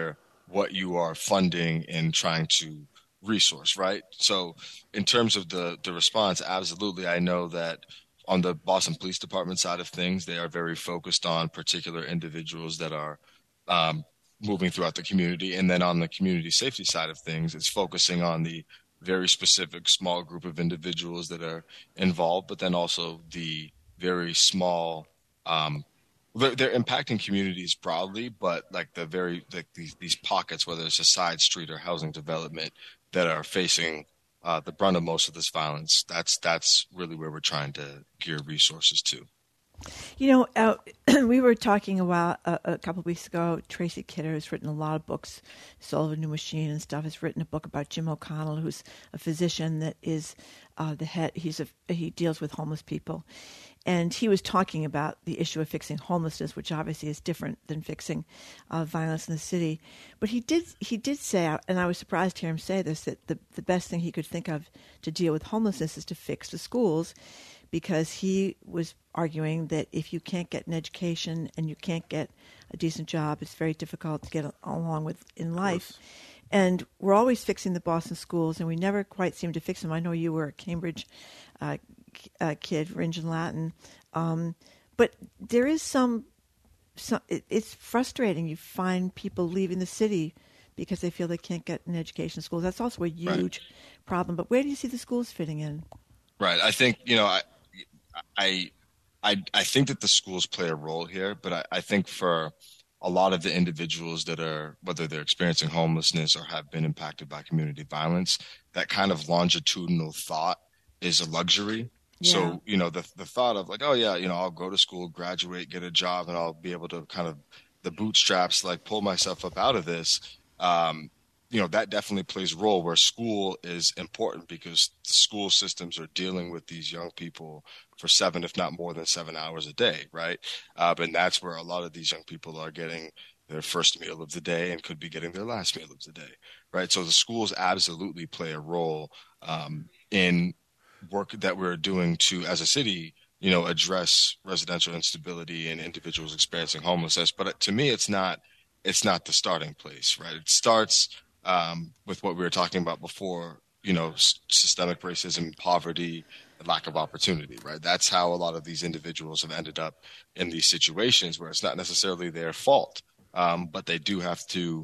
what you are funding and trying to resource, right? So in terms of the response, absolutely. I know that on the Boston Police Department side of things, they are very focused on particular individuals that are moving throughout the community. And then on the community safety side of things, it's focusing on the very specific small group of individuals that are involved, but then also the very small, they're impacting communities broadly, but like these pockets, whether it's a side street or housing development, that are facing the brunt of most of this violence. That's really where we're trying to gear resources to. You know, we were talking a couple of weeks ago. Tracy Kidder has written a lot of books. Soul of a New Machine and stuff. Has written a book about Jim O'Connell, who's a physician that is the head. He deals with homeless people, and he was talking about the issue of fixing homelessness, which obviously is different than fixing violence in the city. But he did say, and I was surprised to hear him say this, that the best thing he could think of to deal with homelessness is to fix the schools, because he was arguing that if you can't get an education and you can't get a decent job, it's very difficult to get along with in life. Yes. And we're always fixing the Boston schools, and we never quite seem to fix them. I know you were a Cambridge kid, Ringe and Latin, but there is some. It's frustrating. You find people leaving the city because they feel they can't get an education in schools. That's also a huge problem. But where do you see the schools fitting in? Right. I think I think that the schools play a role here, but I think for a lot of the individuals that are, whether they're experiencing homelessness or have been impacted by community violence, that kind of longitudinal thought is a luxury. Yeah. So, the thought of like, oh yeah, I'll go to school, graduate, get a job, and I'll be able to kind of the bootstraps, like pull myself up out of this. That definitely plays a role where school is important, because the school systems are dealing with these young people for 7, if not more than 7 hours a day, right? And that's where a lot of these young people are getting their first meal of the day and could be getting their last meal of the day, right? So the schools absolutely play a role in work that we're doing to, as a city, address residential instability and individuals experiencing homelessness. But to me, it's not the starting place, right? It starts with what we were talking about before, systemic racism, poverty, lack of opportunity, right? That's how a lot of these individuals have ended up in these situations where it's not necessarily their fault, but they do have to,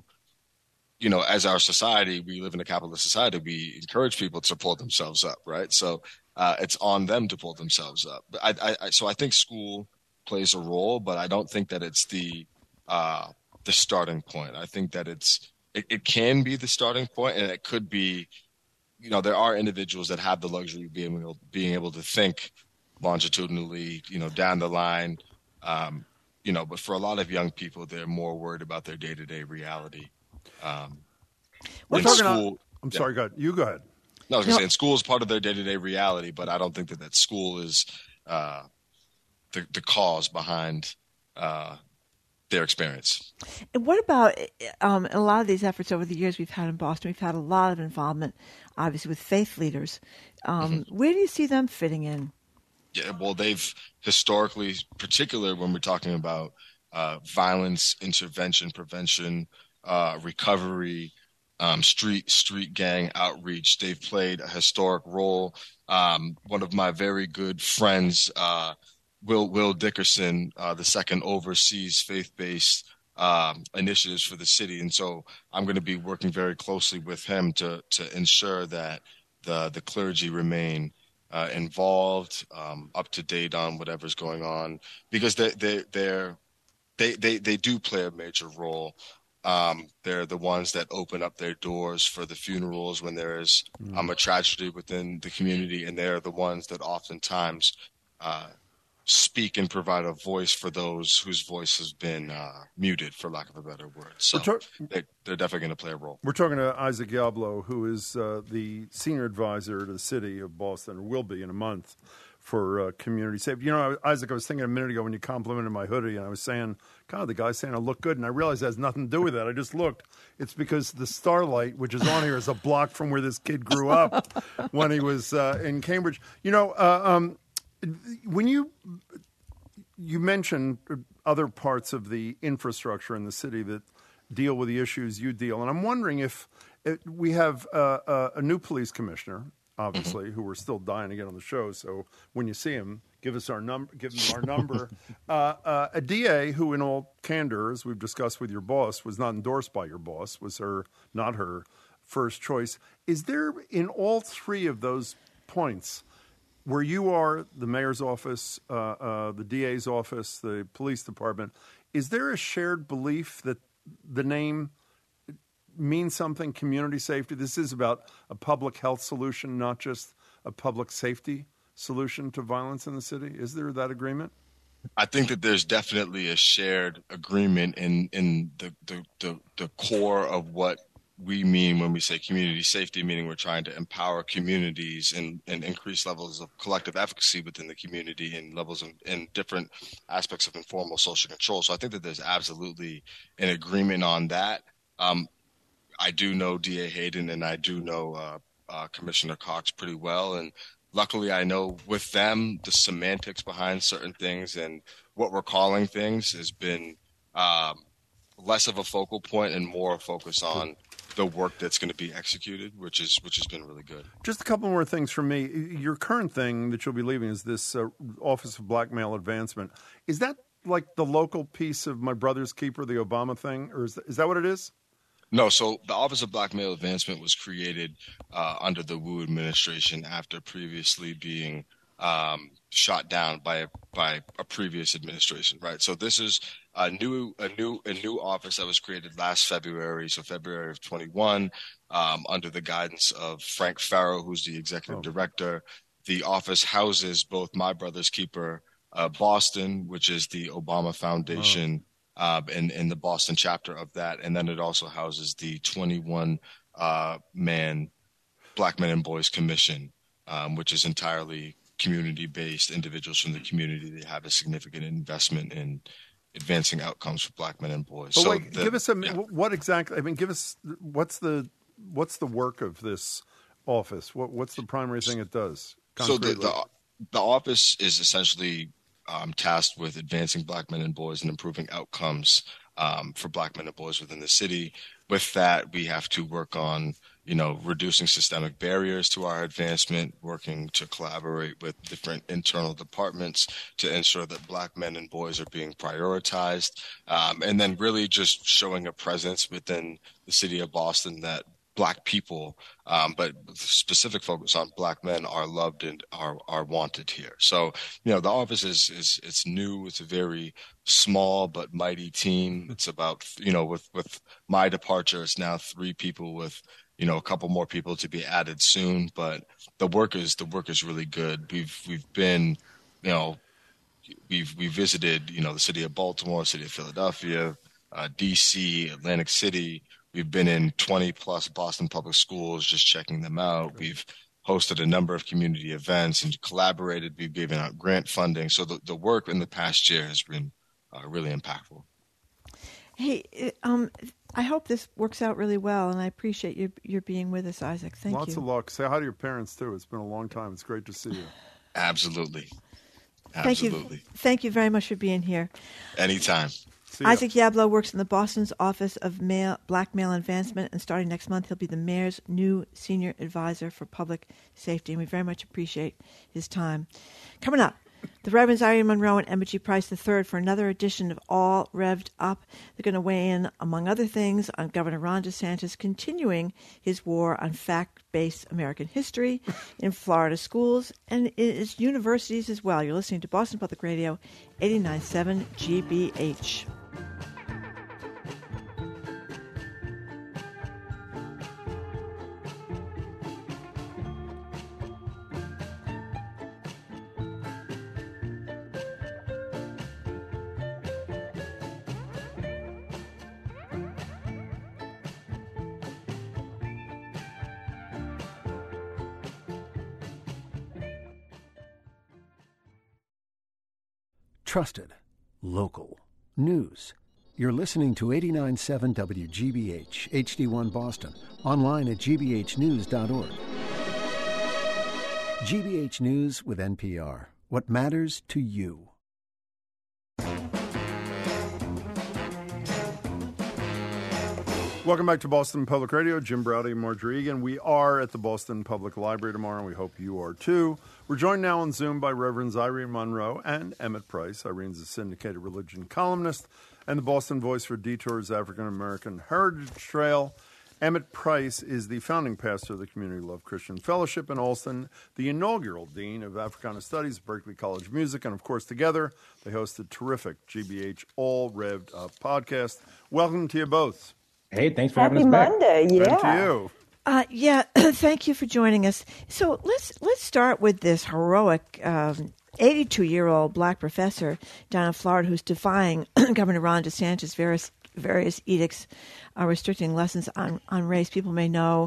as our society, we live in a capitalist society, we encourage people to pull themselves up, right? So it's on them to pull themselves up. But so I think school plays a role, but I don't think that it's the starting point. I think that it can be the starting point, and it could be, there are individuals that have the luxury of being able to think longitudinally, down the line, but for a lot of young people, they're more worried about their day-to-day reality. I'm sorry, go ahead. You go ahead. No, I was going to say, school is part of their day-to-day reality, but I don't think that school is the cause behind their experience. And what about a lot of these efforts over the years we've had in Boston? We've had a lot of involvement, obviously, with faith leaders. Where do you see them fitting in? Yeah, well, they've historically, particularly when we're talking about violence, intervention, prevention, recovery, street gang outreach, they've played a historic role. One of my very good friends, Will Dickerson, the second oversees faith-based initiatives for the city. And so I'm going to be working very closely with him to ensure that the clergy remain involved, up to date on whatever's going on, because they do play a major role. They're the ones that open up their doors for the funerals when there is a tragedy within the community, and they're the ones that oftentimes speak and provide a voice for those whose voice has been muted, for lack of a better word. So they're definitely going to play a role. We're talking to Isaac Yablo, who is the senior advisor to the city of Boston, or will be in a month, for community safety. Isaac, I was thinking a minute ago when you complimented my hoodie, and I was saying, God, the guy's saying I look good, and I realized that has nothing to do with that. I just looked. It's because the Starlight, which is on here, is a block from where this kid grew up when he was in Cambridge. When you mentioned other parts of the infrastructure in the city that deal with the issues you deal. And I'm wondering if we have a new police commissioner, obviously, who we're still dying to get on the show. So when you see him, give him our number. A DA who, in all candor, as we've discussed with your boss, was not endorsed by your boss, was not her first choice. Is there, in all three of those points, where you are, the mayor's office, the DA's office, the police department, is there a shared belief that the name means something, community safety? This is about a public health solution, not just a public safety solution to violence in the city. Is there that agreement? I think that there's definitely a shared agreement in the core of what we mean when we say community safety, meaning we're trying to empower communities and increase levels of collective efficacy within the community and levels in different aspects of informal social control. So I think that there's absolutely an agreement on that. I do know DA Hayden and I do know Commissioner Cox pretty well. And luckily I know with them, the semantics behind certain things and what we're calling things has been less of a focal point and more a focus on the work that's going to be executed, which has been really good. Just a couple more things from me. Your current thing that you'll be leaving is this Office of Black Male Advancement. Is that like the local piece of My Brother's Keeper, the Obama thing, or is that what it is? No, so the Office of Black Male Advancement was created under the Wu administration after previously being shot down by a previous administration, right? So this is a new office that was created last February, so February of 21, under the guidance of Frank Farrow, who's the executive director. The office houses both My Brother's Keeper Boston, which is the Obama Foundation, and the Boston chapter of that, and then it also houses the 21-man Black Men and Boys Commission, which is entirely community-based individuals from the community that have a significant investment in advancing outcomes for Black men and boys. But wait, give us what exactly? I mean, give us what's the work of this office? What's the primary thing it does? Concretely? So the office is essentially tasked with advancing Black men and boys and improving outcomes for Black men and boys within the city. With that, we have to work on, reducing systemic barriers to our advancement, working to collaborate with different internal departments to ensure that Black men and boys are being prioritized, and then really just showing a presence within the city of Boston that Black people, but with specific focus on Black men, are loved and are wanted here. So, the office it's new. It's a very small but mighty team. It's about, with my departure, it's now 3 people with, a couple more people to be added soon. But the work is really good. We've been, we visited, the city of Baltimore, city of Philadelphia, DC, Atlantic City. We've been in 20-plus Boston public schools, just checking them out. We've hosted a number of community events and collaborated. We've given out grant funding. So the work in the past year has been really impactful. Hey, I hope this works out really well, and I appreciate your being with us, Isaac. Thank you. Lots of luck. Say hi to your parents, too. It's been a long time. It's great to see you. Absolutely. Thank you very much for being here. Anytime. Isaac Yablo works in the Boston's Office of Black Male Advancement, and starting next month, he'll be the mayor's new senior advisor for public safety, and we very much appreciate his time. Coming up, the Reverends Irene Monroe and Emma G. Price III for another edition of All Revved Up. They're going to weigh in, among other things, on Governor Ron DeSantis continuing his war on fact-based American history in Florida schools and in its universities as well. You're listening to Boston Public Radio, 89.7 GBH. Trusted, local, news. You're listening to 89.7 WGBH, HD1 Boston, online at gbhnews.org. GBH News with NPR. What matters to you. Welcome back to Boston Public Radio. Jim Braude and Margery Egan. We are at the Boston Public Library tomorrow, and we hope you are too. We're joined now on Zoom by Reverends Irene Monroe and Emmett Price. Irene's a syndicated religion columnist and the Boston voice for Detour's African American Heritage Trail. Emmett Price is the founding pastor of the Community Love Christian Fellowship in Allston, the inaugural dean of Africana Studies at Berklee College of Music, and of course together they host a terrific GBH All Revved Up podcast. Welcome to you both. Hey, thanks for having us back. Happy Monday, yeah. Thank you. Thank you for joining us. So let's start with this heroic 82-year-old black professor down in Florida who's defying Governor Ron DeSantis' various edicts restricting lessons on race. People may know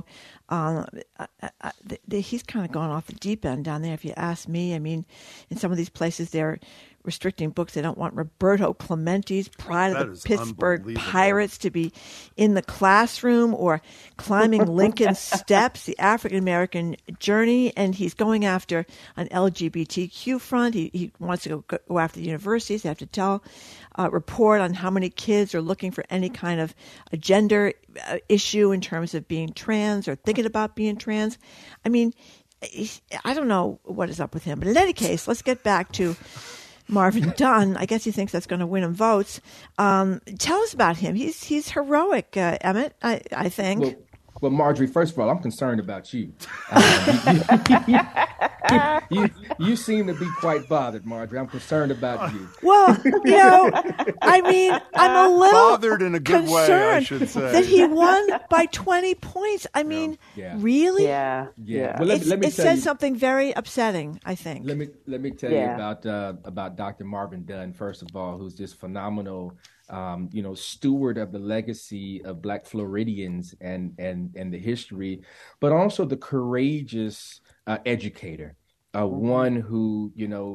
he's kind of gone off the deep end down there, if you ask me. I mean, in some of these places they're restricting books. They don't want Roberto Clemente's Pride of the Pittsburgh Pirates to be in the classroom, or climbing Lincoln's Steps, the African American journey. And he's going after an LGBTQ front. He wants to go after the universities. They have to report on how many kids are looking for any kind of a gender issue in terms of being trans or thinking about being trans. I mean, I don't know what is up with him. But in any case, let's get back to Marvin Dunn. I guess he thinks that's going to win him votes. Tell us about him. He's heroic, Emmett, I think. Well, Margery, first of all, I'm concerned about you. You seem to be quite bothered, Margery. I'm concerned about you. Well, I mean, I'm a little bothered in a good way, I should say, that he won by 20 points. I mean, really? Yeah. Well, let me it says something very upsetting, I think. Let me tell you about Dr. Marvin Dunn, first of all, who's this phenomenal steward of the legacy of Black Floridians and the history, but also the courageous educator, one who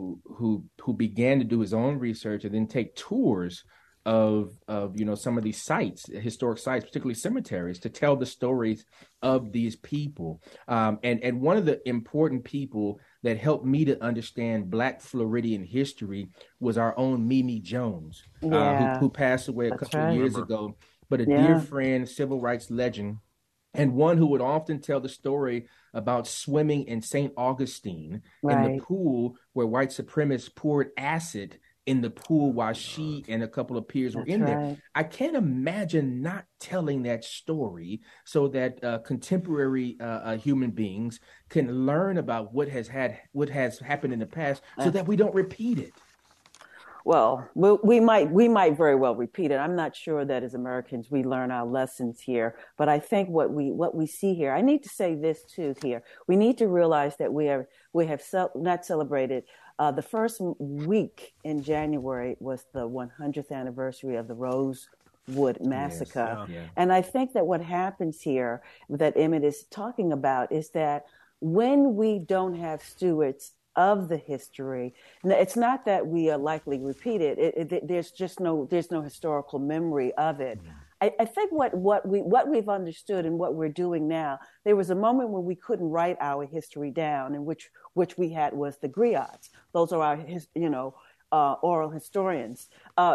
began to do his own research and then take tours of some of these sites, historic sites, particularly cemeteries, to tell the stories of these people. And one of the important people that helped me to understand Black Floridian history was our own Mimi Jones, who passed away a couple of years ago, but a dear friend, civil rights legend, and one who would often tell the story about swimming in St. Augustine in the pool where white supremacists poured acid in the pool while she and a couple of peers were in there. I can't imagine not telling that story so that contemporary human beings can learn about what has happened in the past, so that we don't repeat it. Well, we might very well repeat it. I'm not sure that as Americans we learn our lessons here, but I think what we see here. I need to say this too here. We need to realize that we have not celebrated. The first week in January was the 100th anniversary of the Rosewood Massacre. Yes, and I think that what happens here that Emmett is talking about is that when we don't have stewards of the history, it's not that we are likely to repeat it. There's no historical memory of it. I think what we've understood and what we're doing now, there was a moment when we couldn't write our history down, and which we had was the griots. Those are our oral historians.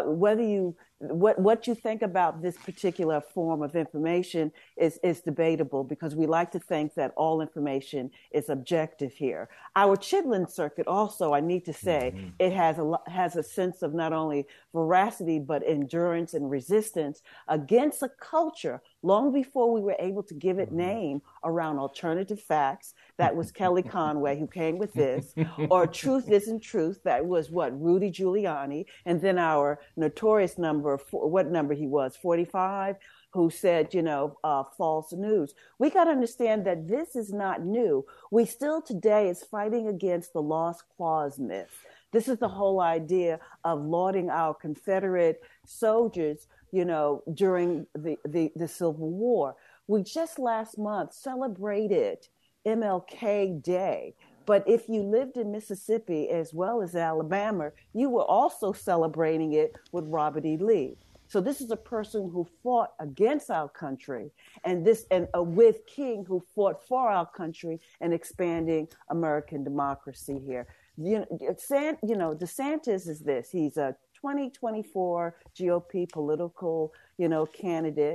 What you think about this particular form of information is debatable, because we like to think that all information is objective here. Our Chitlin Circuit also, I need to say, it has a sense of not only veracity but endurance and resistance against a culture long before we were able to give it name around alternative facts. That was Kelly Conway who came with this, or Truth Isn't Truth. That was Rudy Giuliani, and then our notorious what number he was, 45, who said, false news. We got to understand that this is not new. We still today is fighting against the lost clause myth. This is the whole idea of lauding our Confederate soldiers, during the Civil War. We just last month celebrated MLK Day. But if you lived in Mississippi as well as Alabama, you were also celebrating it with Robert E. Lee. So this is a person who fought against our country, and with King, who fought for our country and expanding American democracy here. DeSantis is this. He's a 2024 GOP political, candidate.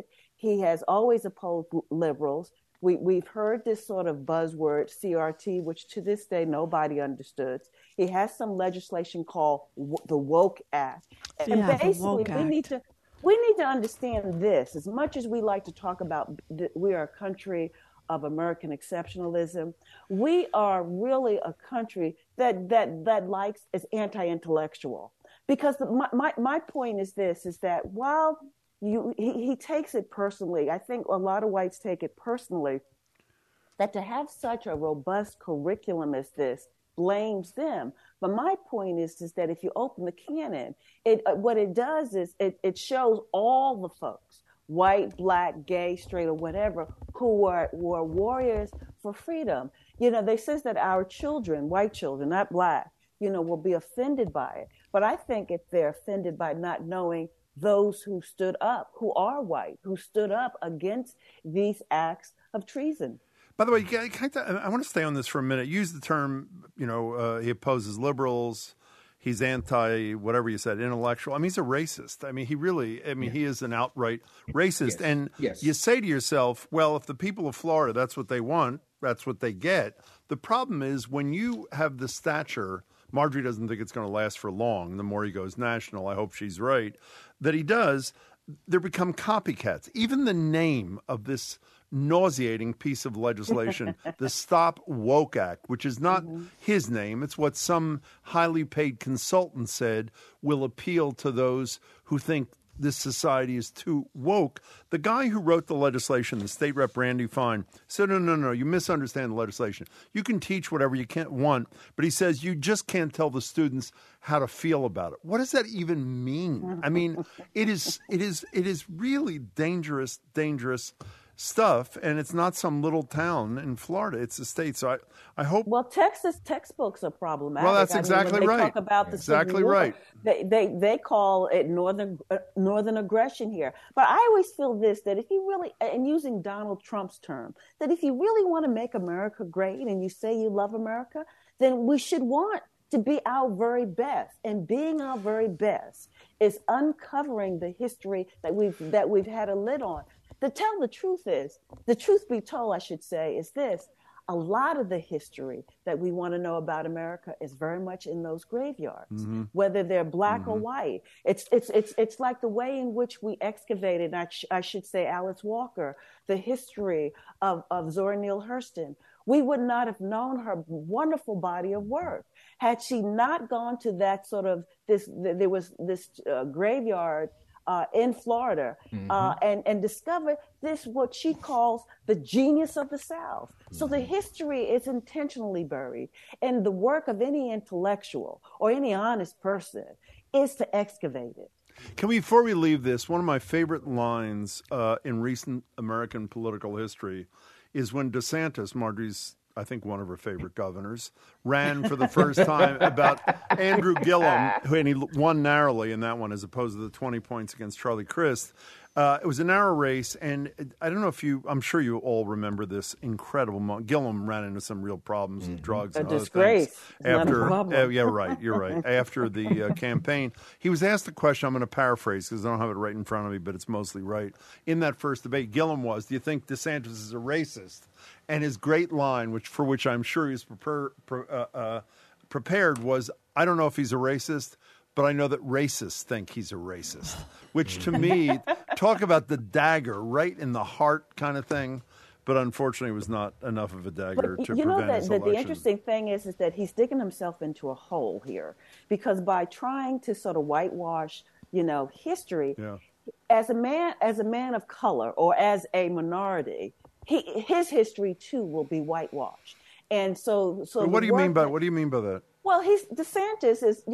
He has always opposed liberals. We've heard this sort of buzzword, CRT, which to this day nobody understood. He has some legislation called the Woke Act. And basically, we need to understand this. As much as we like to talk about we are a country of American exceptionalism, we are really a country that likes is anti-intellectual. Because my point is this, is that while he takes it personally, I think a lot of whites take it personally, that to have such a robust curriculum as this blames them. But my point is that if you open the canon, what it does is it shows all the folks, white, black, gay, straight, or whatever, who were warriors for freedom. They says that our children, white children, not black, will be offended by it. But I think if they're offended by not knowing those who stood up, who are white, who stood up against these acts of treason. By the way, I want to stay on this for a minute. Use the term, he opposes liberals. He's anti, whatever you said, intellectual. I mean, he's a racist. I mean, he is an outright racist. Yes. And you say to yourself, well, if the people of Florida, that's what they want, that's what they get. The problem is when you have the stature, Marjorie doesn't think it's going to last for long. The more he goes national, I hope she's right, that he does, there become copycats. Even the name of this nauseating piece of legislation, the Stop Woke Act, which is not his name. It's what some highly paid consultant said will appeal to those who think this society is too woke. The guy who wrote the legislation, the state rep Randy Fine, said, no, you misunderstand the legislation. You can teach whatever you want, but he says you just can't tell the students how to feel about it. What does that even mean? I mean, it is really dangerous stuff, and it's not some little town in Florida. It's a state. So I hope. Well, Texas textbooks are problematic. Well, that's exactly when they right. Talk about the Civil War, right. They call it northern aggression here. But I always feel this, that if you really, and using Donald Trump's term, that if you really want to make America great and you say you love America, then we should want to be our very best. And being our very best is uncovering the history that we've had a lid on. To tell the truth be told, I should say, is this. A lot of the history that we want to know about America is very much in those graveyards, whether they're black or white. It's like the way in which we excavated, I should say, Alice Walker, the history of Zora Neale Hurston. We would not have known her wonderful body of work had she not gone to that sort of there was this graveyard in Florida, and discovered this, what she calls the genius of the South. So the history is intentionally buried, and the work of any intellectual or any honest person is to excavate it. Before we leave this, one of my favorite lines in recent American political history is when DeSantis, Marjorie's, I think, one of her favorite governors, ran for the first time about Andrew Gillum, and he won narrowly in that one as opposed to the 20 points against Charlie Crist. It was a narrow race, and I don't know if I'm sure you all remember this incredible moment. Gillum ran into some real problems with drugs and other things. You're right. After the campaign, he was asked a question, I'm going to paraphrase because I don't have it right in front of me, but it's mostly right. In that first debate, Gillum was, do you think DeSantis is a racist? And his great line, for which I'm sure he was prepared, was, I don't know if he's a racist, but I know that racists think he's a racist, which to me, talk about the dagger right in the heart kind of thing. But unfortunately, it was not enough of a dagger to prevent his election. The interesting thing is that he's digging himself into a hole here, because by trying to sort of whitewash, history, as a man of color or as a minority, his history too will be whitewashed. And so what do you mean by that? Well, DeSantis is,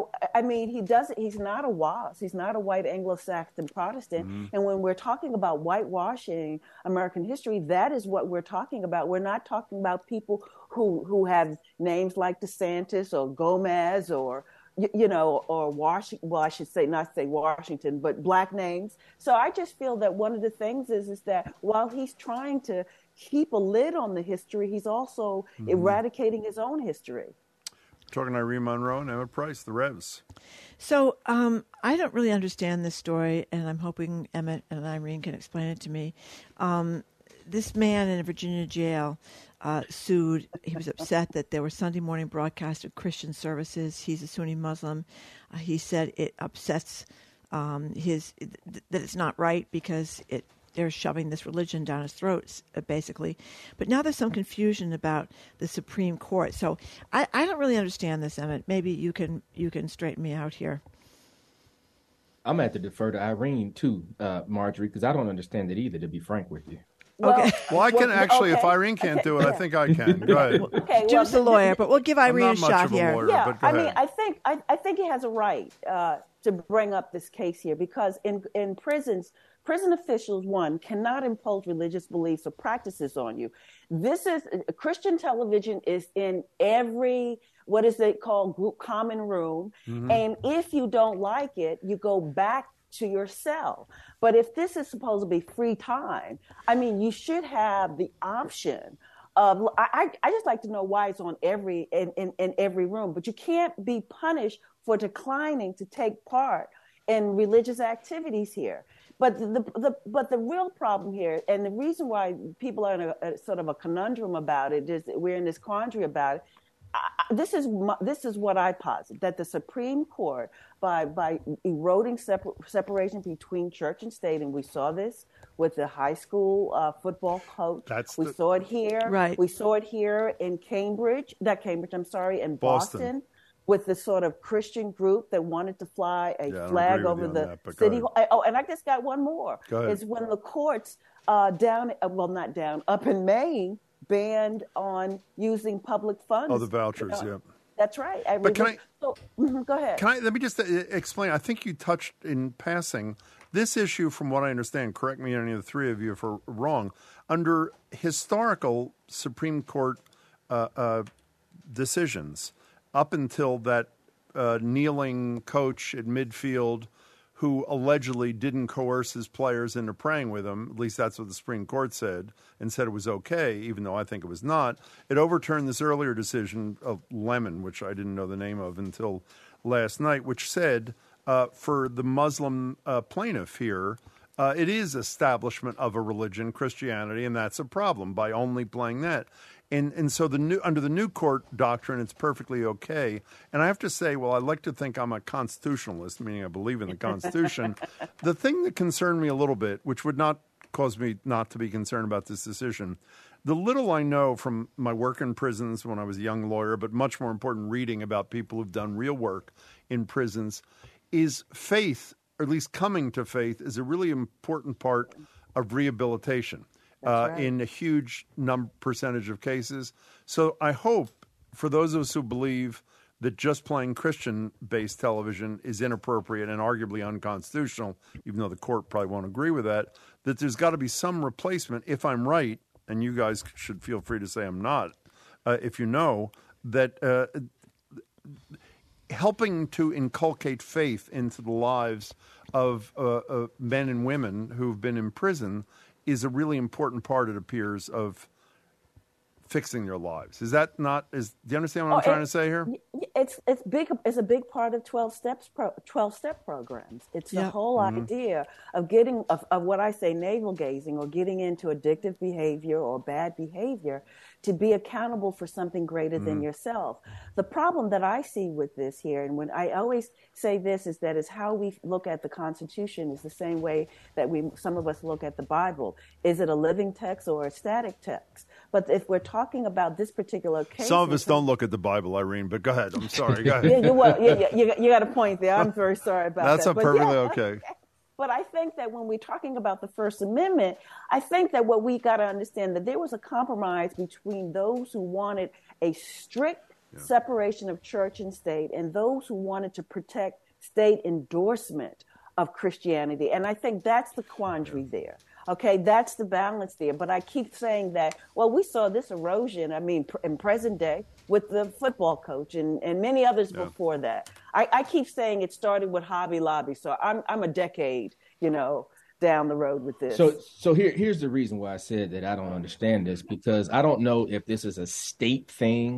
he's not a WAS. He's not a white Anglo-Saxon Protestant. And when we're talking about whitewashing American history, that is what we're talking about. We're not talking about people who have names like DeSantis or Gomez or Washington. Well, I should say not say Washington, but black names. So I just feel that one of the things is that while he's trying to keep a lid on the history, he's also eradicating his own history. talking to Irene Monroe and Emmett Price, the Revs. So I don't really understand this story, and I'm hoping Emmett and Irene can explain it to me. This man in a Virginia jail sued. He was upset that there were Sunday morning broadcasts of Christian services. He's a Sunni Muslim. He said it upsets that it's not right because they're shoving this religion down his throat, basically. But now there's some confusion about the Supreme Court. So I don't really understand this, Emmett. Maybe you can straighten me out here. I'm going to have to defer to Irene, too, Marjorie, because I don't understand it either, to be frank with you. Okay. Well, I can actually, if Irene can't do it, I think I can. Go ahead. Okay, Jim's the lawyer, but we'll give Irene a shot here. Lawyer, yeah, but go ahead. I think he has a right to bring up this case here because in prisons, prison officials, one, cannot impose religious beliefs or practices on you. Christian television is in every, what is it called, group common room. Mm-hmm. And if you don't like it, you go back to your cell. But if this is supposed to be free time, I mean, you should have the option of, I just like to know why it's on in every room, but you can't be punished for declining to take part in religious activities here. But the real problem here, and the reason why people are in a sort of a conundrum about it, is that we're in this quandary about it. This is what I posit, that the Supreme Court, by eroding separation between church and state, and we saw this with the high school football coach. We saw it here. Right. We saw it here in in Boston. With the sort of Christian group that wanted to fly a flag over the city. Oh, and I just got one more. Is when the courts up in Maine banned on using public funds. Oh, the vouchers, yeah. That's right. Go ahead. Let me just explain. I think you touched in passing this issue, from what I understand, correct me, any of the three of you if we're wrong, under historical Supreme Court decisions, up until that kneeling coach at midfield who allegedly didn't coerce his players into praying with him, at least that's what the Supreme Court said, and said it was okay, even though I think it was not. It overturned this earlier decision of Lemon, which I didn't know the name of until last night, which said for the Muslim plaintiff here, it is establishment of a religion, Christianity, and that's a problem by only playing that. And so under the new court doctrine, it's perfectly okay. And I have to say, well, I like to think I'm a constitutionalist, meaning I believe in the Constitution. The thing that concerned me a little bit, which would not cause me not to be concerned about this decision, the little I know from my work in prisons when I was a young lawyer, but much more important reading about people who've done real work in prisons, is faith, or at least coming to faith, is a really important part of rehabilitation. Right. In a huge percentage of cases. So I hope for those of us who believe that just playing Christian-based television is inappropriate and arguably unconstitutional, even though the court probably won't agree with that there's got to be some replacement, if I'm right, and you guys should feel free to say I'm not, if you know, that helping to inculcate faith into the lives of men and women who've been in prison is a really important part, it appears, of fixing their lives. Is that not? Do you understand what I'm trying to say here? It's big. It's a big part of 12-step programs. It's the whole idea of getting of what I say navel gazing, or getting into addictive behavior or bad behavior, to be accountable for something greater than yourself. The problem that I see with this here, and when I always say this, is that is how we look at the Constitution is the same way that some of us look at the Bible. Is it a living text or a static text? But if we're talking about this particular case, some of us don't look at the Bible, Irene. But go ahead. I'm sorry. Go ahead. You got a point there. I'm very sorry about that. That's perfectly okay. But I think that when we're talking about the First Amendment, I think that what we got to understand, that there was a compromise between those who wanted a strict separation of church and state and those who wanted to protect state endorsement of Christianity. And I think that's the quandary there. Okay, that's the balance there. But I keep saying that, well, we saw this erosion, in present day with the football coach and many others before that. I keep saying it started with Hobby Lobby. So I'm a decade, down the road with this. So here's the reason why I said that I don't understand this, because I don't know if this is a state thing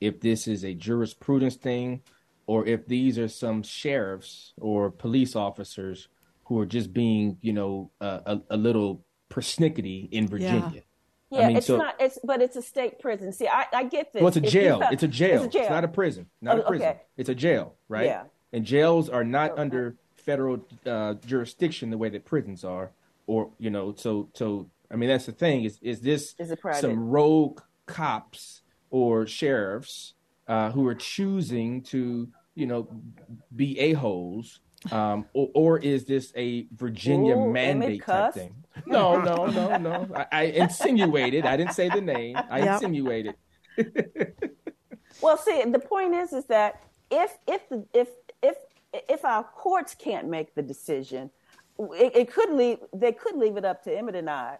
if this is a jurisprudence thing or if these are some sheriffs or police officers who are just being, a little persnickety in Virginia. Yeah, but it's a state prison. See, I get this. Well, it's a jail. It's a jail. It's not a prison. Not a prison. Okay. It's a jail, right? Yeah. And jails are not under federal jurisdiction the way that prisons are, or So I mean, that's the thing. Is this some rogue cops or sheriffs who are choosing to be a-holes? Or is this a Virginia mandate type thing? No. I insinuated. I didn't say the name. I insinuated. Well, see, the point is that if our courts can't make the decision, they could leave it up to Emmett and I.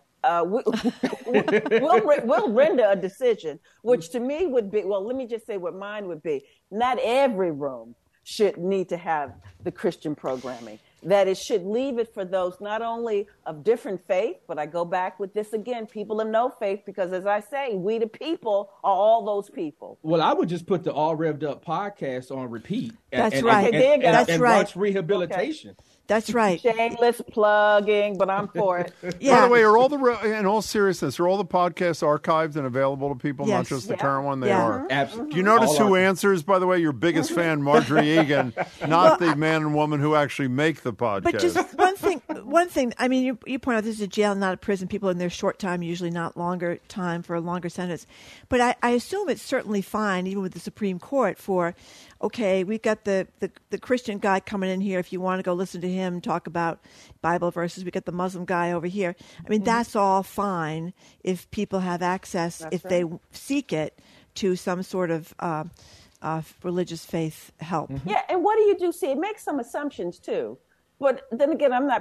We'll render a decision, which to me would be, well, let me just say what mine would be. Not every room should need to have the Christian programming. That it should leave it for those not only of different faith, but I go back with this again, people of no faith, because as I say, we the people are all those people. Well, I would just put the All Revved Up podcast on repeat. That's right. And watch Rehabilitation. Okay. That's right. Shameless plugging, but I'm for it. Yeah. By the way, in all seriousness, are all the podcasts archived and available to people, not just the current one? They are. Absolutely. Do you notice who answers, by the way? Your biggest fan, Marjorie Egan, not the man and woman who actually make the podcast. But just one thing, I mean, you point out this is a jail, not a prison. People in their short time, usually not longer time for a longer sentence. But I assume it's certainly fine, even with the Supreme Court, for, okay, we've got the Christian guy coming in here. If you want to go listen to him talk about Bible verses, we got the Muslim guy over here. I mean, that's all fine if people have access, they seek it, to some sort of religious faith help. Mm-hmm. Yeah, and what do you do? See, it makes some assumptions too. But then again, I'm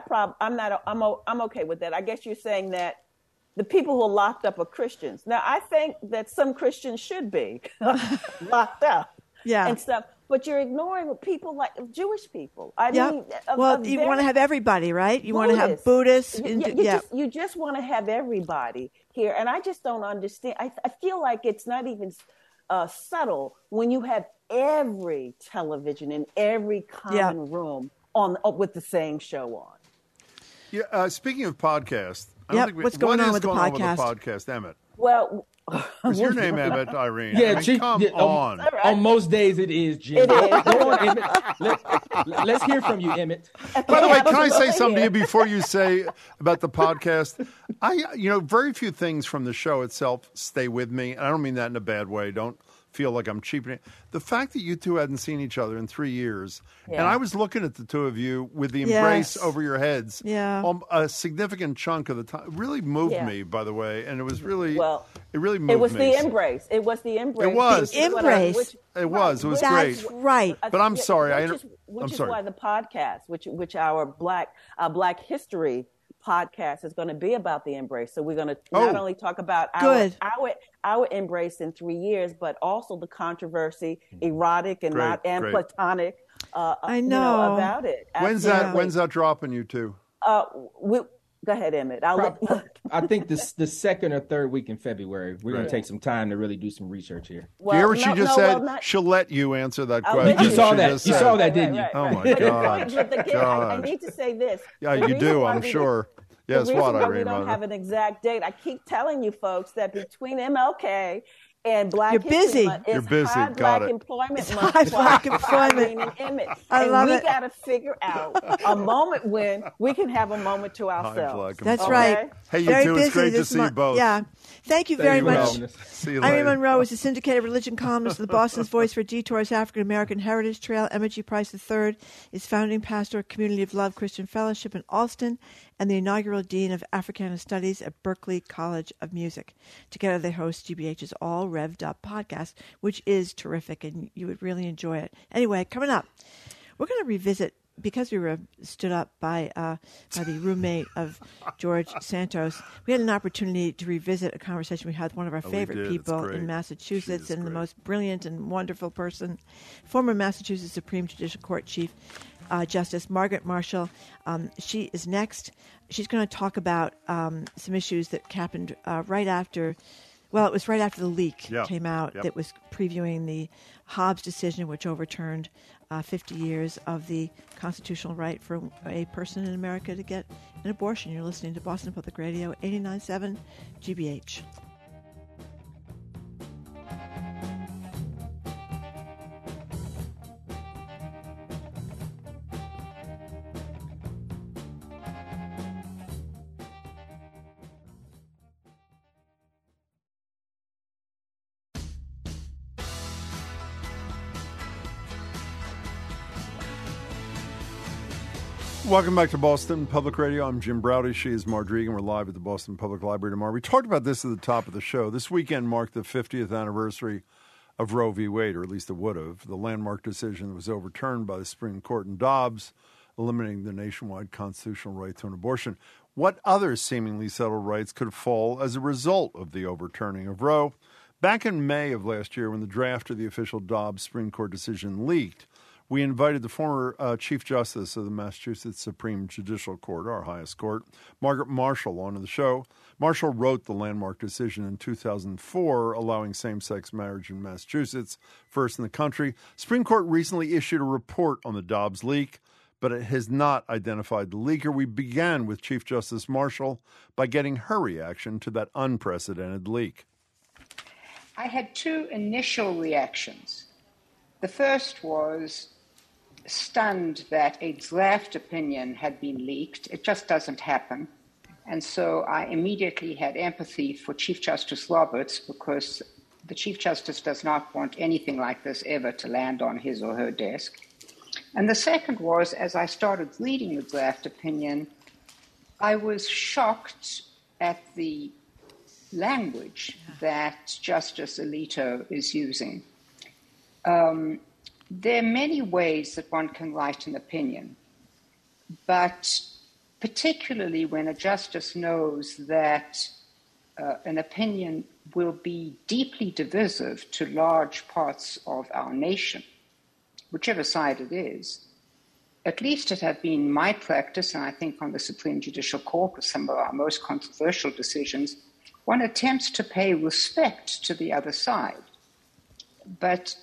okay with that. I guess you're saying that the people who are locked up are Christians. Now, I think that some Christians should be locked up. Yeah. And stuff. But you're ignoring people like Jewish people. I mean, you want to have everybody, right? You want to have Buddhists. You just want to have everybody here. And I just don't understand. I feel like it's not even subtle when you have every television in every common room on with the same show on. Yeah. Speaking of podcasts, what's going on with the podcast, Emmett? Well, is your name Emmett, Irene? Yeah, come on. Right. On most days it is, Jim. It is. Go on, Emmett. Let's hear from you, Emmett. By the way, can I say something to you before you say about the podcast? Very few things from the show itself stay with me. And I don't mean that in a bad way. Don't feel like I'm cheapening it. The fact that you two hadn't seen each other in 3 years, and I was looking at the two of you with the embrace over your heads, a significant chunk of the time, really moved me, by the way, and it was really, it really moved me. It was the embrace. It was the embrace. It was. Embrace. It was great. That's right. But I'm sorry. Which is why the podcast, which our Black History podcast is going to be about the embrace. So we're going to not only talk about our embrace in 3 years, but also the controversy, erotic and platonic. I know about it. When's that dropping, you two? Go ahead, Emmett. I think the second or third week in February. We're going to take some time to really do some research here. Well, do you hear what she just said? She'll let you answer that question. You saw that. You saw that, didn't you? Oh, my God. I need to say this. Yeah, you do, I'm sure. Yes, what, Irene? We don't have an exact date. I keep telling you folks that between MLK and Black History Month, You're busy. High Black Employment Month. High Black Employment. I love it. We got to figure out a moment when we can have a moment to ourselves. That's right. Hey, you Very two. busy It's great to see you both. Yeah. Thank you very much. See you later. Irene Monroe is a syndicated religion columnist of the Boston's Voice for Detours African American Heritage Trail. Emmett G. Price III is founding pastor of Community of Love Christian Fellowship in Alston and the inaugural dean of Africana Studies at Berklee College of Music. Together they host GBH's All Revved Up podcast, which is terrific, and you would really enjoy it. Anyway, coming up, we're going to revisit, because we were stood up by the roommate of George Santos, we had an opportunity to revisit a conversation we had with one of our favorite people in Massachusetts, and the most brilliant and wonderful person, former Massachusetts Supreme Judicial Court Chief Justice Margaret Marshall. She is next. She's going to talk about some issues that happened right after Well, it was right after the leak Yeah. came out Yep. that was previewing the Hobbs decision, which overturned 50 years of the constitutional right for a person in America to get an abortion. You're listening to Boston Public Radio, 89.7 GBH. Welcome back to Boston Public Radio. I'm Jim Browdy. She is Marjorie, and we're live at the Boston Public Library tomorrow. We talked about this at the top of the show. This weekend marked the 50th anniversary of Roe v. Wade, or at least it would have. The landmark decision that was overturned by the Supreme Court in Dobbs, eliminating the nationwide constitutional right to an abortion. What other seemingly settled rights could fall as a result of the overturning of Roe? Back in May of last year, when the draft of the official Dobbs Supreme Court decision leaked, we invited the former Chief Justice of the Massachusetts Supreme Judicial Court, our highest court, Margaret Marshall, onto the show. Marshall wrote the landmark decision in 2004, allowing same-sex marriage in Massachusetts, first in the country. Supreme Court recently issued a report on the Dobbs leak, but it has not identified the leaker. We began with Chief Justice Marshall by getting her reaction to that unprecedented leak. I had two initial reactions. The first was stunned that a draft opinion had been leaked. It just doesn't happen. And so I immediately had empathy for Chief Justice Roberts, because the Chief Justice does not want anything like this ever to land on his or her desk. And the second was, as I started reading the draft opinion, I was shocked at the language that Justice Alito is using. There are many ways that one can write an opinion, but particularly when a justice knows that an opinion will be deeply divisive to large parts of our nation, whichever side it is. At least it had been my practice, and I think on the Supreme Judicial Court with some of our most controversial decisions, one attempts to pay respect to the other side. But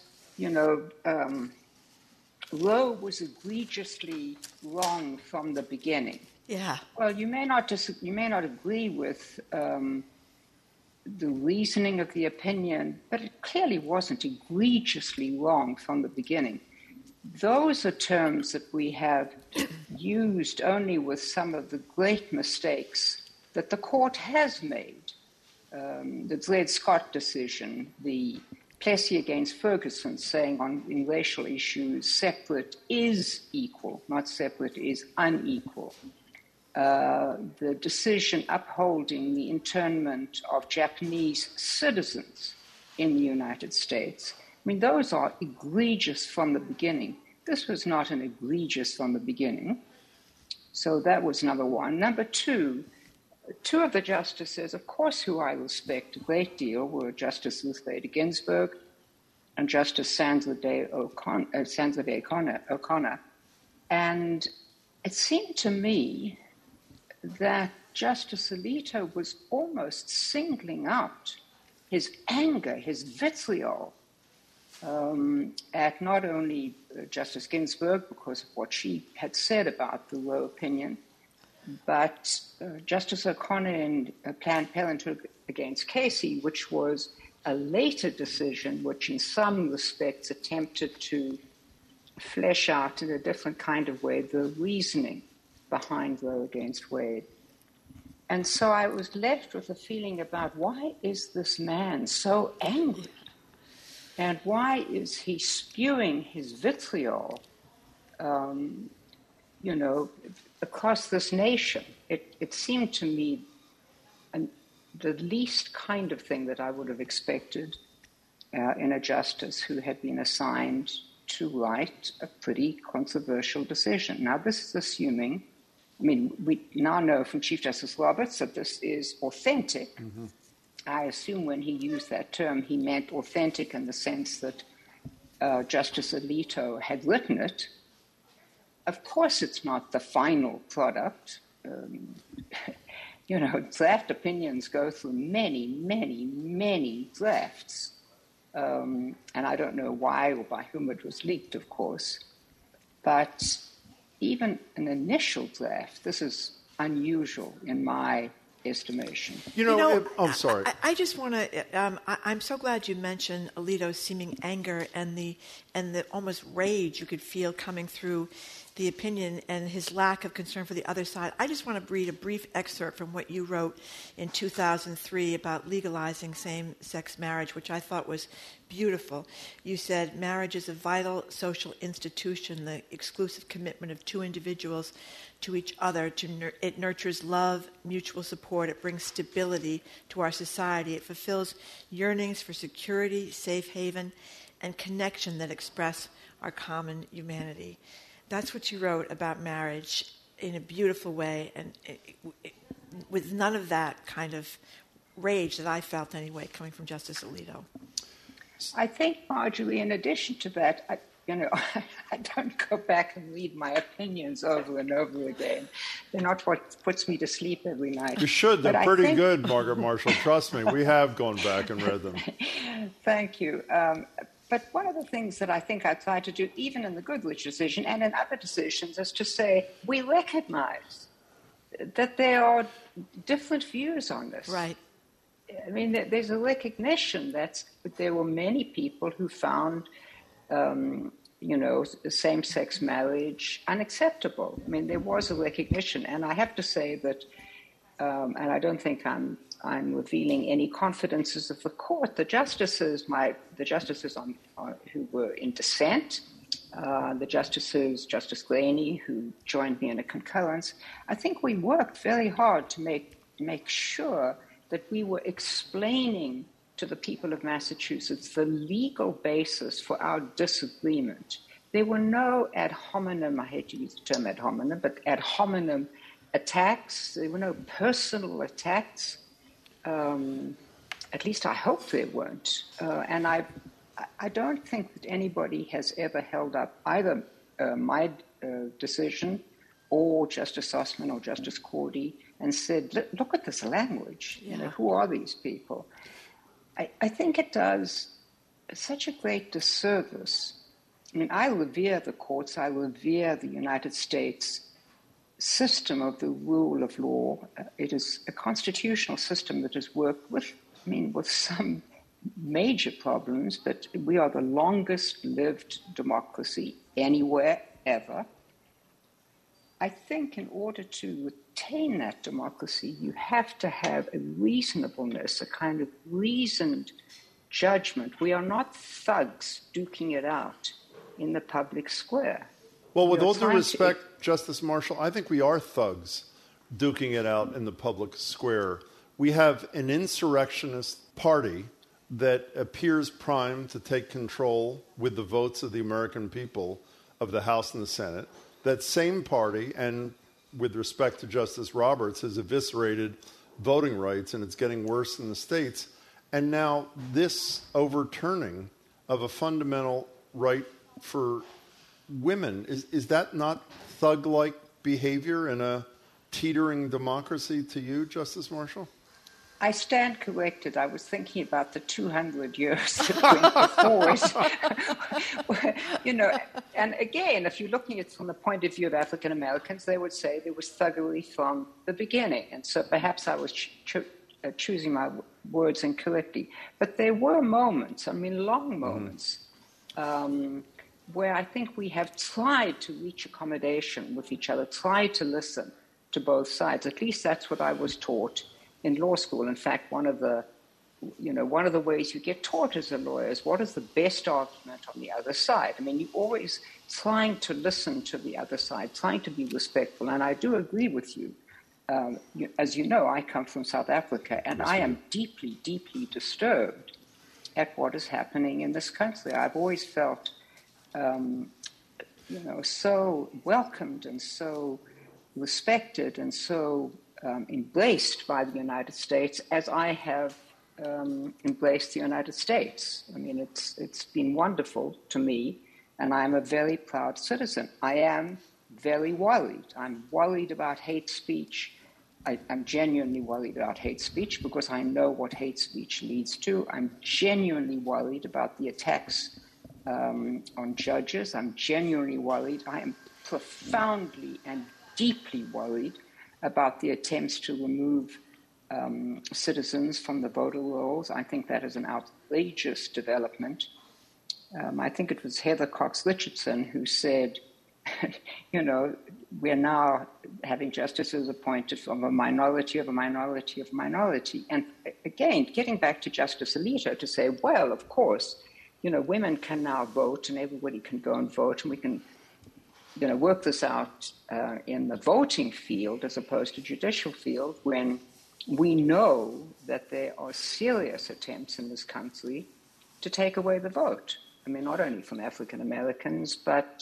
Roe was egregiously wrong from the beginning. Yeah. Well, you may not agree with the reasoning of the opinion, but it clearly wasn't egregiously wrong from the beginning. Those are terms that we have used only with some of the great mistakes that the court has made. The Dred Scott decision, the Plessy against Ferguson saying in racial issues, separate is equal, not separate is unequal. The decision upholding the internment of Japanese citizens in the United States. I mean, those are egregious from the beginning. This was not an egregious from the beginning. So that was number one. Number two of the justices, of course, who I respect a great deal, were Justice Ruth Bader Ginsburg and Justice Sandra Day O'Connor. And it seemed to me that Justice Alito was almost singling out his anger, his vitriol, at not only Justice Ginsburg because of what she had said about the Roe opinion, but Justice O'Connor in Planned Parenthood against Casey, which was a later decision which in some respects attempted to flesh out in a different kind of way the reasoning behind Roe against Wade. And so I was left with a feeling about why is this man so angry? And why is he spewing his vitriol, across this nation? It seemed to me the least kind of thing that I would have expected in a justice who had been assigned to write a pretty controversial decision. Now, this is assuming, we now know from Chief Justice Roberts that this is authentic. Mm-hmm. I assume when he used that term, he meant authentic in the sense that Justice Alito had written it. Of course, it's not the final product. draft opinions go through many, many, many drafts. And I don't know why or by whom it was leaked, of course. But even an initial draft, this is unusual in my estimation. I'm sorry. I just want to. I'm so glad you mentioned Alito's seeming anger and the almost rage you could feel coming through the opinion and his lack of concern for the other side. I just want to read a brief excerpt from what you wrote in 2003 about legalizing same-sex marriage, which I thought was beautiful. You said, marriage is a vital social institution, the exclusive commitment of two individuals to each other. It nurtures love, mutual support. It brings stability to our society. It fulfills yearnings for security, safe haven, and connection that express our common humanity. That's what you wrote about marriage in a beautiful way, and with none of that kind of rage that I felt anyway coming from Justice Alito. I think, Marjorie, in addition to that, I don't go back and read my opinions over and over again. They're not what puts me to sleep every night. You should. They're pretty good, Margaret Marshall. Trust me. We have gone back and read them. Thank you. But one of the things that I think I tried to do, even in the Goodrich decision and in other decisions, is to say we recognize that there are different views on this. Right. I mean, there's a recognition that there were many people who found, same-sex marriage unacceptable. I mean, there was a recognition. And I have to say that, and I don't think I'm revealing any confidences of the court. The justices who were in dissent, Justice Graney, who joined me in a concurrence, I think we worked very hard to make sure that we were explaining to the people of Massachusetts the legal basis for our disagreement. There were no ad hominem, I hate to use the term ad hominem, but ad hominem attacks. There were no personal attacks. At least I hope there weren't. And I don't think that anybody has ever held up either my decision or Justice Sussman or Justice Cordy and said, look at this language. Yeah. Who are these people? I think it does such a great disservice. I mean, I revere the courts. I revere the United States system of the rule of law. It is a constitutional system that has worked with some major problems, but we are the longest lived democracy anywhere ever. I think in order to retain that democracy, you have to have a reasonableness, a kind of reasoned judgment. We are not thugs duking it out in the public square. Well, with all due respect, Justice Marshall, I think we are thugs duking it out in the public square. We have an insurrectionist party that appears primed to take control with the votes of the American people of the House and the Senate. That same party, and with respect to Justice Roberts, has eviscerated voting rights, and it's getting worse in the states. And now this overturning of a fundamental right for women, is that not thug-like behavior in a teetering democracy to you, Justice Marshall? I stand corrected. I was thinking about the 200 years that went before it. And again, if you're looking at it from the point of view of African Americans, they would say there was thuggery from the beginning. And so perhaps I was choosing my words incorrectly. But there were moments, long moments, where I think we have tried to reach accommodation with each other, tried to listen to both sides. At least that's what I was taught in law school. In fact, one of the ways you get taught as a lawyer is what is the best argument on the other side. I mean, you're always trying to listen to the other side, trying to be respectful. And I do agree with you. As you know, I come from South Africa, and I am deeply, deeply disturbed at what is happening in this country. I've always felt, so welcomed and so respected and so embraced by the United States as I have embraced the United States. I mean, it's been wonderful to me, and I'm a very proud citizen. I am very worried. I'm worried about hate speech. I'm genuinely worried about hate speech because I know what hate speech leads to. I'm genuinely worried about the attacks on judges. I'm genuinely worried. I am profoundly and deeply worried about the attempts to remove citizens from the voter rolls. I think that is an outrageous development. I think it was Heather Cox Richardson who said, we're now having justices appointed from a minority of a minority of a minority. And again, getting back to Justice Alito to say, well, of course, women can now vote and everybody can go and vote and we can, work this out in the voting field as opposed to judicial field when we know that there are serious attempts in this country to take away the vote. I mean, not only from African Americans, but,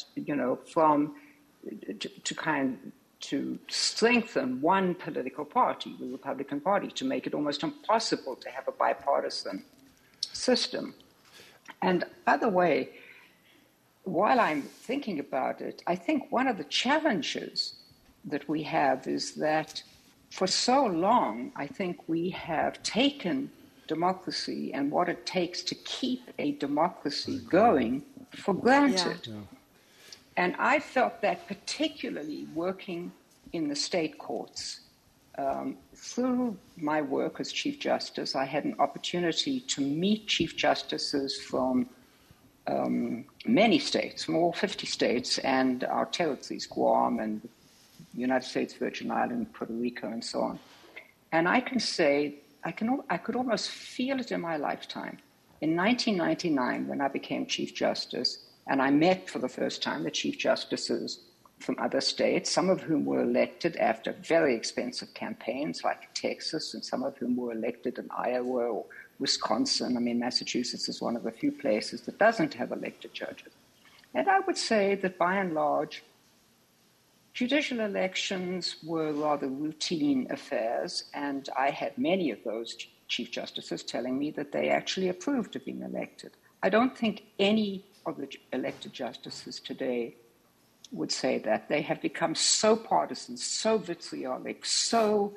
to strengthen one political party, the Republican Party, to make it almost impossible to have a bipartisan system. And by the way, while I'm thinking about it, I think one of the challenges that we have is that for so long, I think we have taken democracy and what it takes to keep a democracy going for granted. Yeah. And I felt that particularly working in the state courts. Through my work as Chief Justice, I had an opportunity to meet Chief Justices from many states, from all 50 states, and our territories, Guam and the United States Virgin Islands, Puerto Rico, and so on. And I can say, I could almost feel it in my lifetime. In 1999, when I became Chief Justice, and I met for the first time the Chief Justices from other states, some of whom were elected after very expensive campaigns like Texas, and some of whom were elected in Iowa or Wisconsin. I mean, Massachusetts is one of the few places that doesn't have elected judges. And I would say that by and large, judicial elections were rather routine affairs, and I had many of those Chief Justices telling me that they actually approved of being elected. I don't think any of the elected justices today would say that. They have become so partisan, so vitriolic, so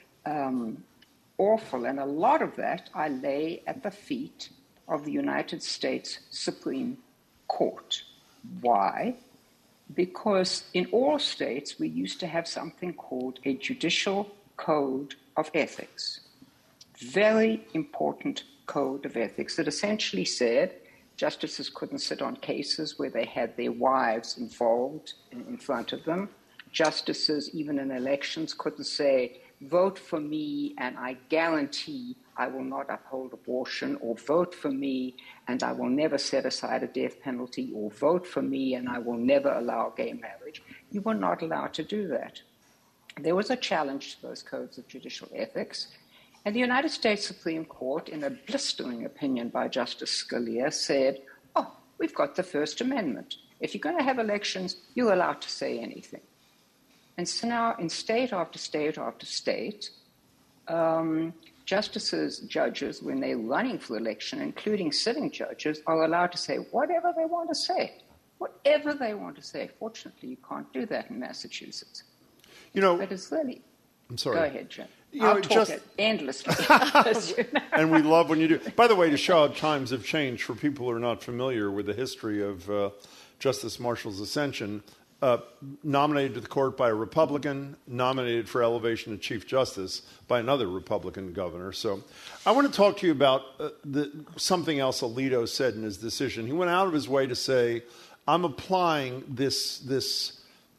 awful, and a lot of that I lay at the feet of the United States Supreme Court. Why? Because in all states, we used to have something called a judicial code of ethics. Very important code of ethics that essentially said justices couldn't sit on cases where they had their wives involved in front of them. Justices, even in elections, couldn't say, vote for me and I guarantee I will not uphold abortion, or vote for me and I will never set aside a death penalty, or vote for me and I will never allow gay marriage. You were not allowed to do that. There was a challenge to those codes of judicial ethics, and the United States Supreme Court, in a blistering opinion by Justice Scalia, said, we've got the First Amendment. If you're going to have elections, you're allowed to say anything. And so now in state after state after state, judges, when they're running for election, including sitting judges, are allowed to say whatever they want to say. Whatever they want to say. Fortunately, you can't do that in Massachusetts. But it's really... I'm sorry. Go ahead, Jim. I'll talk endlessly. And we love when you do. By the way, to show how times have changed, for people who are not familiar with the history of Justice Marshall's ascension, nominated to the court by a Republican, nominated for elevation to Chief Justice by another Republican governor. So I want to talk to you about something else Alito said in his decision. He went out of his way to say, I'm applying this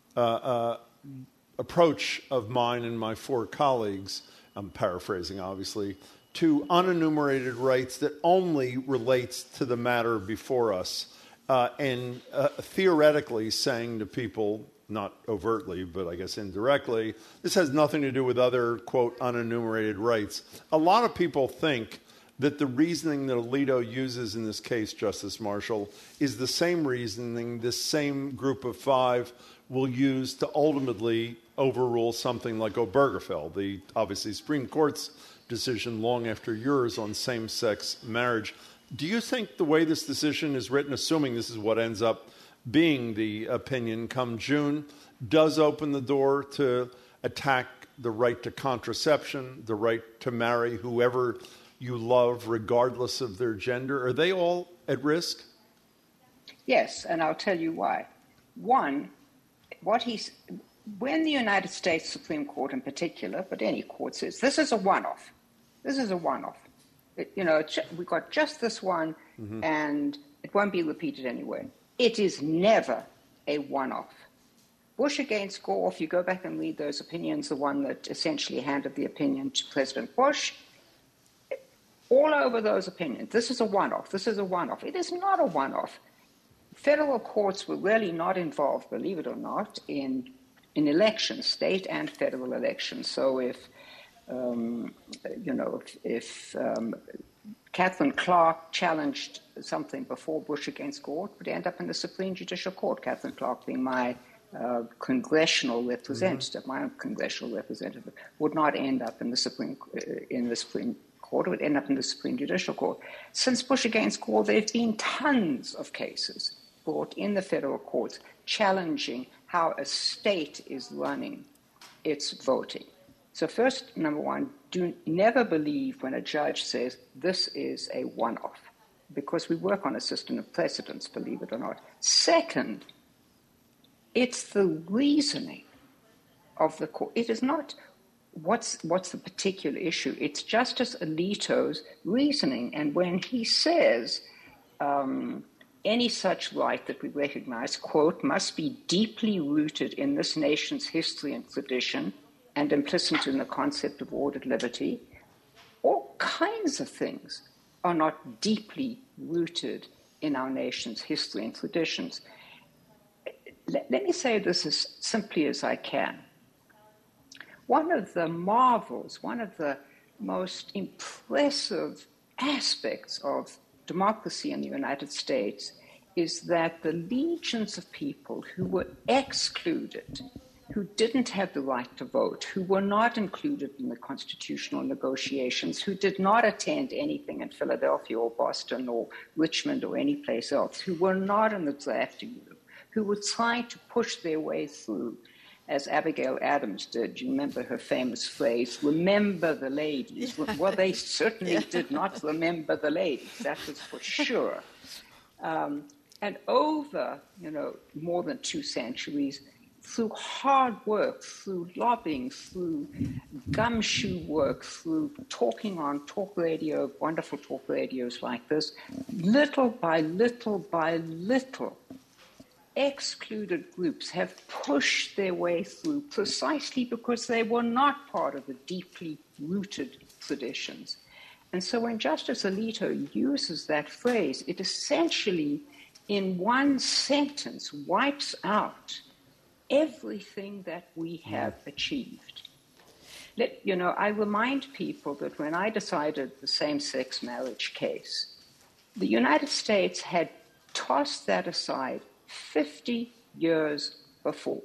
approach of mine and my four colleagues, I'm paraphrasing obviously, to unenumerated rights that only relates to the matter before us. And theoretically saying to people, not overtly, but I guess indirectly, this has nothing to do with other, quote, unenumerated rights. A lot of people think that the reasoning that Alito uses in this case, Justice Marshall, is the same reasoning this same group of five will use to ultimately overrule something like Obergefell, the obviously Supreme Court's decision long after yours on same-sex marriage. Do you think the way this decision is written, assuming this is what ends up being the opinion come June, does open the door to attack the right to contraception, the right to marry whoever you love, regardless of their gender, are they all at risk? Yes, and I'll tell you why. One, when the United States Supreme Court in particular, but any court says, this is a one-off. This is a one-off. We got just this one, and it won't be repeated anyway. It is never a one-off. Bush against Gore, if you go back and read those opinions, the one that essentially handed the opinion to President Bush, all over those opinions, this is a one-off, this is a one-off. It is not a one-off. Federal courts were really not involved, believe it or not, in elections, state and federal elections. So if Catherine Clark challenged something before Bush against Gore, it would end up in the Supreme Judicial Court, Catherine Clark being my congressional representative, my own congressional representative, would not end up in the Supreme Court, it would end up in the Supreme Judicial Court. Since Bush against Gore, there have been tons of cases brought in the federal courts challenging how a state is running its voting. So first, number one, do never believe when a judge says this is a one-off, because we work on a system of precedents, believe it or not. Second, it's the reasoning of the court. It is not what's the particular issue. It's Justice Alito's reasoning. And when he says any such right that we recognize, quote, must be deeply rooted in this nation's history and tradition and implicit in the concept of ordered liberty, all kinds of things are not deeply rooted in our nation's history and traditions. Let me say this as simply as I can. One of the marvels, one of the most impressive aspects of democracy in the United States is that the legions of people who were excluded, who didn't have the right to vote, who were not included in the constitutional negotiations, who did not attend anything in Philadelphia or Boston or Richmond or any place else, who were not in the drafting room, who were trying to push their way through, as Abigail Adams did. You remember her famous phrase, remember the ladies. Yeah. Well, they certainly did not remember the ladies. That was for sure. And over, more than 2 centuries, through hard work, through lobbying, through gumshoe work, through talking on talk radio, wonderful talk radios like this, little by little by little, excluded groups have pushed their way through precisely because they were not part of the deeply rooted traditions. And so when Justice Alito uses that phrase, it essentially, in one sentence, wipes out everything that we have achieved. I remind people that when I decided the same-sex marriage case, the United States had tossed that aside 50 years before.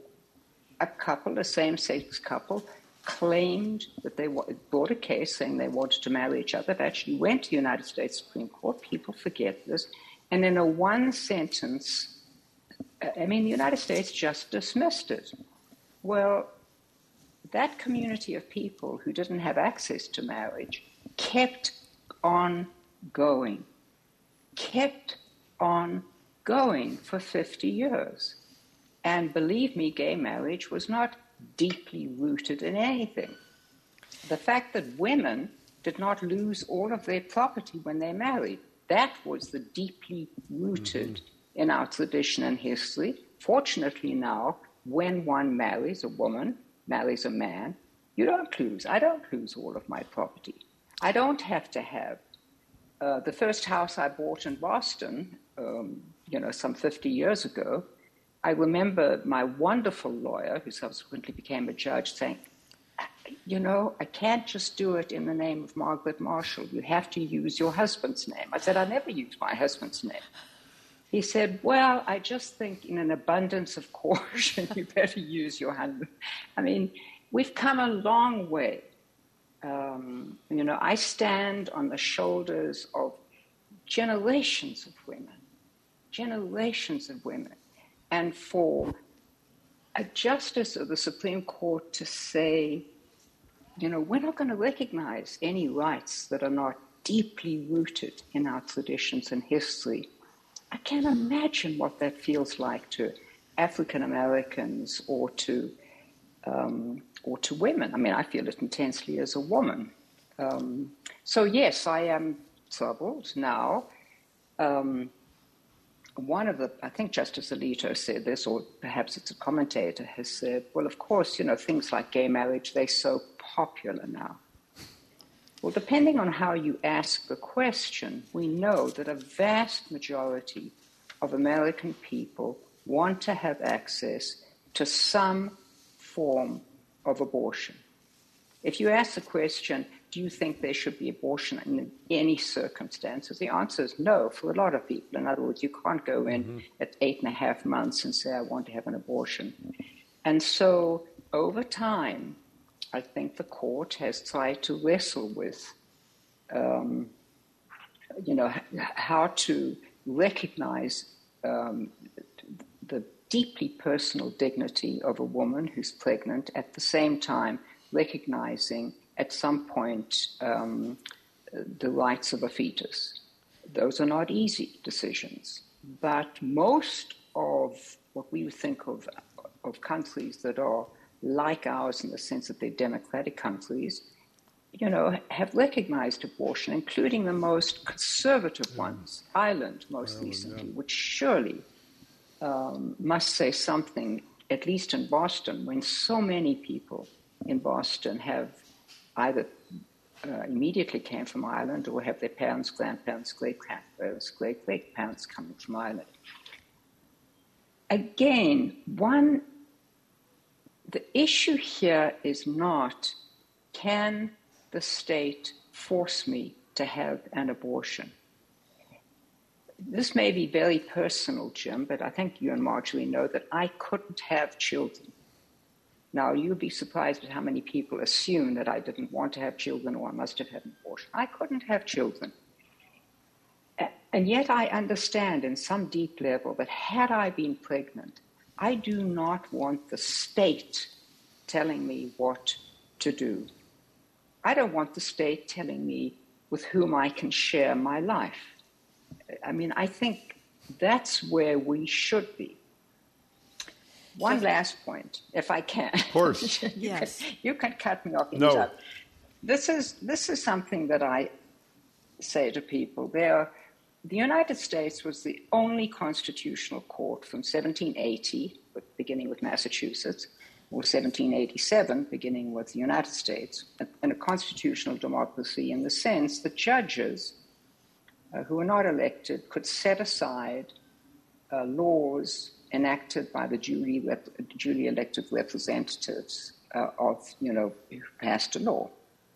A same-sex couple, claimed that they brought a case saying they wanted to marry each other. They actually went to the United States Supreme Court. People forget this. And in a one sentence, the United States just dismissed it. Well, that community of people who didn't have access to marriage kept on going for 50 years. And believe me, gay marriage was not deeply rooted in anything. The fact that women did not lose all of their property when they married, that was the deeply rooted in our tradition and history. Fortunately now, when one marries a woman, marries a man, you don't lose. I don't lose all of my property. I don't have to have the first house I bought in Boston, some 50 years ago. I remember my wonderful lawyer, who subsequently became a judge, saying, I can't just do it in the name of Margaret Marshall. You have to use your husband's name. I said, I never use my husband's name. He said, well, I just think in an abundance of caution, you better use your husband. We've come a long way. I stand on the shoulders of generations of women. And for a justice of the Supreme Court to say we're not going to recognize any rights that are not deeply rooted in our traditions and history. I can't imagine what that feels like to African Americans or to women. I mean, I feel it intensely as a woman. So yes, I am troubled now. I think Justice Alito said this, or perhaps it's a commentator, has said, well, of course, things like gay marriage, they're so popular now. Well, depending on how you ask the question, we know that a vast majority of American people want to have access to some form of abortion. If you ask the question, do you think there should be abortion in any circumstances? The answer is no for a lot of people. In other words, you can't go in at 8.5 months and say, I want to have an abortion. And so over time, I think the court has tried to wrestle with, how to recognize the deeply personal dignity of a woman who's pregnant, at the same time recognizing at some point the rights of a fetus. Those are not easy decisions, but most of what we think of countries that are like ours in the sense that they're democratic countries, have recognized abortion, including the most conservative ones, Ireland most recently, which surely must say something, at least in Boston, when so many people in Boston have either immediately came from Ireland or have their parents, grandparents, great-grandparents, great-great-parents coming from Ireland. Again, the issue here is not, can the state force me to have an abortion? This may be very personal, Jim, but I think you and Marjorie know that I couldn't have children. Now, you'd be surprised at how many people assume that I didn't want to have children or I must have had an abortion. I couldn't have children. And yet I understand in some deep level that had I been pregnant, I do not want the state telling me what to do. I don't want the state telling me with whom I can share my life. I mean, I think that's where we should be. One last point, if I can. Of course. Yes. You can cut me off. No. This is something that I say to people. The United States was the only constitutional court from 1780, beginning with Massachusetts, or 1787, beginning with the United States, and a constitutional democracy in the sense that judges who were not elected could set aside laws enacted by the duly elected representatives who passed a law.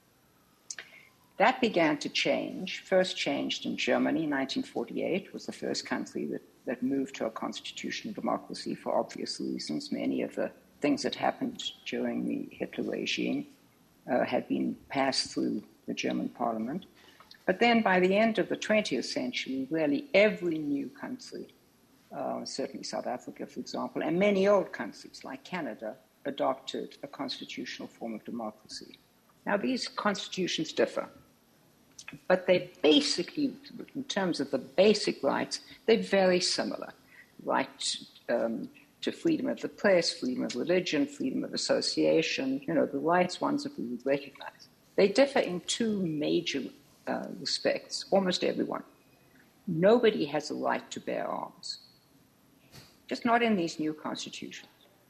That began to change. First changed in Germany in 1948, was the first country that moved to a constitutional democracy for obvious reasons. Many of the things that happened during the Hitler regime had been passed through the German parliament. But then by the end of the 20th century, really every new country, certainly South Africa, for example, and many old countries like Canada, adopted a constitutional form of democracy. Now, these constitutions differ, but they basically, in terms of the basic rights, they're very similar. Right to freedom of the press, freedom of religion, freedom of association, the rights ones that we would recognize. They differ in two major respects, almost everyone. Nobody has a right to bear arms. Just not in these new constitutions.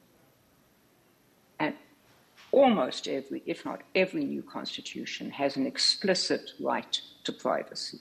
And almost every, if not every new constitution has an explicit right to privacy.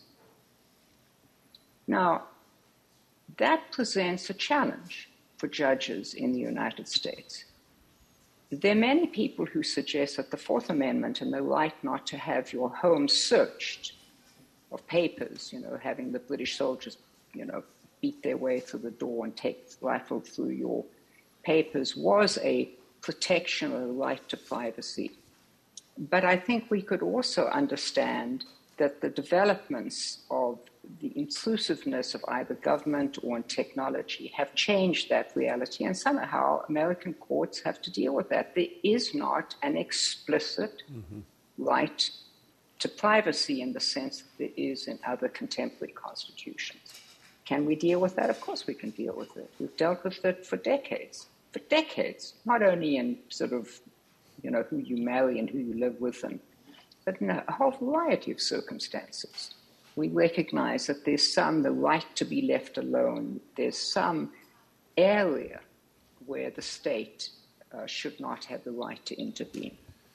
Now, that presents a challenge for judges in the United States. There are many people who suggest that the Fourth Amendment and the right not to have your home searched of papers, having the British soldiers, beat their way through the door and rifle through your papers was a protection or a right to privacy. But I think we could also understand that the developments of the intrusiveness of either government or in technology have changed that reality, and somehow American courts have to deal with that. There is not an explicit right to privacy in the sense that there is in other contemporary constitutions. Can we deal with that? Of course we can deal with it. We've dealt with it for decades, not only in sort of, who you marry and who you live with, but in a whole variety of circumstances. We recognize that there's the right to be left alone. There's some area where the state should not have the right to intervene.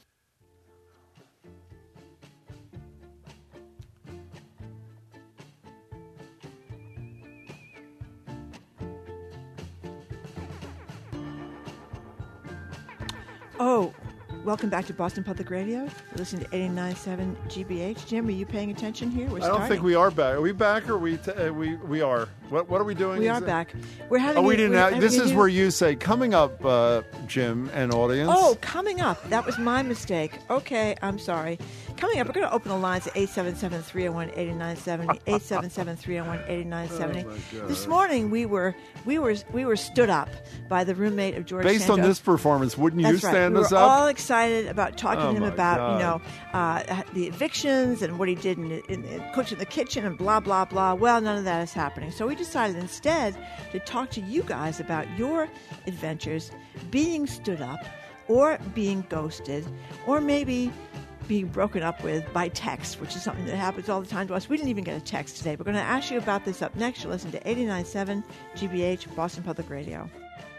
Oh, welcome back to Boston Public Radio. You're listening to 89.7 GBH. Jim, are you paying attention here? I don't think we are back. Are we back or we are? What are we doing? We are back. We're having this is where you say, coming up, Jim and audience. Oh, coming up. That was my mistake. Okay, I'm sorry. Coming up, we're going to open the lines at 877-301-8970, 877-301-8970. This morning, we were stood up by the roommate of George Based Santos. on this performance, wouldn't you stand us up? We were all excited about talking to him about, the evictions and what he did in cooking the kitchen and blah, blah, blah. Well, none of that is happening. So we decided instead to talk to you guys about your adventures being stood up or being ghosted or maybe being broken up with by text, which is something that happens all the time to us. We didn't even get a text today. We're going to ask you about this up next. You'll listen to 89.7 GBH, Boston Public Radio.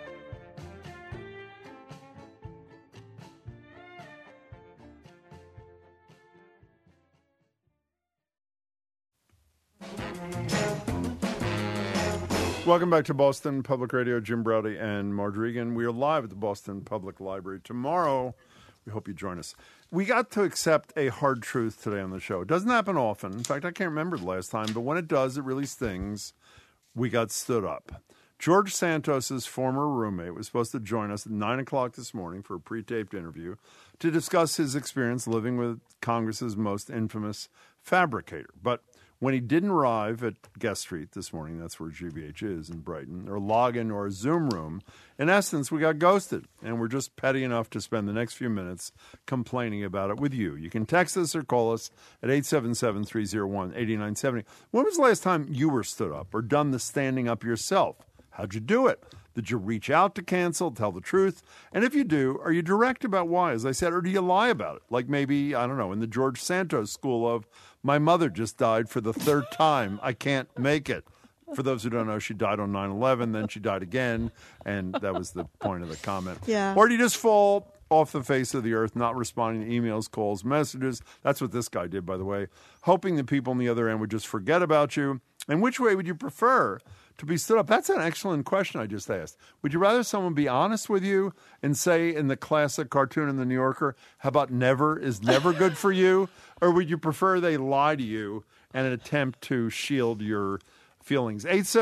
Welcome back to Boston Public Radio. Jim Braude and Marge Regan. We are live at the Boston Public Library. Tomorrow, we hope you join us. We got to accept a hard truth today on the show. It doesn't happen often. In fact, I can't remember the last time, but when it does, it really stings. We got stood up. George Santos's former roommate was supposed to join us at 9 o'clock this morning for a pre-taped interview to discuss his experience living with Congress's most infamous fabricator. But when he didn't arrive at Guest Street this morning, that's where GBH is in Brighton, or log into our Zoom room, in essence, we got ghosted. And we're just petty enough to spend the next few minutes complaining about it with you. You can text us or call us at 877-301-8970. When was the last time you were stood up or done the standing up yourself? How'd you do it? Did you reach out to cancel, tell the truth? And if you do, are you direct about why, as I said, or do you lie about it? Like maybe, I don't know, in the George Santos school of, my mother just died for the third time. I can't make it. For those who don't know, she died on 9/11, then she died again, and that was the point of the comment. Yeah. Or do you just fall off the face of the earth, not responding to emails, calls, messages? That's what this guy did, by the way, hoping the people on the other end would just forget about you. And which way would you prefer to be stood up? That's an excellent question I just asked. Would you rather someone be honest with you and say in the classic cartoon in the New Yorker, how about never is never good for you? Or would you prefer they lie to you and attempt to shield your feelings?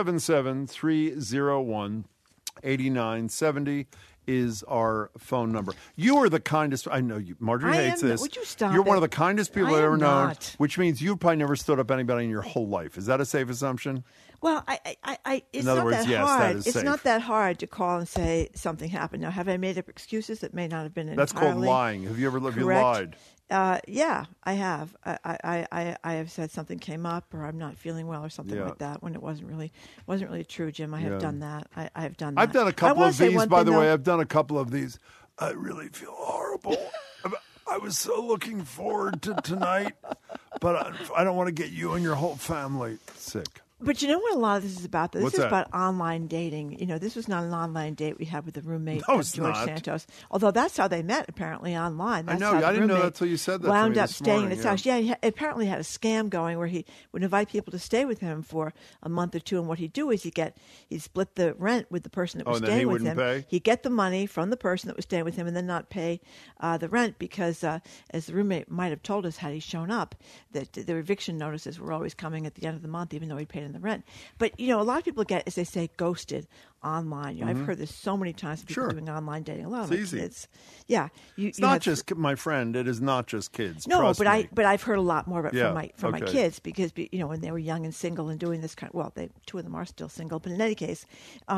877-301-8970 is our phone number. You are the kindest. I know you. Marjorie hates this. Would you stop You're it? one of the kindest people I've ever known, not. which means you've probably never stood up anybody in your whole life. Is that a safe assumption? Well, it's In other not words, that yes, hard. that is It's safe. not that hard to call and say something happened. Now, have I made up excuses that may not have been That's entirely called lying. Have you ever correct? lied? Yeah, I have. I have said something came up, or I'm not feeling well, or something like that, when it wasn't really true, Jim. I have done that. I have done that. I've done a couple of these, by the way. I've done a couple of these. I really feel horrible. I was so looking forward to tonight, but I don't want to get you and your whole family sick. But you know what a lot of this is about? This What's is that? about online dating. You know, this was not an online date we had with the roommate No, of it's George not. Santos. Although that's how they met, apparently, online. That's I know. how the I didn't know roommate that till you said that to wound me up this staying morning, in his house. Yeah, he apparently had a scam going where he would invite people to stay with him for a month or two. And what he'd do is he'd split the rent with the person that was and then staying he with him. wouldn't pay? He'd get the money from the person that was staying with him and then not pay the rent because, as the roommate might have told us had he shown up, that the eviction notices were always coming at the end of the month, even though he'd paid in the rent. But, a lot of people get, as they say, ghosted online. I've heard this so many times, people doing online dating. A lot of my kids. Yeah. It's not just, my friend, it is not just kids. No, Trust me. but I've heard a lot more about it from my kids because, when they were young and single and doing this two of them are still single. But in any case,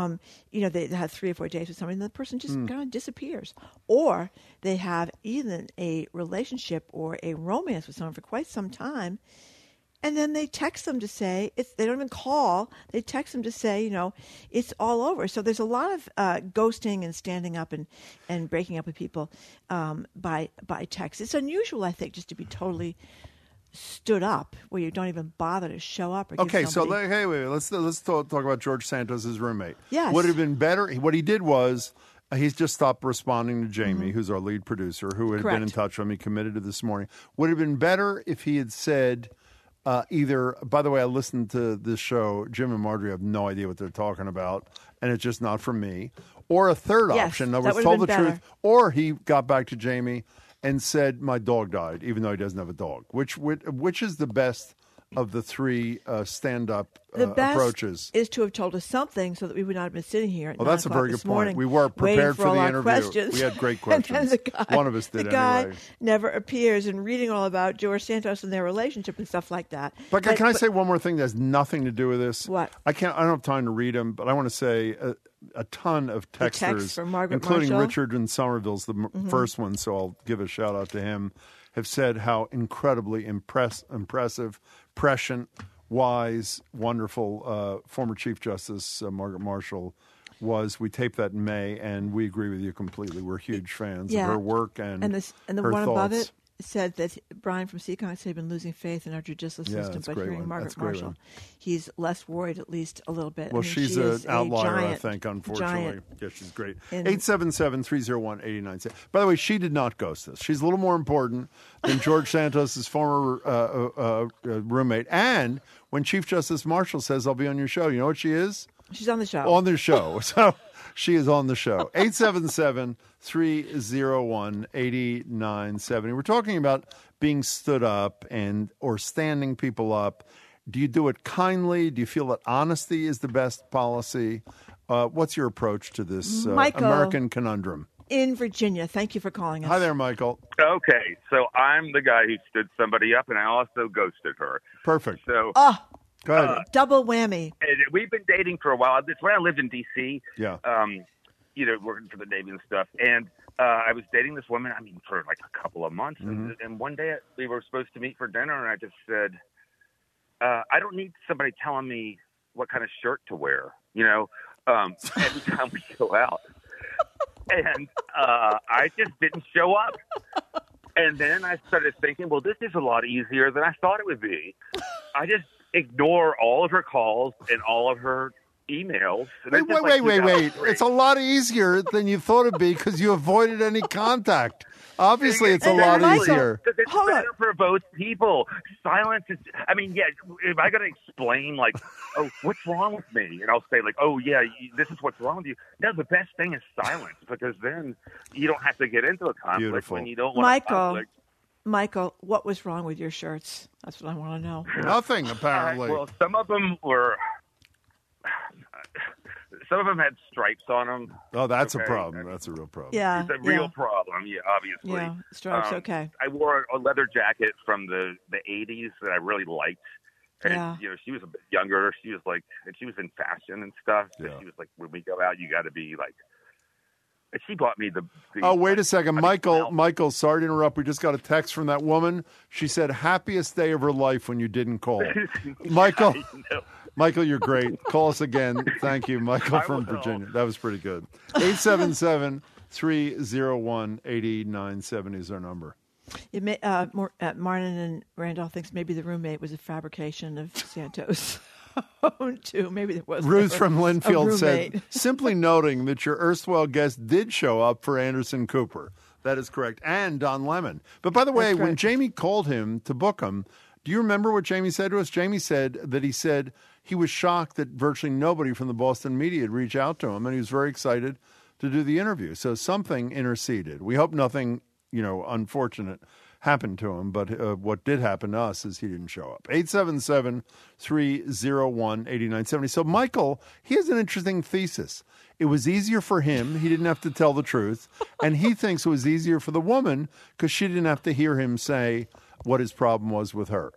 they had 3 or 4 dates with somebody and the person just kind of disappears. Or they have even a relationship or a romance with someone for quite some time. And then they text them to say, they don't even call, they text them to say, it's all over. So there's a lot of ghosting and standing up and breaking up with people by text. It's unusual, I think, just to be totally stood up where you don't even bother to show up. Or give somebody... wait. Let's talk about George Santos' roommate. Yes. Would it have been better? What he did was he's just stopped responding to Jamie, who's our lead producer, who had been in touch with him. He committed to this morning. Would it have been better if he had said... either, by the way, I listened to this show. Jim and Marjorie have no idea what they're talking about, and it's just not for me. Or a third option, in other words, told the truth. Or he got back to Jamie and said, my dog died, even though he doesn't have a dog. Which is the best of the three stand-up approaches? Is to have told us something so that we would not have been sitting here at 9 that's a very good point. We were prepared for the interview. Questions. We had great questions. One of us did the guy anyway. Never appears and reading all about George Santos and their relationship and stuff like that. But can I say one more thing that has nothing to do with this? What? I don't have time to read them, but I want to say a ton of texters, from Margaret including Marshall. Richard in Somerville's the first one, so I'll give a shout out to him, have said how incredibly impressive, prescient, wise, wonderful former Chief Justice Margaret Marshall was. We taped that in May, and we agree with you completely. We're huge fans of her work and the her one thoughts. Above it said that Brian from Seacon said he'd been losing faith in our judicial system, but hearing Margaret Marshall, he's less worried, at least a little bit. Well, she's an outlier, I think, unfortunately. Giant. Yeah, she's great. 877-301-89. By the way, she did not ghost us. She's a little more important than George Santos' former roommate. And when Chief Justice Marshall says, I'll be on your show, you know what she is? She's on the show. On the show. So she is on the show. 877-301-8970. We're talking about being stood up or standing people up. Do you do it kindly? Do you feel that honesty is the best policy? What's your approach to this American conundrum? In Virginia. Thank you for calling us. Hi there, Michael. Okay, so I'm the guy who stood somebody up, and I also ghosted her. Perfect. So, go ahead. Double whammy. We've been dating for a while. That's when I lived in D.C. Yeah. Working for the Navy and stuff. And I was dating this woman, for like a couple of months. And one day we were supposed to meet for dinner, and I just said, I don't need somebody telling me what kind of shirt to wear, every time we go out. And I just didn't show up. And then I started thinking, well, this is a lot easier than I thought it would be. I just ignore all of her calls and all of her emails. Wait. It's a lot easier than you thought it'd be because you avoided any contact. Obviously, it's a lot easier. Because it's better for both people. Silence is, if I got to explain, what's wrong with me? And I'll say, this is what's wrong with you. No, the best thing is silence because then you don't have to get into a conflict when you don't want to conflict. Michael, what was wrong with your shirts? That's what I want to know. Nothing, apparently. Well, some of them had stripes on them. Oh, that's a problem. That's a real problem. Yeah, it's a real problem. Yeah, obviously. Yeah, stripes. Okay. I wore a leather jacket from the 80s that I really liked. And she was a bit younger. She was she was in fashion and stuff. So she was like, when we go out, you got to be like. And she bought me the Oh, wait a second, Michael. Sorry to interrupt. We just got a text from that woman. She said, "Happiest day of her life when you didn't call." Michael. Michael, you're great. Call us again. Thank you, Michael from Virginia. That was pretty good. 877-301-8970 is our number. It may, Martin and Randolph thinks maybe the roommate was a fabrication of Santos. Too. Maybe there was. Ruth from Linfield said, simply noting that your erstwhile guest did show up for Anderson Cooper. That is correct. And Don Lemon. But by the way, when Jamie called him to book him, do you remember what Jamie said to us? Jamie said that he said he was shocked that virtually nobody from the Boston media had reached out to him, and he was very excited to do the interview. So something interceded. We hope nothing, unfortunate happened to him, but what did happen to us is he didn't show up. 877-301-8970. So Michael, he has an interesting thesis. It was easier for him. He didn't have to tell the truth. And he thinks it was easier for the woman because she didn't have to hear him say what his problem was with her.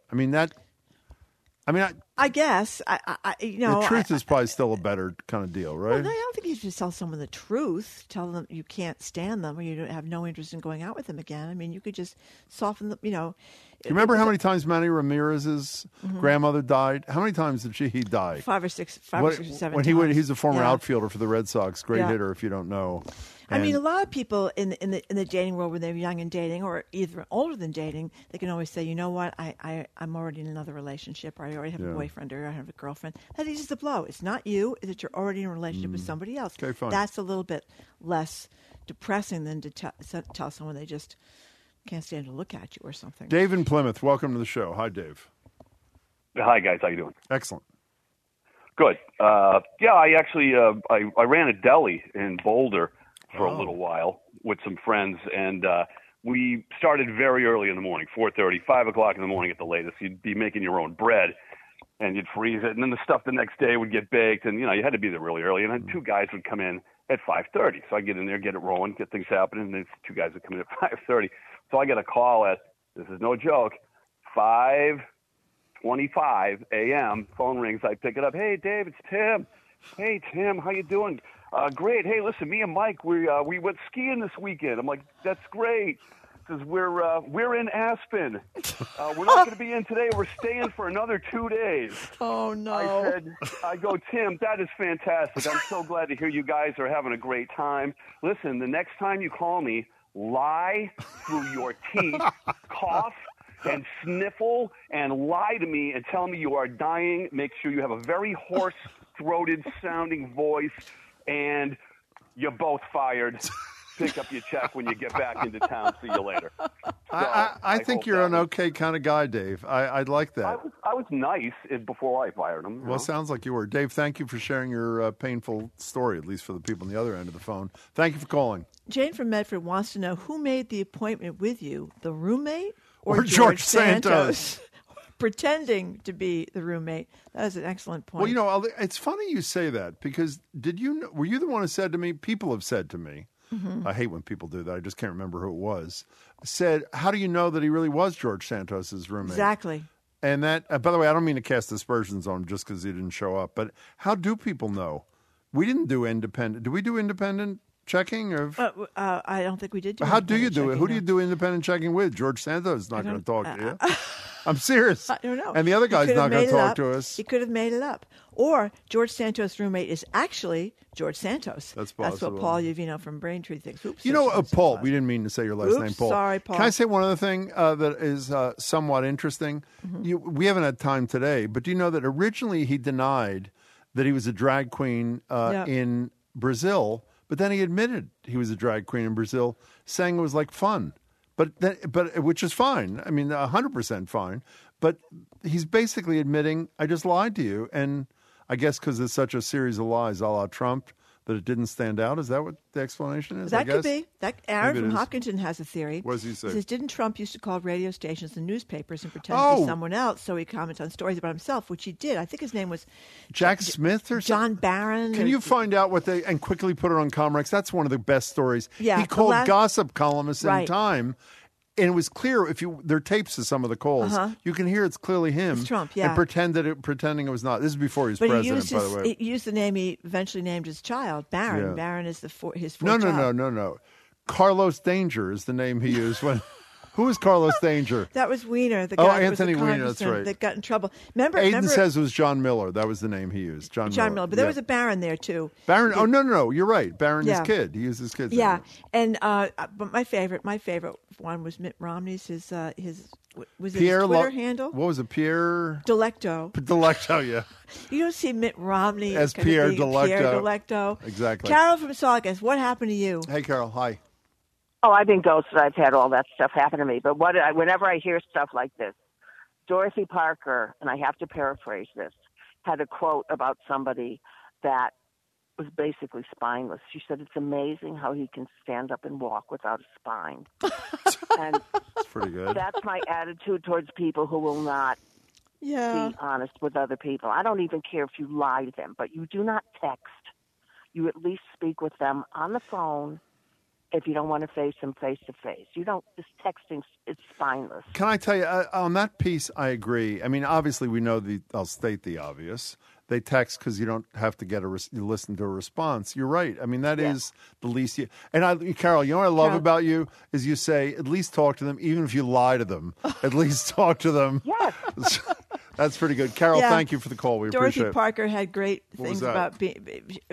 I guess the truth is probably still a better kind of deal, right? Well, I don't think you should tell someone the truth. Tell them you can't stand them or you don't have no interest in going out with them again. I mean, you could just soften them. You know. Do you remember how many times Manny Ramirez's grandmother died? How many times did he die? 5 or 6 or 7 when times. He's a former outfielder for the Red Sox, great hitter. If you don't know. I mean, a lot of people in the dating world when they're young and dating, or either older than dating, they can always say, you know what, I'm already in another relationship, or I already have a boyfriend, or I have a girlfriend. That eases the blow. It's not you; it's that you're already in a relationship with somebody else. Okay, fine. That's a little bit less depressing than to tell someone they just can't stand to look at you or something. Dave in Plymouth, welcome to the show. Hi, Dave. Hi, guys. How you doing? Excellent. Good. I actually I ran a deli in Boulder for a little while with some friends, and we started very early in the morning, 4:30, 5 o'clock in the morning at the latest. You'd be making your own bread, and you'd freeze it, and then the stuff the next day would get baked, and, you had to be there really early. And then two guys would come in at 5:30. So I get in there, get it rolling, get things happening, and then two guys would come in at 5:30. So I get a call at, this is no joke, 5:25 a.m., phone rings, I pick it up. Hey, Dave, it's Tim. Hey, Tim, how you doing? Great. Hey, listen, me and Mike, we went skiing this weekend. I'm like, that's great. Says we're in Aspen. We're not going to be in today. We're staying for another 2 days. Oh no! I go, Tim, that is fantastic. I'm so glad to hear you guys are having a great time. Listen, the next time you call me, lie through your teeth, cough and sniffle, and lie to me and tell me you are dying. Make sure you have a very hoarse-throated sounding voice. And you're both fired. Pick up your check when you get back into town. See you later. So I think you're an okay kind of guy, Dave. I'd like that. I was nice before I fired him. Well, sounds like you were. Dave, thank you for sharing your painful story, at least for the people on the other end of the phone. Thank you for calling. Jane from Medford wants to know who made the appointment with you, the roommate or George Santos? Pretending to be the roommate. That is an excellent point. Well, it's funny you say that because were you the one who said to me, people have said to me, I hate when people do that, I just can't remember who it was, said, how do you know that he really was George Santos's roommate? Exactly. And that, by the way, I don't mean to cast aspersions on him just because he didn't show up, but how do people know? We didn't do independent. Do we do independent checking? I don't think we did do How do you do it? Who do you do independent checking with? George Santos is not going to talk to you. I'm serious. I don't know. And the other guy's not going to talk to us. He could have made it up. Or George Santos' roommate is actually George Santos. That's possible. That's what Paul Uvino from Braintree thinks. Oops, Paul, we didn't mean to say your last name, Paul. Sorry, Paul. Can I say one other thing that is somewhat interesting? We haven't had time today, but do you know that originally he denied that he was a drag queen in Brazil, but then he admitted he was a drag queen in Brazil, saying it was like fun. But which is fine. I mean, 100% fine. But he's basically admitting, I just lied to you. And I guess because it's such a series of lies a la Trump that it didn't stand out. Is that what the explanation is? That could be. Aaron from Hopkinton has a theory. What does he say? He says, didn't Trump used to call radio stations and newspapers and pretend to be someone else so he comments on stories about himself, which he did. I think his name was Jack Smith or John Barron. Can you find out what and quickly put it on Comrex? That's one of the best stories. Yeah, he called gossip columnists in Time. And it was clear there are tapes of some of the calls. You can hear it's clearly him. It's Trump, yeah. And pretending it was not. This is before he was president, by the way. He used the name he eventually named his child, Barron. Yeah. Barron is his fourth child. No. Carlos Danger is the name he used when. Who is Carlos Danger? That was Weiner, the guy Anthony who was Weiner, that's right. that got in trouble. Aiden says it was John Miller. That was the name he used. John Miller. But there was a Barron there, too. Barron? No. You're right. Barron, his kid. He used his kid's name. Yeah. And but my favorite one was Mitt Romney's, was it his Twitter handle? What was it? Pierre? Delecto. Delecto, yeah. You don't see Mitt Romney as Pierre Delecto. Pierre Delecto. Exactly. Carol from Saugus, what happened to you? Hey, Carol. Hi. Oh, I've been ghosted. I've had all that stuff happen to me. But whenever I hear stuff like this, Dorothy Parker, and I have to paraphrase this, had a quote about somebody that was basically spineless. She said, it's amazing how he can stand up and walk without a spine. And pretty good. That's my attitude towards people who will not be honest with other people. I don't even care if you lie to them, but you do not text. You at least speak with them on the phone if you don't want to face them face to face. You don't, this texting, it's spineless. Can I tell you, on that piece, I agree. I mean, obviously, we know I'll state the obvious. They text because you don't have to get you listen to a response. You're right. I mean, that is the least Carol, you know what I love about you is you say, at least talk to them, even if you lie to them. At least talk to them. Yes. That's pretty good. Carol, thank you for the call. We appreciate it. Dorothy Parker had great things that? about being,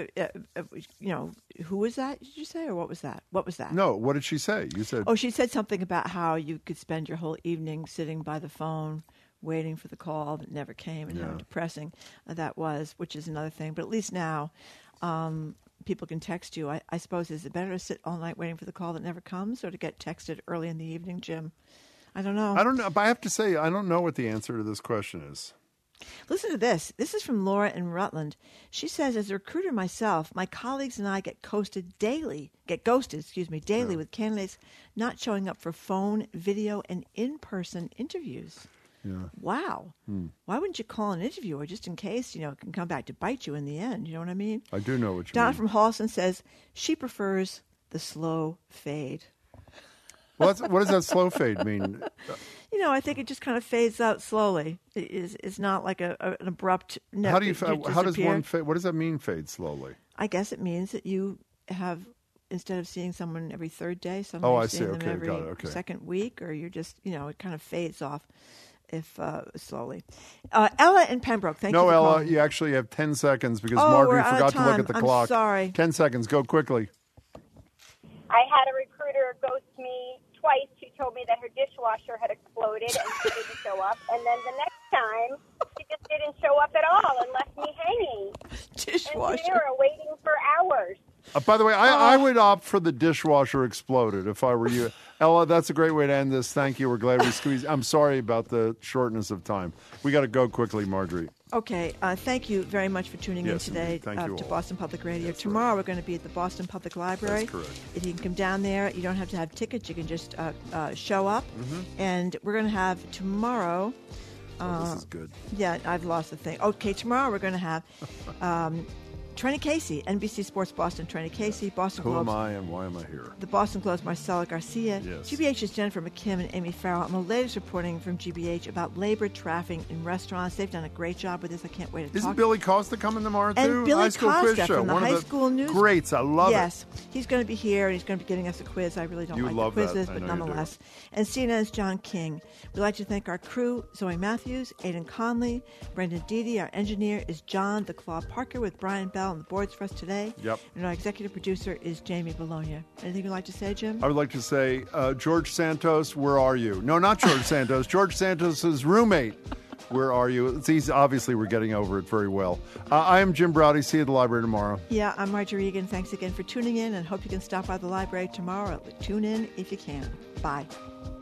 who was that, did you say, or what was that? What was that? No, what did she say? You said. Oh, she said something about how you could spend your whole evening sitting by the phone waiting for the call that never came, and how depressing that was, which is another thing. But at least now people can text you. I suppose, is it better to sit all night waiting for the call that never comes, or to get texted early in the evening, Jim? I don't know. I don't know, but I have to say, I don't know what the answer to this question is. Listen to this. This is from Laura in Rutland. She says, as a recruiter myself, my colleagues and I get ghosted daily with candidates not showing up for phone, video, and in-person interviews. Yeah. Wow. Why wouldn't you call an interviewer just in case, it can come back to bite you in the end? You know what I mean? I do know what you mean. Donna from Halston says she prefers the slow fade. What does that slow fade mean? I think it just kind of fades out slowly. It's not like an abrupt. How does one fade? What does that mean? Fade slowly. I guess it means that you have, instead of seeing someone every third day, you're seeing them every second week, or you're just it kind of fades off. If slowly. Ella in Pembroke, thank you for Ella, calling. you actually have 10 seconds because Margaret forgot to look at the clock. I'm sorry. 10 seconds, go quickly. I had a recruiter ghost me twice. She told me that her dishwasher had exploded and she didn't show up. And then the next time, she just didn't show up at all and left me hanging. Dishwasher. And Sarah waiting for hours. By the way, I would opt for the dishwasher exploded if I were you. Ella, that's a great way to end this. Thank you. We're glad we squeezed. I'm sorry about the shortness of time. We got to go quickly, Marjorie. Okay. Thank you very much for tuning in today to Boston Public Radio. Tomorrow we're going to be at the Boston Public Library. That's correct. If you can come down there, you don't have to have tickets. You can just show up. And we're going to have tomorrow... this is good. Yeah, I've lost the thing. Okay, tomorrow we're going to have... Trenny Casey, NBC Sports Boston, Trenny Casey, Boston Globe. Who am I and why am I here? The Boston Globe's Marcella Garcia. Yes. GBH's Jennifer McKim and Amy Farrell. And the latest reporting from GBH about labor trafficking in restaurants. They've done a great job with this. I can't wait to talk. Isn't Billy Costa coming tomorrow, too? And Billy High School Costa Quiz Show. from the One High of School News. Greats. I love it. Yes. He's going to be here, and he's going to be giving us a quiz. I really don't like the quizzes, but nonetheless. And CNN's John King. We'd like to thank our crew, Zoe Matthews, Aidan Conley, Brendan Deedy. Our engineer is John the Claw Parker with Brian Bell on the boards for us today. Yep. And our executive producer is Jamie Bologna. Anything you'd like to say, Jim? I would like to say, George Santos, where are you? No, not George Santos. George Santos' roommate. Where are you? It's easy. Obviously, we're getting over it very well. I am Jim Browdy. See you at the library tomorrow. Yeah, I'm Marjorie Egan. Thanks again for tuning in, and hope you can stop by the library tomorrow. Tune in if you can. Bye.